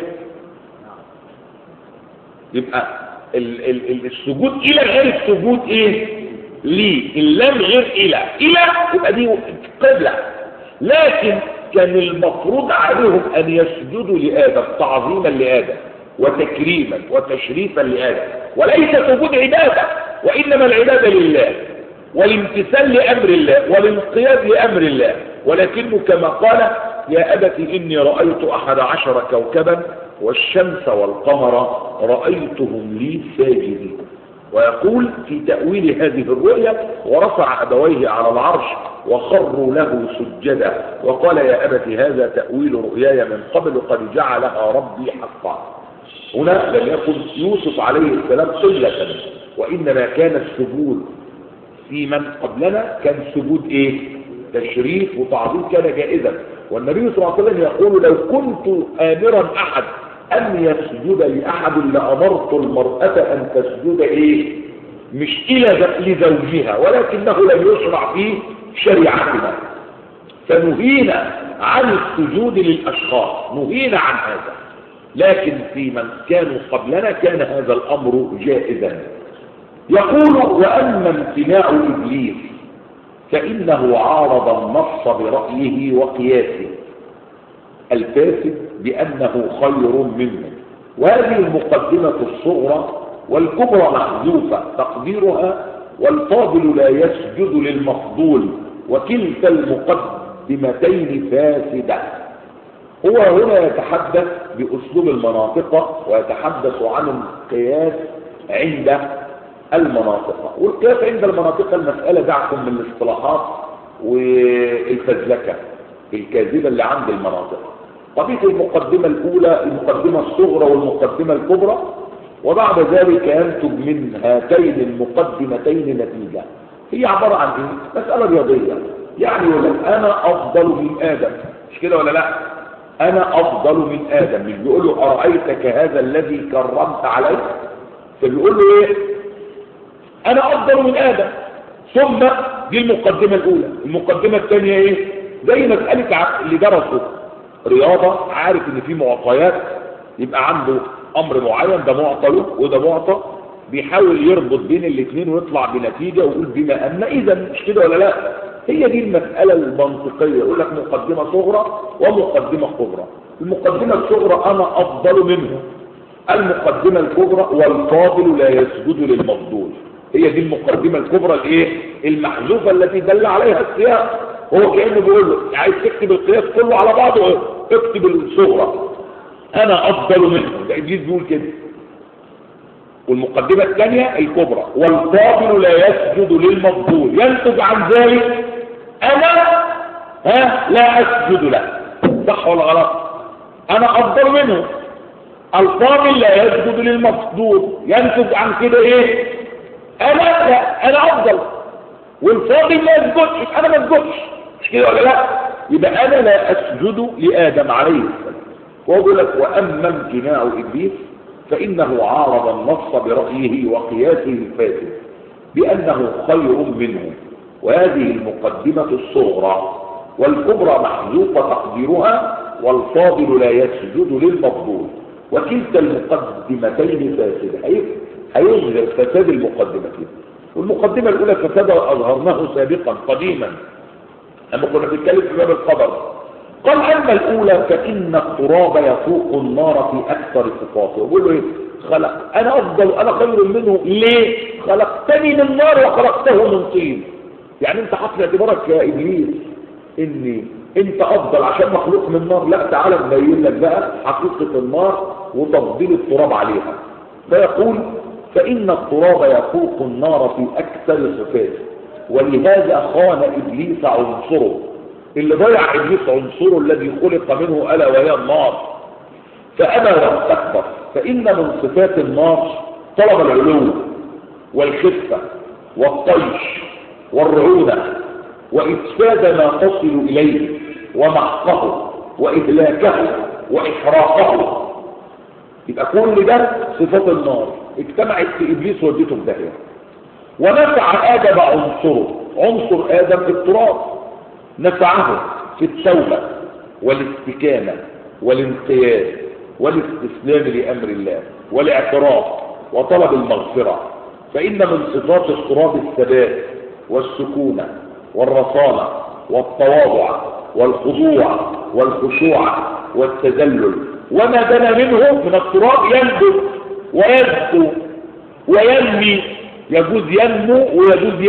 يبقى السجود إلى غير السجود ليه؟ اللام غير إلى يبقى دي قبلة، لكن كان المفروض عليهم أن يسجدوا لآدم تعظيما لآدم وتكريما وتشريفا لآدم، وليس سجود عبادة، وإنما العبادة لله والامتثال لأمر الله والانقياد لأمر الله. ولكنه كما قال: يا أبت إني رأيت 11 كوكبا والشمس والقمر رأيتهم لي ساجدين. ويقول في تأويل هذه الرؤيا: ورفع أبويه على العرش وخروا له سجدا وقال: يا أبت هذا تأويل رؤياي من قبل قد جعلها ربي حقا. هنا لم يكن يوسف عليه السلام قلة، وإنما كان السجود في من قبلنا كان سجود تشريف وتعظيم، كان جائزا. والنبي صلى الله عليه وسلم يقول: لو كنت آمرا أحد أن يسجد لأحد لأمرت المرأة أن تسجد مش إلى لزوجها، ولكنه لم يشرع في شريعتنا، فنهينا عن السجود للأشخاص، نهينا عن هذا. لكن في من كانوا قبلنا كان هذا الأمر جائزا. يقول: وأما امتناع إبليس فإنه عارض النص برأيه وقياسه الفاسد بأنه خير منه. وهذه المقدمة الصغرى، والكبرى محذوفة تقديرها: والفاضل لا يسجد للمفضول، وكلتا المقدمتين فاسدة. هو هنا يتحدث بأسلوب المناطق ويتحدث عن القياس عند المناطق. والقياس عند المناطق المسألة دعكم من الاصطلاحات والفزلكة الكاذبة اللي عند المناطق. قضية المقدمة الأولى المقدمة الصغرى والمقدمة الكبرى، وبعد ذلك ينتج من هاتين المقدمتين نتيجة. هي عبارة عن ايه؟ مسألة رياضية. يعني يقول لك أنا أفضل من آدم، مش كده ولا لا؟ أنا أفضل من آدم. مش بيقول له أرأيتك هذا الذي كرمت عليه؟ فبيقول له إيه؟ أنا أفضل من آدم. ثم دي المقدمة الأولى. المقدمة الثانية إيه؟ زي مسألة اللي درسوا رياضة عارف إن في معطيات، يبقى عنده أمر معين، ده معطى له وده معطى، بيحاول يربط بين الاثنين ويطلع بنتيجة ويقول بما أن إذا، مش كده ولا لا؟ هي دي المسألة المنطقية. يقول لك مقدمة صغرى ومقدمة كبرى. المقدمة الصغرى أنا أفضل منه، المقدمة الكبرى والفاضل لا يسجد للمفضول. هي دي المقدمة الكبرى الايه؟ المحذوفة التي دل عليها السياق. هو كأنه بيقول له عايز تكتب القياس كله على بعضه، اكتب الصغرى أنا أفضل منه. ده إبليس بيقول كده. والمقدمة الثانية الكبرى والفاضل لا يسجد للمفضول، ينتج عن ذلك أنا لا أسجد له. صح ولا غلط؟ أنا أفضل منه. الفاضل لا يسجد للمفضول، ينتج عن كده إيه؟ أنا أفضل والفاضل ما يسجدش، أنا ما اسجدش، مش كده ولا لا؟ يبقى أنا لا أسجد لآدم عليه السلام. وهو بيقول لك وأما امتناع إبليس فإنه عارض النص برأيه وقياسه الفاسد بأنه خير منه. وهذه المقدمة الصغرى، والكبرى محذوفة تقديرها والفاضل لا يسجد للمفضول. وكلتا المقدمتين فاسدة، هيظهر فساد المقدمتين. والمقدمة الأولى فساد أظهرناه سابقا قديما لما كنا بنتكلم في باب القدر. قال أما الأولى فإن التراب يفوق النار في أكثر صفاته. يقول له إيه؟ خلق أنا أفضل، أنا خير منه. ليه؟ خلقتني من نار وخلقته من طين. يعني أنت حاطط اعتبارك يا إبليس إني أنت أفضل عشان مخلوق من نار؟ لا، تعالى نبين لك بقى حقيقة النار وتفضيل التراب عليها. فيقول فإن التراب يفوق النار في أكثر صفاته، ولهذا خان إبليس عنصره اللي ضيع إبليس عنصره الذي خلق منه ألا وهي النار، فأبى واستكبر. فإن من صفات النار طلب العلو والخفة والطيش والرعونة وإفساد ما تصل إليه ومحقه وإهلاكه وإحراقه. يبقى كل ده صفات النار اجتمعت في إبليس وديته في داهية. ونفع آدم عنصر آدم في التراب، نفعه في التوبة والاستكانة والانقياد والاستسلام لأمر الله والاعتراف وطلب المغفرة. فإن من صفات التراب الثبات والسكونة والرصانة والتواضع والخضوع والخشوع والتذلل. وما دنا منه من التراب ينبت ويزكو وينمي. يجوز ينمو ويجوز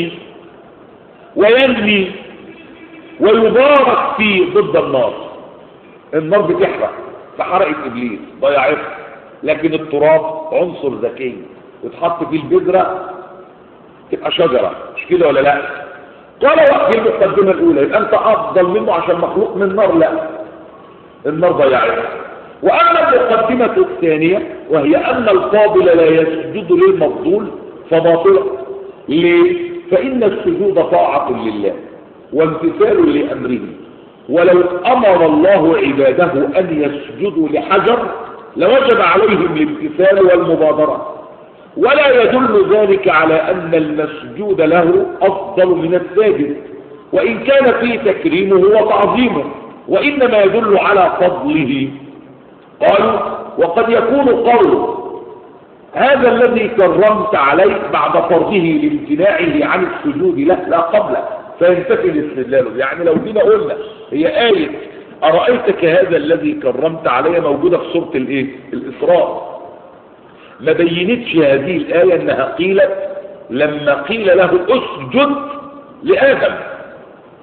وينمي ويبارك فيه ضد النار. النار بتحرق، فحرقت إبليس ضيعتها، لكن التراب عنصر ذكي يتحط فيه البذرة تبقى شجرة، مش كده ولا لا؟ قال وقت المقدمة الأولى يبقى أنت أفضل منه عشان مخلوق من النار؟ لا، النار ضيعتها. وأما المقدمة الثانية وهي أن الفاضل لا يسجد للمفضول فباطلة. ليه؟ فإن السجود طاعة لله وامتثال لأمره، ولو أمر الله عباده أن يسجدوا لحجر لوجب عليهم الامتثال والمبادرة. ولا يدل ذلك على أن المسجود له أفضل من الساجد، وإن كان فيه تكريمه وتعظيمه، وإنما يدل على فضله. قالوا وقد يكون قول هذا الذي كرمت عليه بعد فرضه لامتناعه عن السجود له لا قبله، فينتفي الاستدلال. يعني لو جينا قلنا هي آية أرأيتك هذا الذي كرمت عليه موجودة في سورة الإسراء، ما بينتش هذه الآية أنها قيلت لما قيل له اسجد لآدم،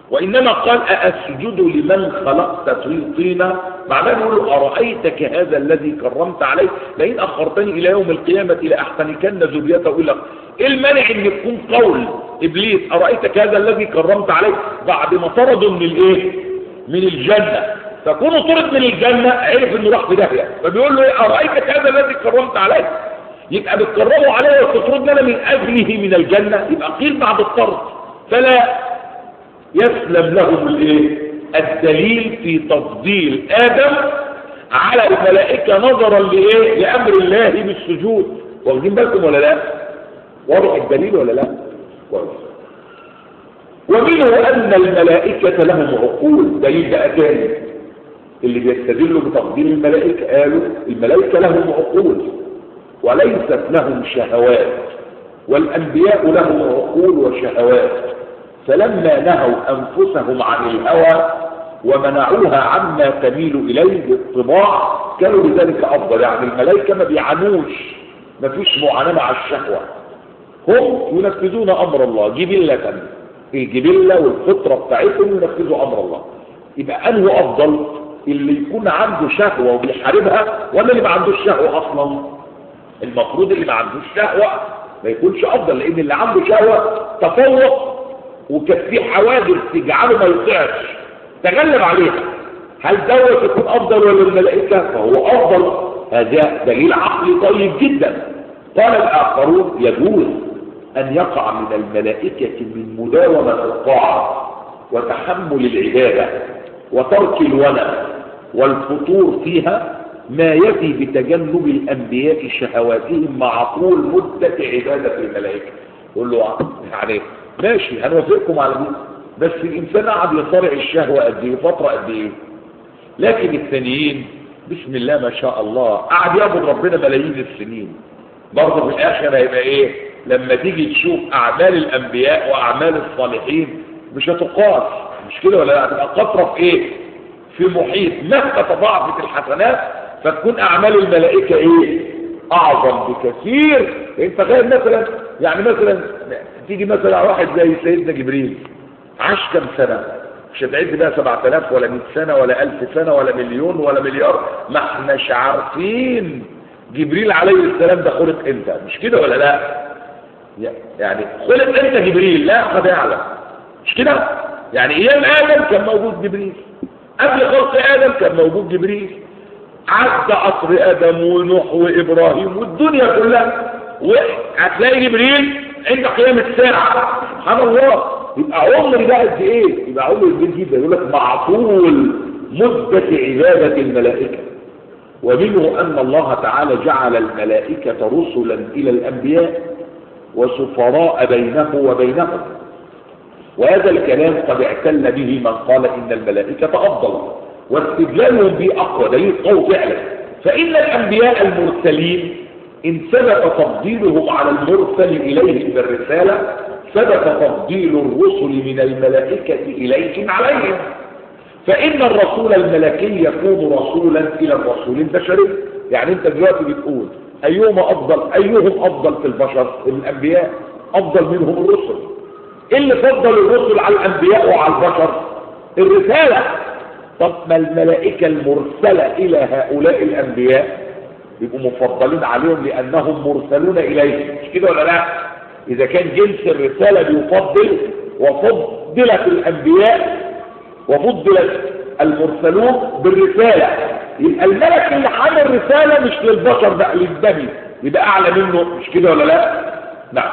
وإنما قال أأسجد لمن خلقت طينا، معناه نقول له أرأيتك هذا الذي كرمت عليه لئن أخرتني إلى يوم القيامة لأحتنكن ذريته إلى. إيه المانع إن يكون قول إبليس أرأيتك هذا الذي كرمت عليه بعد ما طرده من الإيه؟ من الجنة، فكونه طرد من الجنة عرف إنه راح في داهية، فبيقول له إيه؟ أرأيتك هذا الذي كرمت عليه. يبقى بتكرموا عليه وتطردنا من أجله من الجنة، يبقى قيل بعد الطرد، فلا يسلم لهم الايه؟ الدليل في تفضيل آدم على الملائكة نظرا لإيه؟ لأمر الله بالسجود. واخدين بالكم ولا لا؟ واضح الدليل ولا لا؟ كويس. ومنه أن الملائكة لهم عقول، دليل بقى تاني اللي بيستدلوا بتفضيل الملائكة، قالوا الملائكة لهم عقول وليست لهم شهوات، والأنبياء لهم عقول وشهوات، فلما نهوا أنفسهم عن الهوى ومنعوها عما تميل إليه بالطباع كانوا بذلك أفضل. يعني الملائكة ما بيعانوش، ما فيش معاناة مع الشهوة، هم ينفذون أمر الله جبلة، الجبلة والفطرة بتاعتهم ينفذوا أمر الله. يبقى أنه أفضل اللي يكون عنده شهوة وبيحاربها ولا اللي ما عندوش شهوة أصلا؟ المفروض اللي ما عندوش شهوة ما يكونش أفضل، لأن اللي عنده شهوة تفوق وكانت في حوادث تجعله ما يطيعش تغلب عليها. هل دوت يكون افضل ولا الملائكه؟ فهو افضل. هذا دليل عقلي طيب جدا. قال الاخرون يجوز ان يقع من الملائكه من مداومه الطاعه وتحمل العباده وترك الونى والفطور فيها ما يفي بتجنب الانبياء شهواتهم مع طول مده عباده الملائكه. يقول له يعني ماشي هنوافقكم على دي، بس الانسان قعد يصارع الشهوه قد ايه فتره قد ايه، لكن الثانيين بسم الله ما شاء الله قعد يعبد ربنا ملايين السنين. برضه في الاخر هيبقى ايه؟ لما تيجي تشوف اعمال الانبياء واعمال الصالحين مش هتقاس، مش كده ولا لا؟ هتبقى قطره في ايه؟ في محيط مهما تضاعفت الحسنات فتكون اعمال الملائكه ايه؟ اعظم بكثير. انت تخيل مثلا، يعني مثلا تيجي مثلا واحد زي سيدنا جبريل عاش كم سنة؟ مش هتعد بقى 7000 ولا 100 سنة ولا 1000 سنة ولا مليون ولا مليار، ما احناش عارفين جبريل عليه السلام ده خلق امتى، مش كده ولا لا؟ يعني خلق امتى جبريل؟ لا قد يعلم، مش كده؟ يعني ايام ادم كان موجود جبريل، قبل خلق ادم كان موجود جبريل، عدى عصر ادم ونوح وابراهيم والدنيا كلها، وهتلاقي جبريل عند قيام الساعة. سبحان الله. يبقى عمر ده قد ايه؟ يبقى عمر كبير جدا. يقول لك مع طول مدة عبادة الملائكة. ومنه أن الله تعالى جعل الملائكة رسلا إلى الأنبياء وسفراء بينه وبينهم، وهذا الكلام قد اعتل به من قال إن الملائكة أفضل، واستدلالهم به أقوى دليل قوي فعلا. فإن الأنبياء المرسلين إن ثبت تفضيلهم على المرسل إليهم بالرسالة ثبت تفضيل الرسل من الملائكة إليهم عليهم. فإن الرسول الملكي يكون رسولا إلى الرسول البشري. يعني أنت دلوقتي بتقول أيهم أفضل في البشر؟ الأنبياء أفضل منهم الرسل. إيه اللي فضل الرسل على الأنبياء وعلى البشر؟ الرسالة. طب ما الملائكة المرسلة إلى هؤلاء الأنبياء يبقوا مفضلين عليهم لأنهم مرسلون إليهم، مش كده ولا لا؟ إذا كان جنس الرسالة بيفضل وفضلت الأنبياء وفضلت المرسلون بالرسالة، يبقى الملك اللي حامل رسالة مش للبشر بقى للنبي، يبقى أعلى منه، مش كده ولا لا؟ نعم.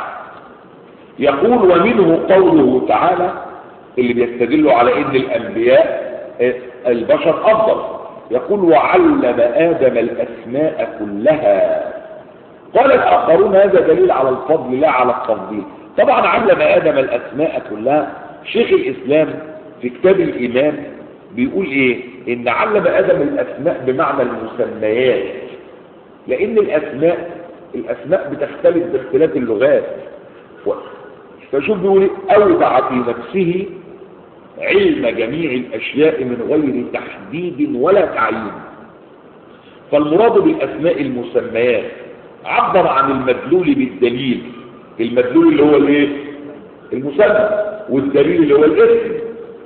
يقول ومنه قوله تعالى اللي بيستدلوا على إن الأنبياء البشر أفضل. يقول وعلم آدم الأسماء كلها. قال الآخرون هذا دليل على الفضل لا على التفضيل. طبعا علم آدم الأسماء كلها. شيخ الإسلام في كتاب الإيمان بيقول إيه؟ إن علم آدم الأسماء بمعنى المسميات، لأن الأسماء بتختلف باختلاف اللغات. فشوف بيقول أودع في نفسه علم جميع الأشياء من غير تحديد ولا تعيين. فالمراد بالأسماء المسميات عبر عن المدلول بالدليل. المدلول اللي هو الايه؟ المسمى، والدليل اللي هو الاسم.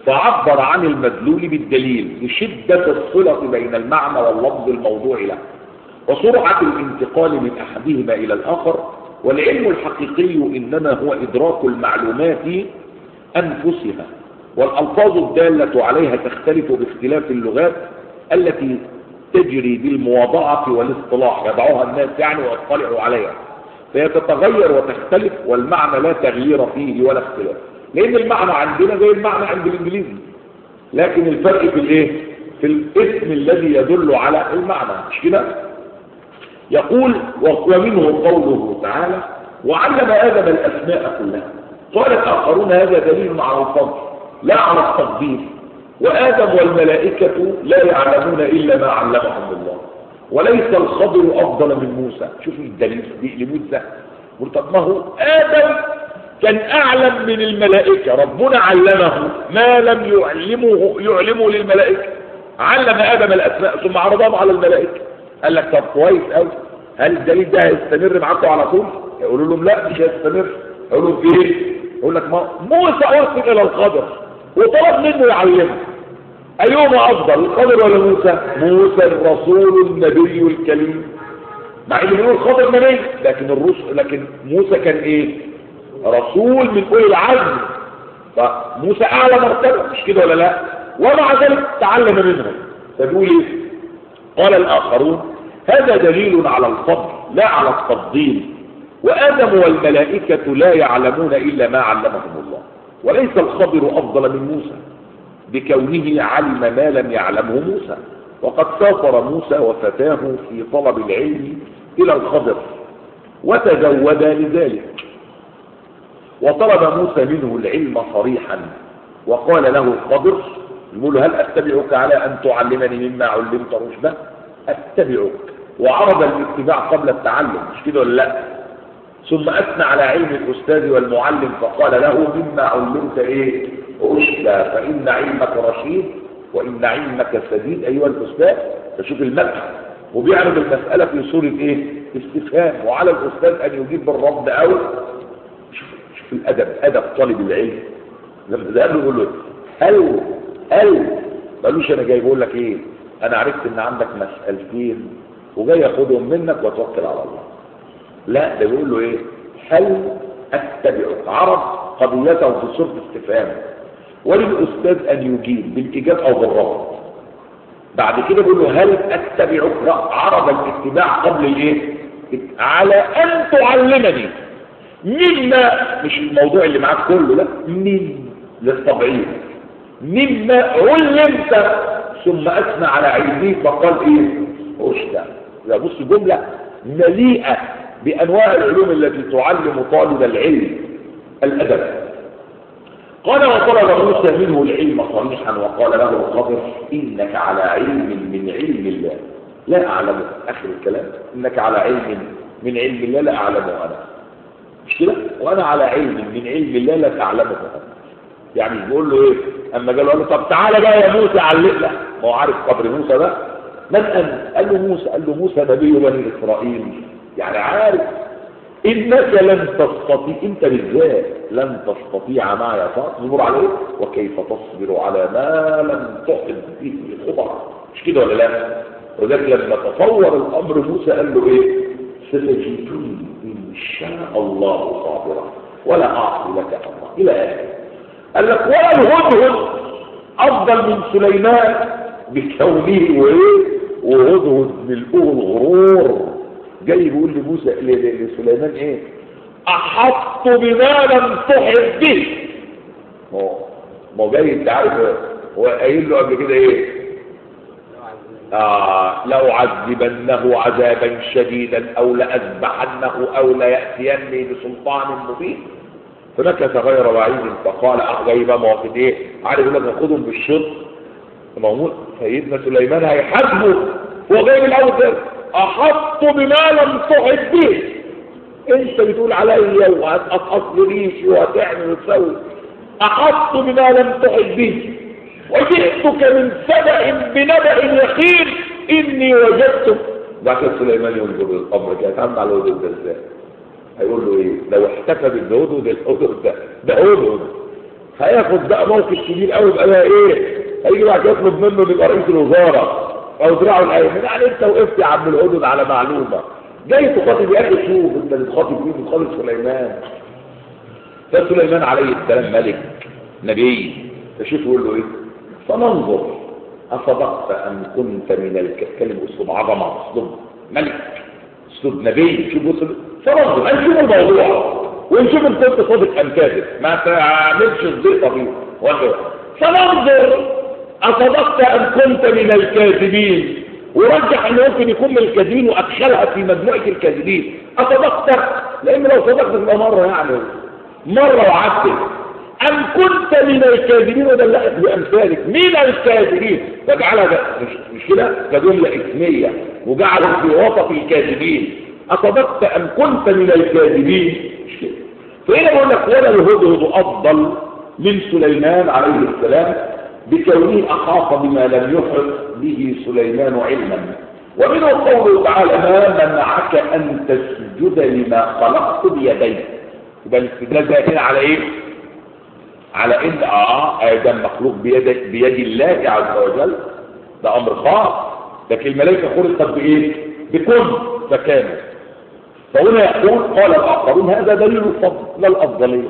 فعبر عن المدلول بالدليل لشدة الصلة بين المعنى واللفظ الموضوع له وسرعة الانتقال من أحدهما إلى الآخر. والعلم الحقيقي إنما هو إدراك المعلومات أنفسها، والألفاظ الدالة عليها تختلف باختلاف اللغات التي تجري بالمواضعة والاصطلاح، يضعها الناس يعني ويطلعوا عليها، فهي تتغير وتختلف، والمعنى لا تغيير فيه ولا اختلاف، لأن المعنى عندنا زي المعنى عند الإنجليزي، لكن الفرق في الإيه؟ في الاسم الذي يدل على المعنى، مش كده؟ يقول ومنه قوله تعالى وعلم آدم الأسماء كلها. قال الآخرون هذا دليل على الفضل لا على التقدير، وآدم والملائكة لا يعلمون إلا ما علمهم الله، وليس الخضر أفضل من موسى. شوف الدليل لموسى، طب ما هو آدم كان أعلم من الملائكة، ربنا علمه ما لم يعلمه للملائكة، علم آدم الأسماء ثم عرضهم على الملائكة. قال لك طب كويس قوي، هل الدليل ده هيستمر معاكم على طول؟ يقولوا لهم لا مش هيستمر. يقولوا في ايه؟ يقول لك ما موسى وصل الى الخضر وطلب منه يعلمه، ايهما افضل الخضر ولا موسى؟ موسى الرسول النبي الكريم، مع انه بيقول الخضر نبي، لكن موسى كان ايه؟ رسول من اولي العزم، فموسى اعلى مرتبه، مش كده ولا لا؟ ومع ذلك تعلم منهم. فبيقول ايه؟ قال الآخرون هذا دليل على الفضل لا على التفضيل، وآدم والملائكة لا يعلمون إلا ما علمهم الله، وليس الخضر أفضل من موسى بكونه علم ما لم يعلمه موسى، وقد سافر موسى وفتاه في طلب العلم إلى الخضر وتزودا لذلك، وطلب موسى منه العلم صريحا وقال له الخضر يقول هل أتبعك على أن تعلمني مما علمت رشدا؟ أتبعك، وعرض الاتباع قبل التعلم، مش كده ولا لا؟ ثم أثنى على علم الأستاذ والمعلم فقال له مما علمت إيه؟ رشدا، فإن علمك رشيد وإن علمك سديد أيها الأستاذ. فشوف المدح، وبيعرض المسألة في صورة إيه؟ استفهام، وعلى الأستاذ أن يجيب بالرد أو شوف الأدب، أدب طالب العلم. لما ده قال له يقول له هل قالوش انا جاي بقول لك ايه، انا عرفت ان عندك مسألتين وجاي اخدهم منك واتوكل على الله. لا، ده بيقول له ايه؟ هل اتبعك، عرض قضيته في صورة استفهام، وللاستاذ ان يجيب بالاجاب او بالرفض. بعد كده بيقول له هل اتبعك، عرض الاتباع قبل الايه؟ على ان تعلمني مما، مش الموضوع اللي معاك كله، لا، من للطبعين، مما علمت، ثم اثنى على علمه فقال ايه؟ رشدا. لا بص، جمله مليئه بانواع العلوم التي تعلم طالب العلم الادب. قال وطلب موسى منه العلم صريحا وقال له الخضر انك على علم من علم الله لا اعلمه. اخر الكلام، انك على علم من علم الله لا اعلمه انا، مش كده؟ وانا على علم من علم الله لا تعلمه انا. يعني بيقول له ايه؟ اما قال له طب تعالى بقى يا موسى علمنا، ما هو عارف قدر موسى ده. من انت؟ قال له موسى. قال له موسى نبي بني اسرائيل، يعني عارف انك لن تستطيع، انت بالذات لن تستطيع معي تصبر عليه، وكيف تصبر على ما لم تحط به خبرة، مش كده ولا لا؟ وذلك لما تصور الامر موسى قال له ايه؟ ستجدني ان شاء الله صابرا ولا اعصي لك امرا الى اخره. قال لك ولا الهدهد افضل من سليمان بكونه وايه؟ وهدهد ملؤه الغرور، جاي بيقول لموسى لسليمان ايه؟ احط بما لم تحط به. ما جاي انت عارف هو قايل له قبل كده ايه؟ لأعذبنه عذابا شديدا او لأذبحنه او ليأتيني بسلطان مبين. فمكث غير بعيد فقال جاي بقى مواقف ايه؟ عارف يقول لك ناخدهم بالشط، موجود سيدنا سليمان هيحاسبه، هو جاي من الاول كده احط بما لم تحط به. انت بتقول عليا وهتقصقص ريشي وهتعمل وتسوي، احط بما لم تحط به وجئتك من سبأ بنبأ يقين اني وجدت. بعد سليمان ينظر الامر كده، هيتعامل على الهدهد ده ازاي؟ هيقول له ايه؟ لو احتفى بالهدهد، الهدهد ده هدهد هياخد بقى موقف كبير قوي، يبقى بقى ايه؟ هيجي بعد كده يطلب منه يبقى رئيس الوزاره او دراعه الايمن. يعني انت وقفت يا عم الهدد على معلومه، جاي تخاطب يا اخي، شوف انت بتخاطب مين؟ بتخاطب سليمان. فسليمان عليه السلام ملك نبي، فشوف يقول له ايه؟ فننظر اصدقت ام كنت من الكلم. اسلوب عظمه، اسلوب ملك، اسلوب نبي. شوف فننظر، نشوف الموضوع ونشوف ان كنت صادق ام كاذب، ما تعملش الضيقه دي. فننظر اصدقت ام كنت من الكاذبين، ورجح انه ممكن يكون من الكاذبين وادخلها في مجموعه الكاذبين. اصدقت، لان لو صدقت تبقى مره، يعني مره وعدت. ام كنت من الكاذبين، ودلقت بامثالك من الكاذبين، فجعلها مش كده كجمله اسميه، وجعلها في وسط الكاذبين. اصدقت ام كنت من الكاذبين، مش كده. فهنا بقول لك ولا الهدهد افضل من سليمان عليه السلام، بكونه احاط بما لم يحط به سليمان علما. ومنه قوله تعالى: ما منعك ان تسجد لما خلقت بيدي. يبقى الاستدلال ده هنا على ايه؟ على ان ادم مخلوق بيد الله عز وجل، ده امر خاص، لكن الملائكه خلقت بايه؟ بكن فكانوا. فهنا يقول قال الاخرون هذا دليل الفضل لا الافضليه،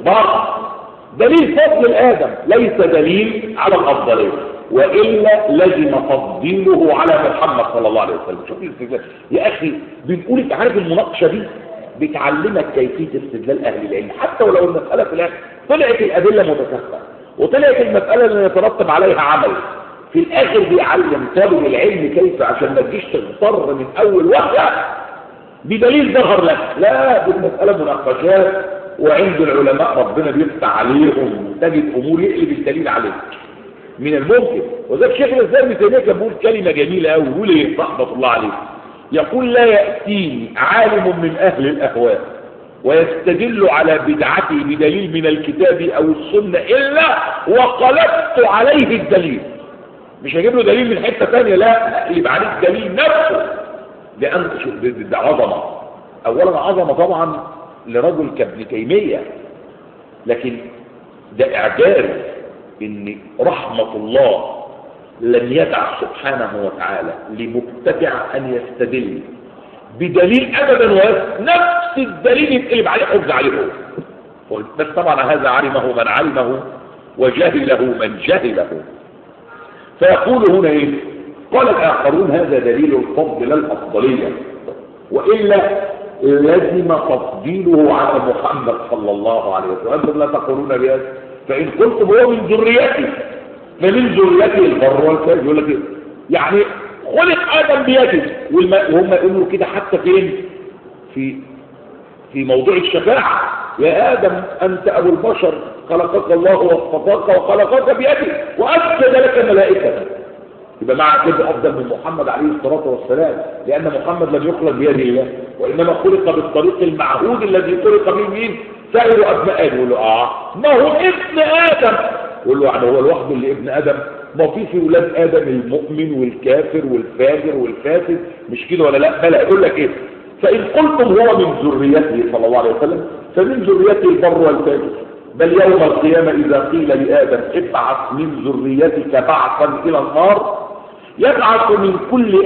دليل فضل الادم ليس دليل على الافضليه، والا لزم تفضيله على محمد صلى الله عليه وسلم. شوف الاستدلال يا اخي، بنقول انت عارف المناقشه دي بتعلمك كيفيه استدلال اهل العلم، حتى ولو المساله في الاخر طلعت الادله متكافئه وطلعت المساله اللي يترتب عليها عمل، في الاخر بيعلم طالب العلم كيف عشان ما تجيش تغتر من اول وهله بدليل ظهر لك. لا، دي المساله مناقشات، وعند العلماء ربنا بيفتح عليهم، تجد امور يقلب الدليل عليك من الممكن. وذلك الشيخ الاسلام ابن تيميه كان بيقول كلمه جميله قوي، بيقول ايه رحمه الله عليه؟ يقول: لا ياتيني عالم من اهل الاهواء ويستدل على بدعته بدليل من الكتاب او السنه الا وقلبت عليه الدليل. مش هجيب له دليل من حته ثانيه، لا، اقلب عليه الدليل نفسه. لان ده عظمه، اولا عظمه طبعا لرجل كابن تيميه، لكن ده اعجاز ان رحمه الله لم يدع سبحانه وتعالى لمبتدع ان يستدل بدليل ابدا، ونفس الدليل يتقلب عليه حجه عليه هو. بس طبعا هذا علمه من علمه وجهله من جهله. فيقول هنا ايه؟ قال الاخرون هذا دليل الفضل لا الافضليه، والا لازم تفضيله على محمد صلى الله عليه وسلم. انتم لا تقولون بهذا، فان قلتم هو من ذريته، فمن ذريته البر والفاجر. يقول لك يعني خلق ادم بيده، وهم يقولوا كده حتى فين؟ في موضوع الشفاعه: يا ادم انت ابو البشر، خلقك الله واصطفاك وخلقك بيده واسجد لك ملائكه. يبقى مع كده افضل من محمد عليه الصلاه والسلام، لان محمد لم يخلق بيد الله، وانما خلق بالطريق المعهود الذي خلق به مين؟ سائر ابناء ادم. يقول له ما هو ابن ادم. يقول له يعني هو لوحده اللي ابن ادم؟ ما في ولاد ادم المؤمن والكافر والفاجر والفاسد، مش كده ولا لا؟ بلا. يقول لك ايه؟ فان قلتم هو من ذريته صلى الله عليه وسلم فمن ذريته البر والفاجر، بل يوم القيامه اذا قيل لادم ابعث من ذريتك بعثا الى النار يبعث من كل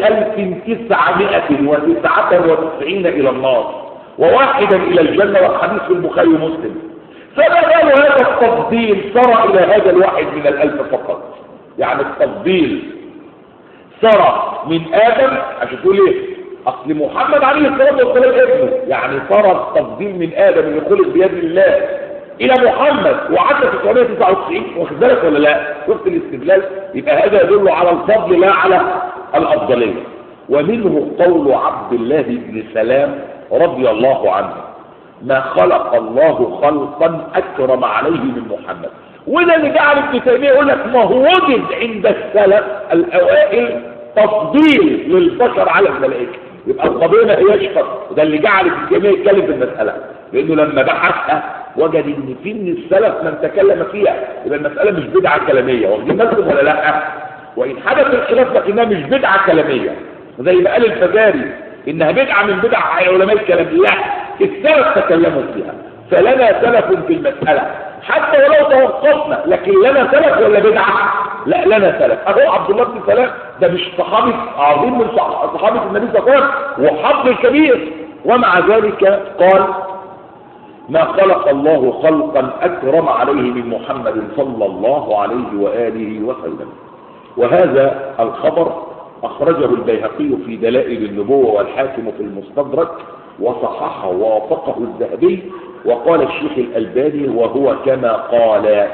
1999 الى النار وواحدا الى الجنه، والحديث في البخاري ومسلم. فما بال هذا التفضيل صار الى هذا الواحد من 1000 فقط؟ يعني التفضيل صار من ادم، عشان تقول ايه؟ اصل محمد عليه الصلاه والسلام ابنه، يعني صار التفضيل من ادم اللي خلق بيد الله الى محمد وعدى 999. واخد بالك ولا لا؟ شفت الاستدلال؟ يبقى هذا يدل على الفضل لا على الافضليه. ومنه قول عبد الله بن سلام رضي الله عنه: ما خلق الله خلقا اكرم عليه من محمد. وده اللي جعل ابن تيميه يقول لك ما هو وجد عند السلف الاوائل تفضيل للبشر على الملائكه. يبقى القضيه ما هياش فضل، وده اللي جعل ابن تيميه يتكلم في المساله، لانه لما بحثها وجد ان في من السلف من تكلم فيها. يبقى المساله مش بدعه كلاميه، واخدين بالكم ولا لا؟ وان حدث الخلاف لكنها مش بدعه كلاميه، زي ما قال الفزاري انها بدعه من بدع علماء الكلام. لا، السلف تكلموا فيها، فلنا سلف في المساله حتى ولو توقفنا، لكن لنا سلف ولا بدعة؟ لا لنا سلف. اهو عبد الله بن سلام ده مش صحابي عظيم من صحابة النبي صلى الله عليه وسلم وحظ الكبير، ومع ذلك قال ما خلق الله خلقا أكرم عليه من محمد صلى الله عليه وآله وسلم. وهذا الخبر أخرجه البيهقي في دلائل النبوة والحاكم في المستدرك وصححه ووافقه الذهبي، وقال الشيخ الألباني وهو كما قال.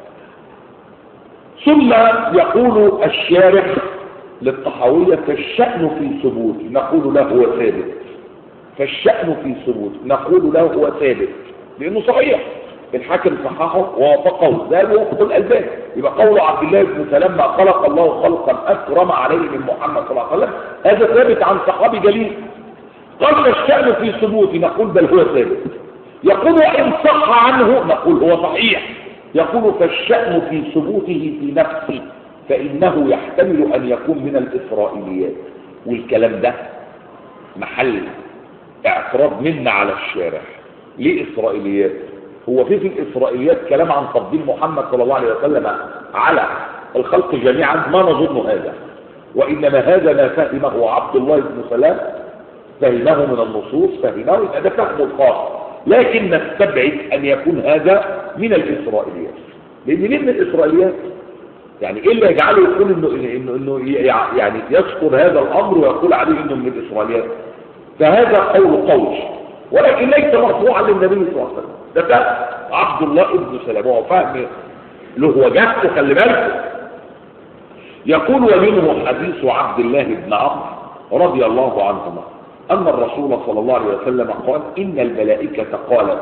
ثم يقول الشارح للطحاوية فالشأن في ثبوت نقول له هو ثابت، فالشأن في ثبوت نقول له هو ثابت لأنه صحيح، الحاكم صححه ووافقه ذلك ووافق الألباني. يبقى قول عبد الله بن سلام ما خلق الله خلقا أكرم عليه من محمد صلى الله عليه وسلم هذا ثابت عن صحابي جليل. قال الشأن في ثبوت نقول بل هو ثابت. يقول وإن صح عنه نقول هو صحيح. يقول فالشأن في ثبوته في نفسه فإنه يحتمل أن يكون من الإسرائيليات. والكلام ده محل اعتراض منا على الشارع. ليه إسرائيليات؟ هو في الإسرائيليات كلام عن تفضيل محمد صلى الله عليه وسلم على الخلق جميعا؟ ما نظن هذا، وإنما هذا ما فهمه عبد الله بن سلام، فهمه من النصوص، فهمه هذا فهمه الخاص، لكن نستبعد أن يكون هذا من الإسرائيليات. لأن ليه من الإسرائيليات؟ يعني إيه اللي يجعله يقول إنه يعني يذكر هذا الأمر ويقول عليه إنه من الإسرائيليات؟ فهذا قول ولكن ليس مرفوعا للنبي صلى الله عليه وسلم. ده عبد الله بن سلام هو فهم له وجهته، خلي بالكم. يقول ومنه حديث عبد الله بن عمرو رضي الله عنهما أن الرسول صلى الله عليه وسلم قال إن الملائكة قالت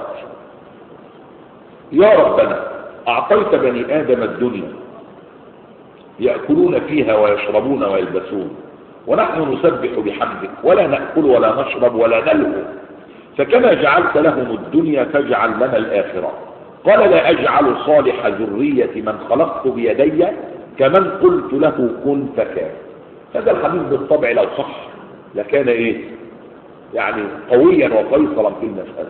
يا ربنا أعطيت بني آدم الدنيا يأكلون فيها ويشربون ويلبسون ونحن نسبح بحمدك ولا نأكل ولا نشرب ولا نلهو، فكما جعلت لهم الدنيا فاجعل لنا الآخرة. قال لا أجعل صالح ذرية من خلقت بيدي كمن قلت له كن فكان. هذا الحديث بالطبع لو صح لكان إيه؟ يعني قويا وفيصلا في المسألة.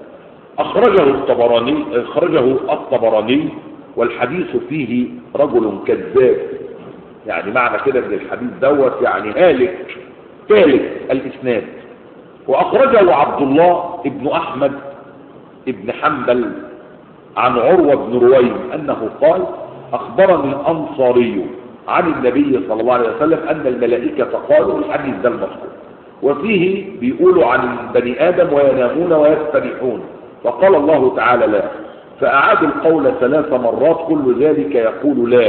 أخرجه الطبراني والحديث فيه رجل كذاب، يعني معنى كده ان الحديث دوت يعني هالك الإسناد. وأخرجه عبد الله ابن أحمد ابن حنبل عن عروة بن رويم أنه قال أخبرني الأنصاري عن النبي صلى الله عليه وسلم أن الملائكة قالوا الحديث ده المذكور، وفيه بيقولوا عن بني آدم وينامون ويستريحون، فقال الله تعالى لا، فأعاد القول 3 مرات كل ذلك يقول لا.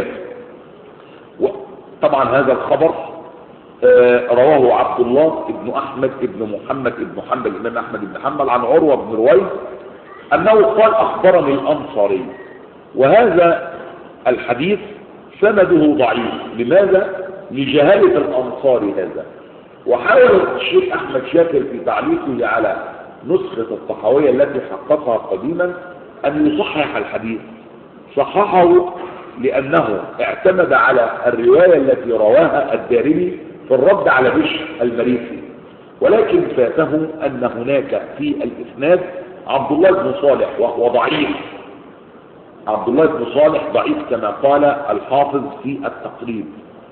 طبعا هذا الخبر رواه عبد الله ابن أحمد ابن محمد ابن حنبل الإمام أحمد ابن حنبل عن عروة بن رويم أنه قال أخبرني الأنصاري. وهذا الحديث سنده ضعيف. لماذا؟ لجهالة الأنصاري هذا. وحاول الشيخ أحمد شاكر في تعليقه على نسخة الطحاوية التي حققها قديما أن يصحح الحديث. صححه لأنه اعتمد على الرواية التي رواها الدارمي في الرد على بشر المريسي، ولكن فاته أن هناك في الإسناد عبد الله بن صالح وهو ضعيف. عبد الله بن صالح ضعيف كما قال الحافظ في التقريب.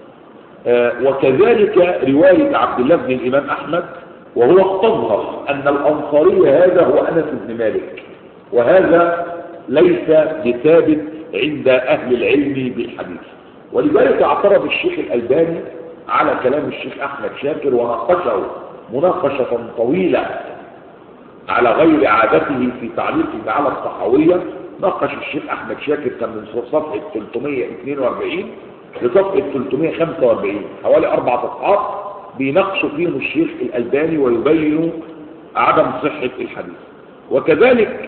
وكذلك رواية عبد الله بن الإمام أحمد، وهو تظهر أن الأنصاري هذا هو أنس بن مالك، وهذا ليس بثابت عند أهل العلم بالحديث. ولذلك اعترض الشيخ الألباني على كلام الشيخ أحمد شاكر وناقشه مناقشة طويلة على غير عادته في تعليقه على الطحاوية. ناقش الشيخ أحمد شاكر كان من صفحة 342 لصفحة 345، حوالي 4 صفحات بيناقشوا فيهم الشيخ الألباني ويبين عدم صحة الحديث. وكذلك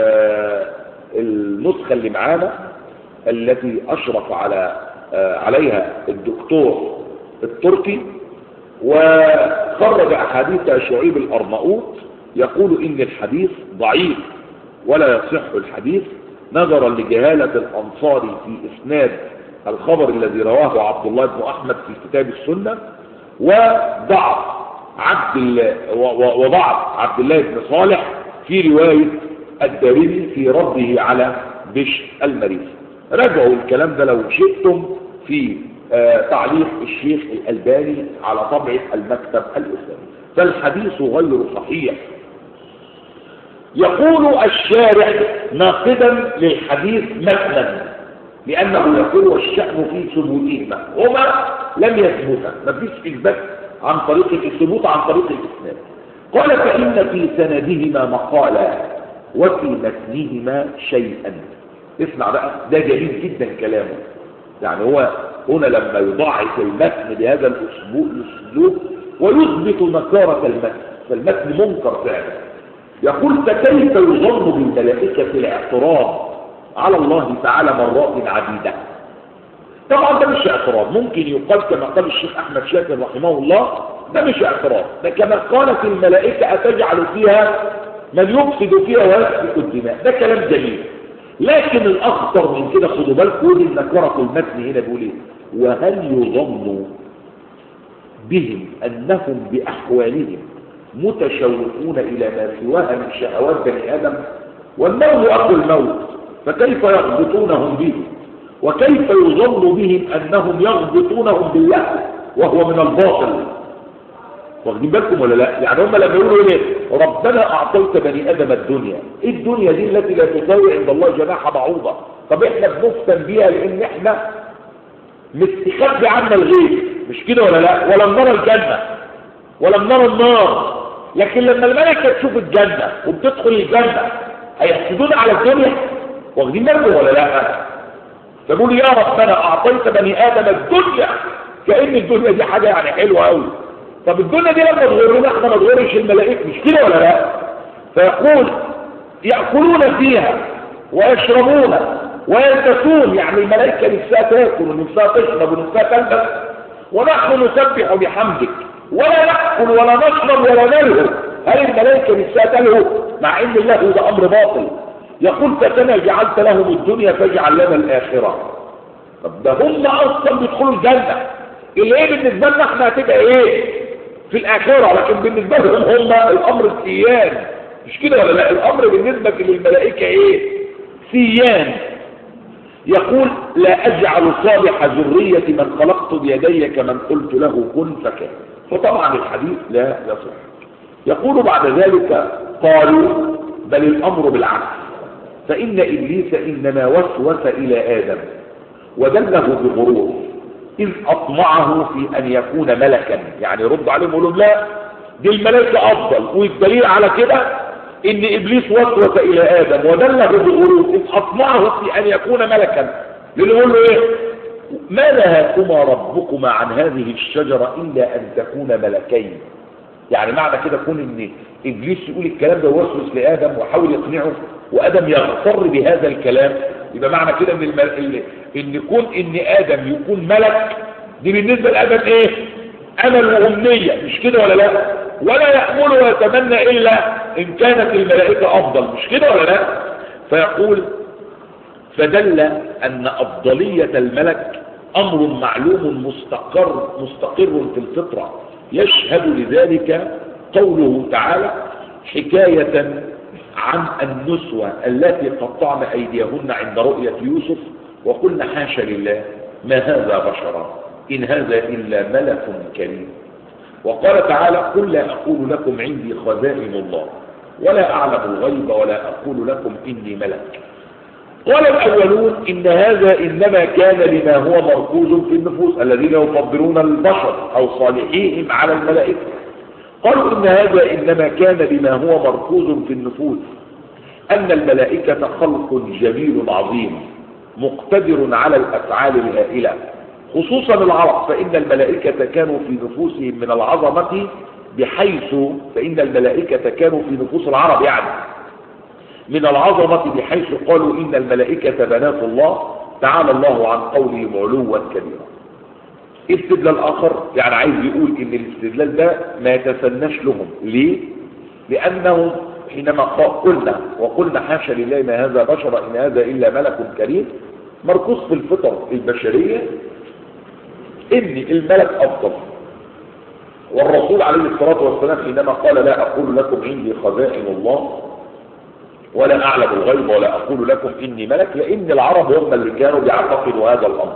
النسخة اللي معانا التي أشرف عليها الدكتور التركي وخرج أحاديث شعيب الأرناؤوط يقول إن الحديث ضعيف ولا يصح الحديث نظرا لجهالة الأنصاري في إسناد الخبر الذي رواه عبد الله بن أحمد في كتاب السنة، وضعف عبد الله بن صالح في رواية الدارمي في رده على بشر المريسي. راجعوا الكلام ده لو شئتم في تعليق الشيخ الألباني على طبعة المكتب الإسلامي. فالحديث غير صحيح. يقول الشارع ناقدا للحديث متنا لأنه يقول والشأن في ثبوتهما، هما لم يثبتا، ما فيش إثبات عن طريق الثبوت عن طريق الإسناد. قال فإن في سندهما مقالا وفي متنهما شيئا. اسمع بقى، ده جميل جدا كلامه. يعني هو هنا لما يضاعف المتن بهذا الأسلوب ويثبت نكارة المتن، فالمتن منكر فعلا. يقول فكيف يظن بالملائكة الاعتراض على الله تعالى مرات عديدة. طبعا ده مش اعتراض، ممكن يقال كما قال الشيخ أحمد شاكر رحمه الله، ده مش اعتراض، ده كما قالت الملائكة أتجعل فيها من يفسد فيها ويسفك الدماء، ده كلام جميل. لكن الأخطر من كده خدوا بالكم ان نكرة المتن هنا بيقول ايه؟ وهل يظن بهم أنهم بأحوالهم متشوقون إلى ما سواها من شهوات بني آدم؟ والموت أخو الموت، فكيف يغبطونهم به؟ وكيف يظن بهم أنهم يغبطونهم بالله وهو من الباطل؟ واخدين بالكم ولا لا؟ يعني هم لما يقولوا ايه؟ ربنا أعطيت بني آدم الدنيا، ايه الدنيا دي التي لا تساوي عند الله جناح بعوضة؟ طب احنا بنفتن بيها لان احنا مستخبي عنا الغيب، مش كده ولا لا؟ ولم نرى الجنة ولم نرى النار. لكن لما الملائكة تشوف الجنة وبتدخل الجنة هيحسدون على الدنيا؟ واخدين بالكم ولا لا؟ فقولوا يا ربنا أعطيت بني آدم الدنيا، كأن الدنيا دي حاجة يعني حلوة قوي. طب الدنيا دي لما تغيرنا احنا ما تغيرش الملائكة، مش كده ولا لا؟ فيقول يأكلون فيها ويشربون ويلبسون، يعني الملائكة نفسها تاكل ونفسها تشرب ونفسها تلبس، ونحن نسبح بحمدك ولا نأكل ولا نشرب ولا نلهو. هل الملائكة نفسها تلهو؟ مع ان اللهو ده امر باطل. يقول فكما جعلت لهم الدنيا فاجعل لنا الآخرة. طب ده هم اصلا بيدخلوا الجنة، اللي ايه بالنسبة لنا احنا هتبقى ايه في الآخرة؟ لكن بالنسبة لهم هم الامر سيان، مش كده ولا لا؟ الامر بالنسبة للملائكة ايه؟ سيان. يقول لا أجعل صالح ذرية من خلقت بيدي كمن قلت له كن فكان. فطبعا الحديث لا يصح. يقول بعد ذلك قالوا بل الأمر بالعكس، فإن إبليس إنما وسوس إلى آدم ودله بغرور إذ أطمعه في أن يكون ملكا. يعني يرد عليهم يقولوا لا دي الملائكة أفضل، والدليل على كده إن إبليس وسوس إلى آدم ودله بغرور إذ أطمعه في أن يكون ملكا. يقول له إيه؟ ما نهاكما ربكما عن هذه الشجرة إلا أن تكون ملكين. يعني معنى كده كون إن إبليس يقول الكلام ده ووسوس لآدم وحاول يقنعه وآدم يغتر بهذا الكلام، يبقى معنى كده إن يكون إن آدم يكون ملك دي بالنسبة لآدم إيه؟ أمل وأمنية، مش كده ولا لا؟ ولا يأمل ويتمنى إلا إن كانت الملائكة أفضل، مش كده ولا لا؟ فيقول فدل أن أفضلية الملك أمر معلوم مستقر في الفطرة، يشهد لذلك قوله تعالى حكاية عن النسوة التي قطعن أيديهن عند رؤية يوسف وقلنا حاشا لله ما هذا بشرا إن هذا إلا ملك كريم. وقال تعالى قل لا أقول لكم عندي خزائن الله ولا أعلم الغيب ولا أقول لكم إني ملك. قال الأولون إن هذا إنما كان لما هو مركوز في النفوس الذين يفضلون البشر أو صالحيهم على الملائكة. قالوا إن هذا إنما كان لما هو مركوز في النفوس أن الملائكة خلق جميل عظيم مقتدر على الأفعال الهائلة، خصوصا العرب، فإن الملائكة كانوا في نفوسهم من العظمة بحيث فإن الملائكة كانوا في نفوس العرب يعني من العظمة بحيث قالوا إن الملائكة بنات الله تعالى الله عن قولهم علوا كبيرا. استدلال آخر يعني عايز يقول إن الاستدلال ده ما يتسناش لهم. ليه؟ لأنه حينما وقلنا حاشا لله ما هذا بشر إن هذا إلا ملك كريم، مركوز في الفطر البشرية إن الملك أفضل. والرسول عليه الصلاة والسلام حينما قال لا أقول لكم عندي خزائن الله ولا أعلم الغيب ولا أقول لكم إني ملك، لأن العرب هم اللي كانوا بيعتقدوا هذا الأمر.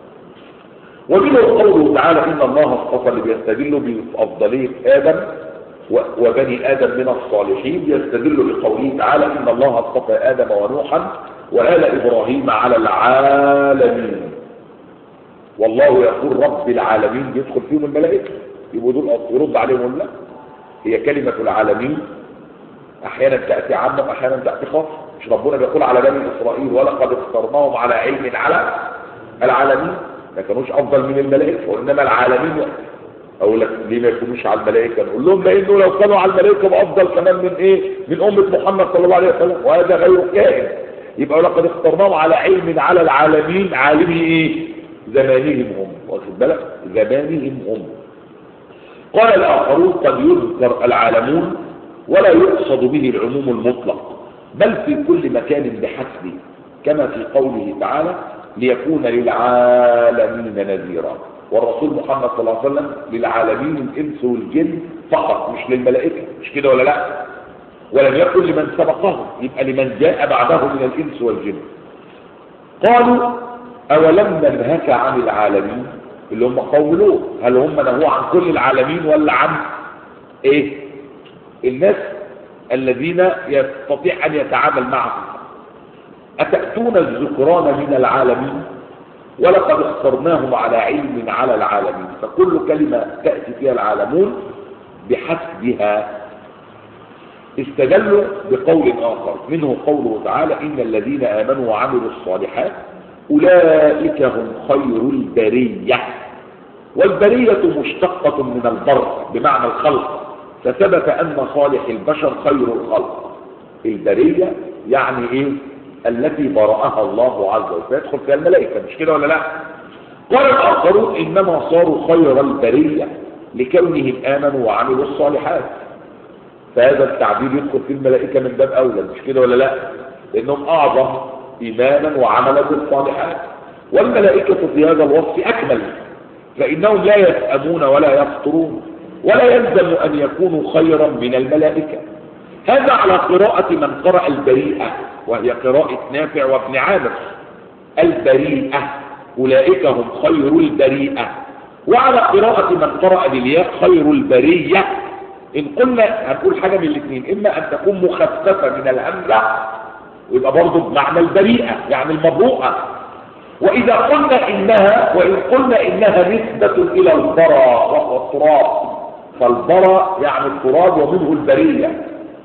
ومنه قوله تعالى إن الله اصطفى، اللي بيستدلوا بأفضلية آدم وبني آدم من الصالحين، بيستدلوا بقوله تعالى إن الله اصطفى آدم ونوحا وآل إبراهيم على العالمين. والله يقول رب العالمين، يدخل فيهم الملائكة، يبقوا دول يرد عليهم ولا لا؟ هي كلمة العالمين أحيانا تأتي عامة وأحيانا تأتي خاصة. مش ربنا بيقول على بني إسرائيل ولقد اخترناهم على علم على العالمين، ما كانوش أفضل من الملائكة، وإنما العالمين. أقول لك ليه ما يكونوش على الملائكة؟ نقول لهم لأنه لو كانوا على الملائكة بأفضل كمان من إيه؟ من أمة محمد صلى الله عليه وسلم، وهذا غير كائن. يبقى لقد اخترناهم على علم على العالمين، عالمي إيه؟ زمانهم هم، واخد بالك؟ زمانهم هم. قال الآخرون قد يذكر العالمون ولا يقصد به العموم المطلق، بل في كل مكان بحسبه، كما في قوله تعالى ليكون للعالمين نذيرا. والرسول محمد صلى الله عليه وسلم للعالمين الإنس والجن فقط، مش للملائكة، مش كده ولا لا؟ ولم يكن لمن سبقهم، يبقى لمن جاء بعده من الإنس والجن. قالوا أولم ننهك عن العالمين، اللي هم قوم لوط، هل هم نهوا عن كل العالمين ولا عن ايه؟ الناس الذين يستطيع ان يتعامل معهم. اتأتون الذكران من العالمين ولقد اخترناهم على علم على العالمين، فكل كلمة تأتي فيها العالمون بحسبها. استدلوا بقول آخر، منه قوله تعالى إن الذين آمنوا وعملوا الصالحات أولئك هم خير البرية. والبرية مشتقة من البر بمعنى الخلق، فثبت أن صالح البشر خير الخلق. البرية يعني إيه؟ التي برأها الله عز وجل، فيدخل فيها الملائكة، مش كده ولا لا؟ قال الآخرون إنما صاروا خير البرية لكونهم آمنوا وعملوا الصالحات، فهذا التعبير يدخل في الملائكة من باب أولى، مش كده ولا لا؟ لأنهم أعظم إيمانا وعملا بالصالحات، والملائكة في هذا الوصف أكمل، فإنهم لا يسأمون ولا يفطرون، ولا يلزم أن يكونوا خيرا من الملائكة. هذا على قراءة من قرأ البريئة، وهي قراءة نافع وابن عامر. البريئة أولئك هم خير البريئة، وعلى قراءة من قرأ بالياء خير البرية. إن قلنا هنقول حاجة من الاثنين، إما أن تكون مخففة من الهمزة ويبقى برضه بمعنى البريئة يعني المبروءة، وإن قلنا إنها نسبة إلى البراء وهو التراب، فالبراء يعني التراب ومنه البرية،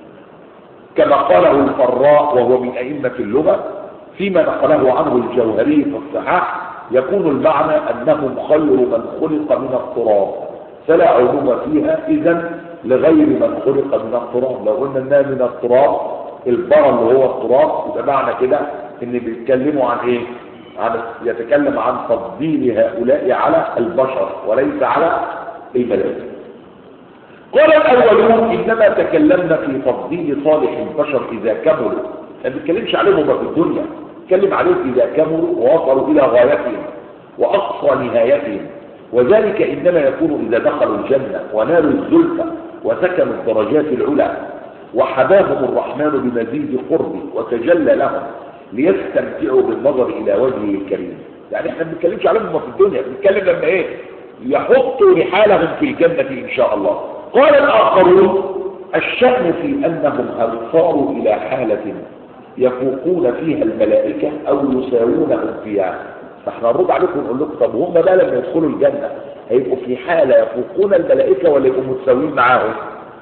كما قاله الفراء وهو من أئمة اللغة فيما نقله عنه الجوهري في الصحاح، يكون المعنى أنهم خير من خلق من التراب، فلا عموم فيها إذن لغير من خلق من التراب. لو قلنا انها من التراب، البراء اللي هو التراب، يبقى معنى كده ان بيتكلموا عن ايه؟ يتكلم عن تفضيل هؤلاء على البشر وليس على الملائكة. قال الأولون إنما تكلمنا في تفضيل صالح البشر إذا كملوا، ما بنتكلمش عليهم في الدنيا، نتكلم عليهم إذا كملوا ووصلوا إلى غايتهم وأقصى نهايتهم، وذلك إنما يكون إذا دخلوا الجنة ونالوا الزلفى وسكنوا الدرجات العلى، وحباهم الرحمن بمزيد قرب وتجلى لهم ليستمتعوا بالنظر إلى وجهه الكريم. يعني احنا ما بنتكلمش عليهم في الدنيا، بنتكلم لما ايه؟ يحطوا رحالهم في الجنة إن شاء الله. قال الآخرون الشأن في أنهم هل صاروا إلى حالة يفوقون فيها الملائكة أو يساوونهم فيها. فاحنا نرد عليكم ونقول لكم طب هم بقى لما يدخلوا الجنة هيبقوا في حالة يفوقون الملائكة ولا يبقوا متساويين معاهم؟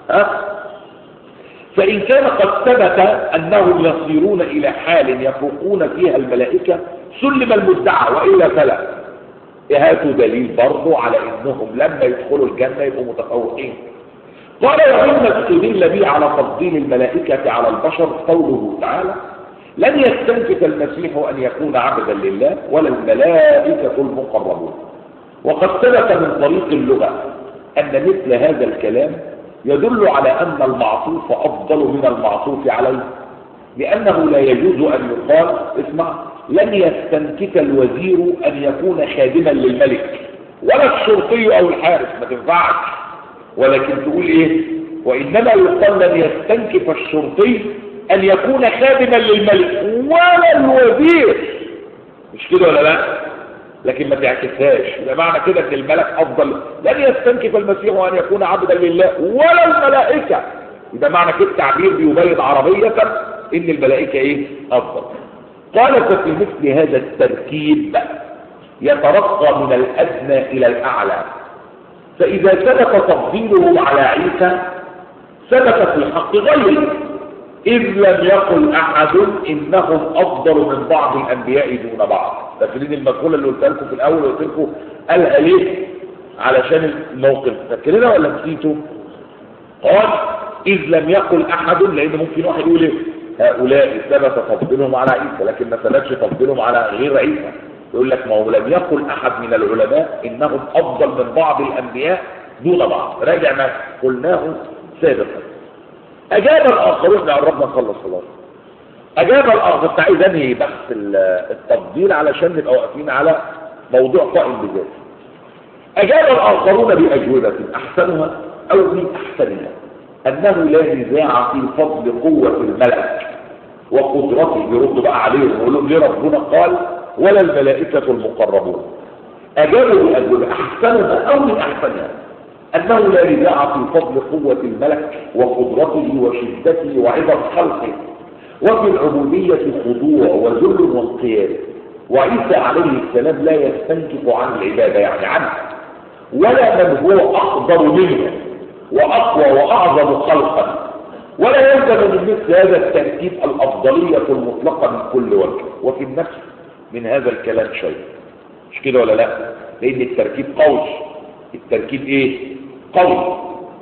فإن كان قد ثبت أنهم يصيرون إلى حال يفوقون فيها الملائكة سلم المدعى، وإلا فلا. هاتوا دليل برضو على أنهم لما يدخلوا الجنة يبقوا متفوقين. قال وإن استدل به على تفضيل الملائكة على البشر قوله تعالى لن يستنكف المسيح أن يكون عبدا لله ولا الملائكة المقربون. وقد ثبت من طريق اللغة أن مثل هذا الكلام يدل على أن المعطوف أفضل من المعطوف عليه، لأنه لا يجوز أن يقال اسمع لن يستنكف الوزير أن يكون خادما للملك ولا الشرطي أو الحارس، ما تنفعش. ولكن تقول إيه؟ وإنما يقال لن يستنكف الشرطي أن يكون خادما للملك ولا الوزير، مش كده ولا لا؟ لكن ما تعكسهاش، يبقى معنى كده ان الملك افضل. لن يستنكف المسيح ان يكون عبدا لله ولا الملائكه، يبقى معنى كده التعبير بيبين عربيه ان الملائكه ايه؟ افضل. قال ففي مثل هذا التركيب يترقى من الادنى الى الاعلى، فاذا ثبت تفضيله على عيسى ثبت في حق غيره، إذ لم يقل أحد إنهم أفضل من بعض الأنبياء دون بعض. فاكرين المقولة اللي قلت لكم في الأول، قلت لكم قالها ليه؟ علشان الموقف، فاكرينها ولا نسيتوا؟ قال إذ لم يقل أحد، لأن ممكن واحد يقول إيه؟ هؤلاء ثبت تفضيلهم على عيسى، لكن ما ثبتش تفضيلهم على غير عيسى. يقول لك ما هو لم يقل أحد من العلماء إنهم أفضل من بعض الأنبياء دون بعض، راجع ما قلناه سابقا. أجاب الآخرون، لأن ربنا خلص خلاص. أجاب الآخر، كنت عايز أنهي بحث التفضيل علشان نبقى واقفين على موضوع قائم بذاته. أجاب الآخرون بأجوبة أحسنها أو من أحسنها أنه لا نزاع في فضل قوة الملك وقدرته. يرد بقى عليهم ويقولون ليه ربنا قال ولا الملائكة المقربون. أجابوا بأجوبة أحسنها أو من أحسنها أنه لا نزاع في فضل قوة الملك وقدرته وشدته وعظم خلقه، وفي العبودية خضوع وذل وانقياد، وعيسى عليه السلام لا يستنكف عن العبادة يعني عنه، ولا من هو أقدر منه وأقوى وأعظم خلقا، ولا يلزم من مثل هذا التركيب الأفضلية المطلقة من كل وجه. وفي النفس من هذا الكلام شيء، مش كده ولا لا؟ لأن التركيب قوي. التركيب ايه؟ قوي.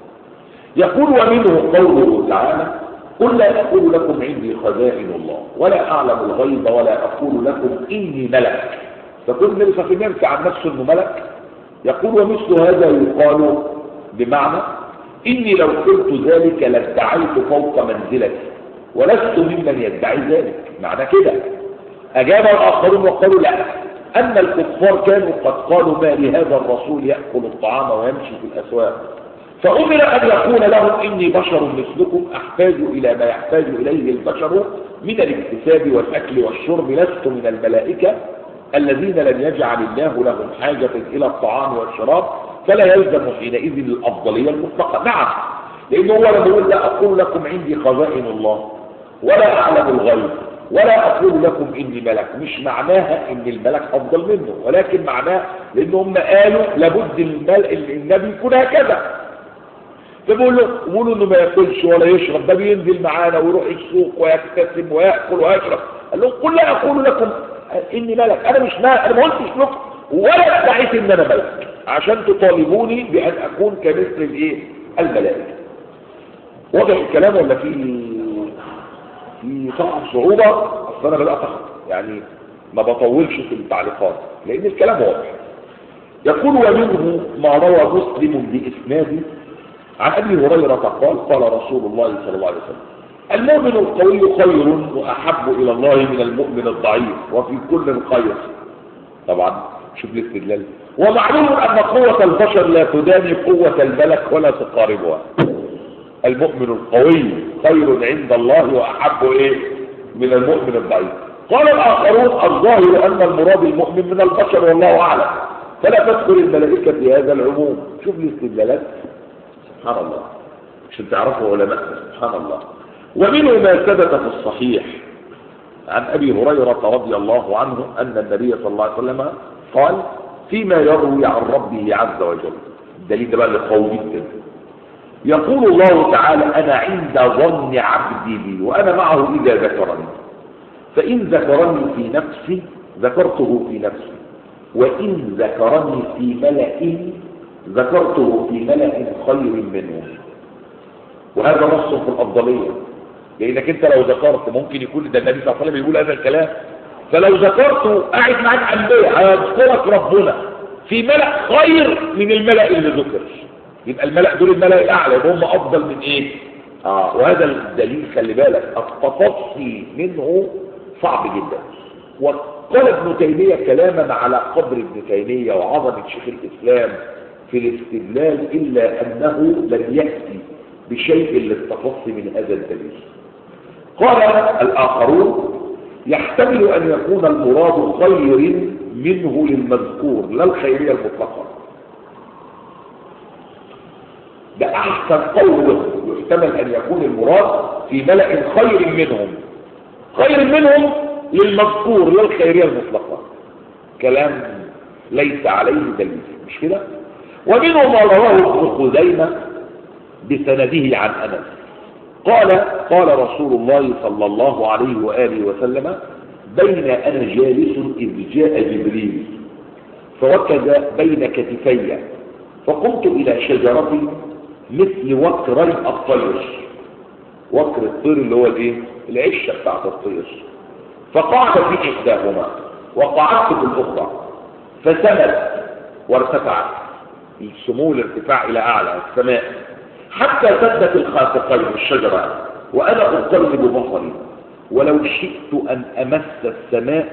يقول ومنه قوله تعالى قل لا أقول لكم عندي خزائن الله ولا أعلم الغيب ولا أقول لكم إني ملك. فكل النبي صلى الله عليه وسلم ينفع عن نفسه إنه ملك. يقول ومثل هذا يقال بمعنى إني لو قلت ذلك لادعيت فوق منزلتي ولست ممن يدعي ذلك. معنى كده أجاب الآخرون وقالوا لا، أن الكفار كانوا قد قالوا ما لهذا الرسول يأكل الطعام ويمشي في الأسواق، فأمر أن يقول لهم إني بشر مثلكم أحتاج إلى ما يحتاج إليه البشر من الاكتساب والأكل والشرب، لست من الملائكة الذين لم يجعل الله لهم حاجة إلى الطعام والشراب، فلا يلزم حينئذ الأفضلية المطلقة. نعم، لأنه هو لما يقول لا أقول لكم عندي خزائن الله ولا أعلم الغيب ولا أقول لكم إني ملك، مش معناها إن الملك أفضل منه، ولكن معناه لأنهم قالوا لابد النبي يكون هكذا. فبيقولوا إنه ما يأكلش ولا يشرب، ده بينزل معانا ويروح السوق ويكتسب ويأكل ويشرب. قال لهم قل لا أقول لكم إني ملك، أنا مش ملك، أنا ما قلتش لكم ولا ادعيت إن أنا ملك عشان تطالبوني بأن أكون كمثل الإيه؟ الملائكة. واضح الكلام ولا في صعوبة؟ أصل أنا بدأت يعني ما بطولش في التعليقات لأن الكلام واضح. يقول ومنه ما روى مسلم بإسناده عن أبي هريرة قال رسول الله صلى الله عليه وسلم المؤمن القوي خير وأحب إلى الله من المؤمن الضعيف وفي كل خير. طبعا شوف الاستدلال. ومعلوم أن قوة البشر لا تداني قوة الملك ولا تقاربها. المؤمن القوي خير عند الله وأحب إيه؟ من المؤمن الضعيف. قال الآخرون الظاهر أن المراد المؤمن من البشر والله أعلم، فلا تدخل الملائكة في هذا العموم. شوف الاستدلالات سبحان الله عشان تعرفوا علماء سبحان الله. ومنه ما ثبت في الصحيح عن أبي هريرة رضي الله عنه أن النبي صلى الله عليه وسلم قال فيما يروي عن ربه عز وجل، الدليل ده بقى اللي قوي جدا، يقول الله تعالى أنا عند ظن عبدي بي وأنا معه إذا ذكرني، فإن ذكرني في نفسي ذكرته في نفسي، وإن ذكرني في ملأ ذكرته في ملأ خير منه. وهذا نص في الأفضلية، لأنك أنت لو ذكرت ممكن يكون ده النبي صلى الله عليه وسلم يقول هذا الكلام، فلو ذكرته قاعد معاك أنبياء هيذكرك ربنا في ملأ خير من الملأ اللي ذكر، يبقى الملأ دول الملأ الأعلى يبقى هم أفضل من إيه؟ وهذا الدليل خلي بالك التفصي منه صعب جدا. وقال ابن تيمية كلاما على قدر ابن تيمية وعظمة شيخ الإسلام في الاستدلال، إلا أنه لم يأتي بشيء للتفصي من هذا الدليل. قال الآخرون يحتمل أن يكون المراد خير منه للمذكور لا الخيرية المطلقة. ده أحسن قول، يحتمل أن يكون المراد في ملأ خير منهم، خير منهم للمذكور لا الخيرية المطلقة. كلام ليس عليه دليل، مش كده؟ ومنه ما رواه ابن خزيمة بسنده عن أنس قال رسول الله صلى الله عليه وآله وسلم: بين أنا جالس إذ جاء جبريل فوكز بين كتفي فقمت إلى شجرة مثل وكري الطير، وكر الطير اللي هو الايه؟ العشة بتاعت الطير، فقعد في إحداهما وقعدت في الأخرى فسمت وارتفعت، السمو الارتفاع إلى أعلى السماء، حتى سدت الخافقين الشجرة وأنا أقلب بصري، ولو شئت أن أمس السماء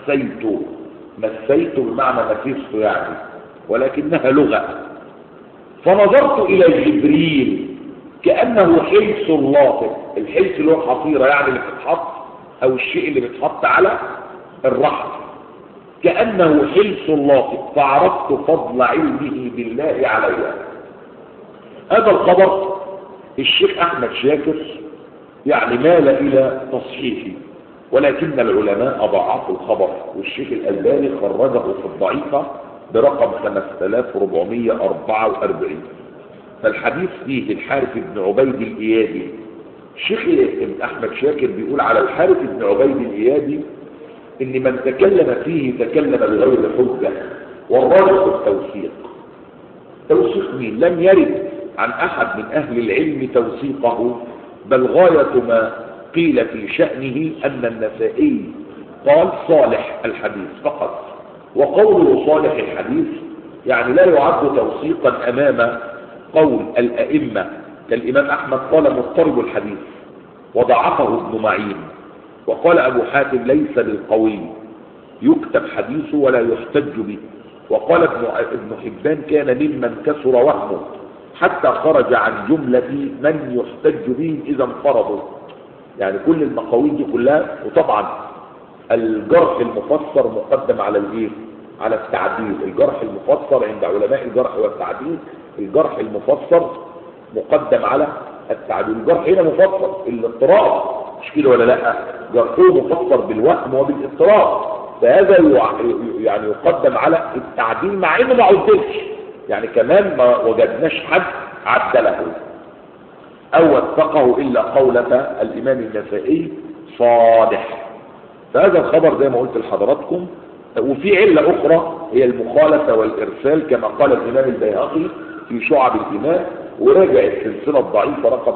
مسيت بمعنى مسيست يعني، ولكنها لغة. فنظرت إلى جبريل كأنه حلس لاطق، الحلس اللي هو حصيرة يعني اللي بتتحط أو الشيء اللي بتحط على الرحل، كأنه حلس لاطق، فعرفت فضل علمه بالله علي. هذا الخبر الشيخ أحمد شاكر يعني مال إلى تصحيحه، ولكن العلماء ضعفوا الخبر، والشيخ الألباني خرجه في الضعيفة برقم 5444. فالحديث فيه الحارث بن عبيد الإيادي. الشيخ أحمد شاكر بيقول على الحارث بن عبيد الإيادي إن من تكلم فيه تكلم بغير حجة، والراجح التوثيق. توثيق مين؟ لم يرد عن أحد من أهل العلم توثيقه، بل غاية ما قيل في شأنه أن النسائي قال صالح الحديث فقط، وقوله صالح الحديث يعني لا يعد توثيقا أمام قول الأئمة كالإمام أحمد قال مضطرب الحديث وضعفه ابن معين، وقال أبو حاتم ليس بالقوي يكتب حديثه ولا يحتج به، وقال ابن حبان كان ممن كسر وهمه حتى خرج عن جملة من يحتج به إذا انفرضوا. يعني كل المقاويل دي كلها، وطبعا الجرح المفسر مقدم على الايه؟ على التعديل. الجرح المفسر عند علماء الجرح والتعديل، الجرح المفسر مقدم على التعديل. الجرح هنا مفسر الاضطراب، مش كده ولا لا؟ جرحه مفسر بالوهم وبالاضطراب، فهذا يعني يقدم على التعديل مع انه ما عدلش، يعني كمان ما وجدناش حد عدله او وثقه الا قولة الامام النسائي صالح. فهذا الخبر زي ما قلت لحضراتكم. وفي علة اخرى هي المخالفة والارسال كما قال الامام البيهقي في شعب الايمان، ورجع السلسلة الضعيفة رقم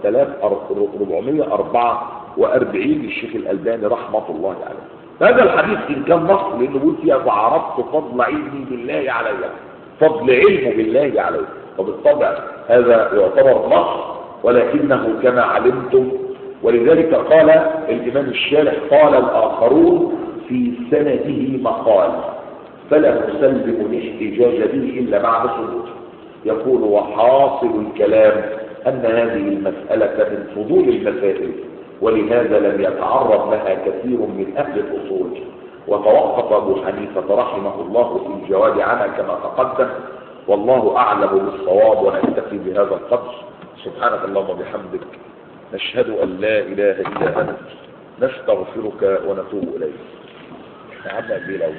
5444 للشيخ الألباني رحمة الله عليه. هذا الحديث إن كان نص لأنه بيقول فيها فعرفت فضل علمي بالله علي، فضل علمه بالله عليه، وبالطبع هذا يعتبر نص، ولكنه كما علمتم، ولذلك قال الإمام الشارح قال الآخرون في سنده مقال فلا نسلم الاحتجاج به إلا مع ثبوته. يقول وحاصل الكلام أن هذه المسألة من فضول المسائل، ولهذا لم يتعرض لها كثير من أهل الأصول، وتوقف أبو حنيفة رحمه الله في الجواب عنها كما تقدم، والله أعلم بالصواب. ونكتفي بهذا القدر. سبحانك اللهم وبحمدك، نشهد أن لا إله إلا أنت، نستغفرك ونتوب إليك. احنا عدنا قد ايه الأول؟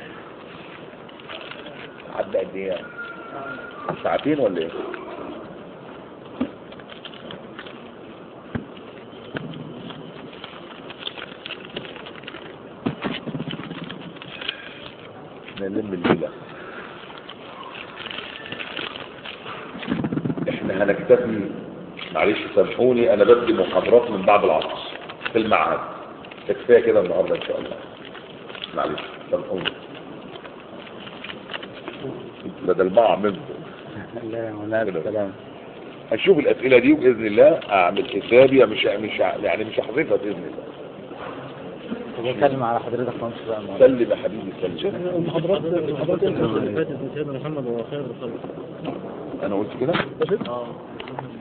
عدنا قد ايه؟ ساعتين ولا ايه؟ نلم الليلة. احنا هنكتفي، معلش سامحوني انا بدي محاضرات من بعد العصر في المعهد، كفايه كده النهارده ان شاء الله، معلش سامحوني بدل ما اعمل هشوف الاسئله دي باذن الله، اعمل حسابي مش يعني مش هحذفها باذن الله. بتكلم على حضرتك خالص بقى. سلم يا حبيبي سلم. شوف المحاضرات اللي فاتت من سيدنا محمد وهو خير الخلق. انا قلت كده؟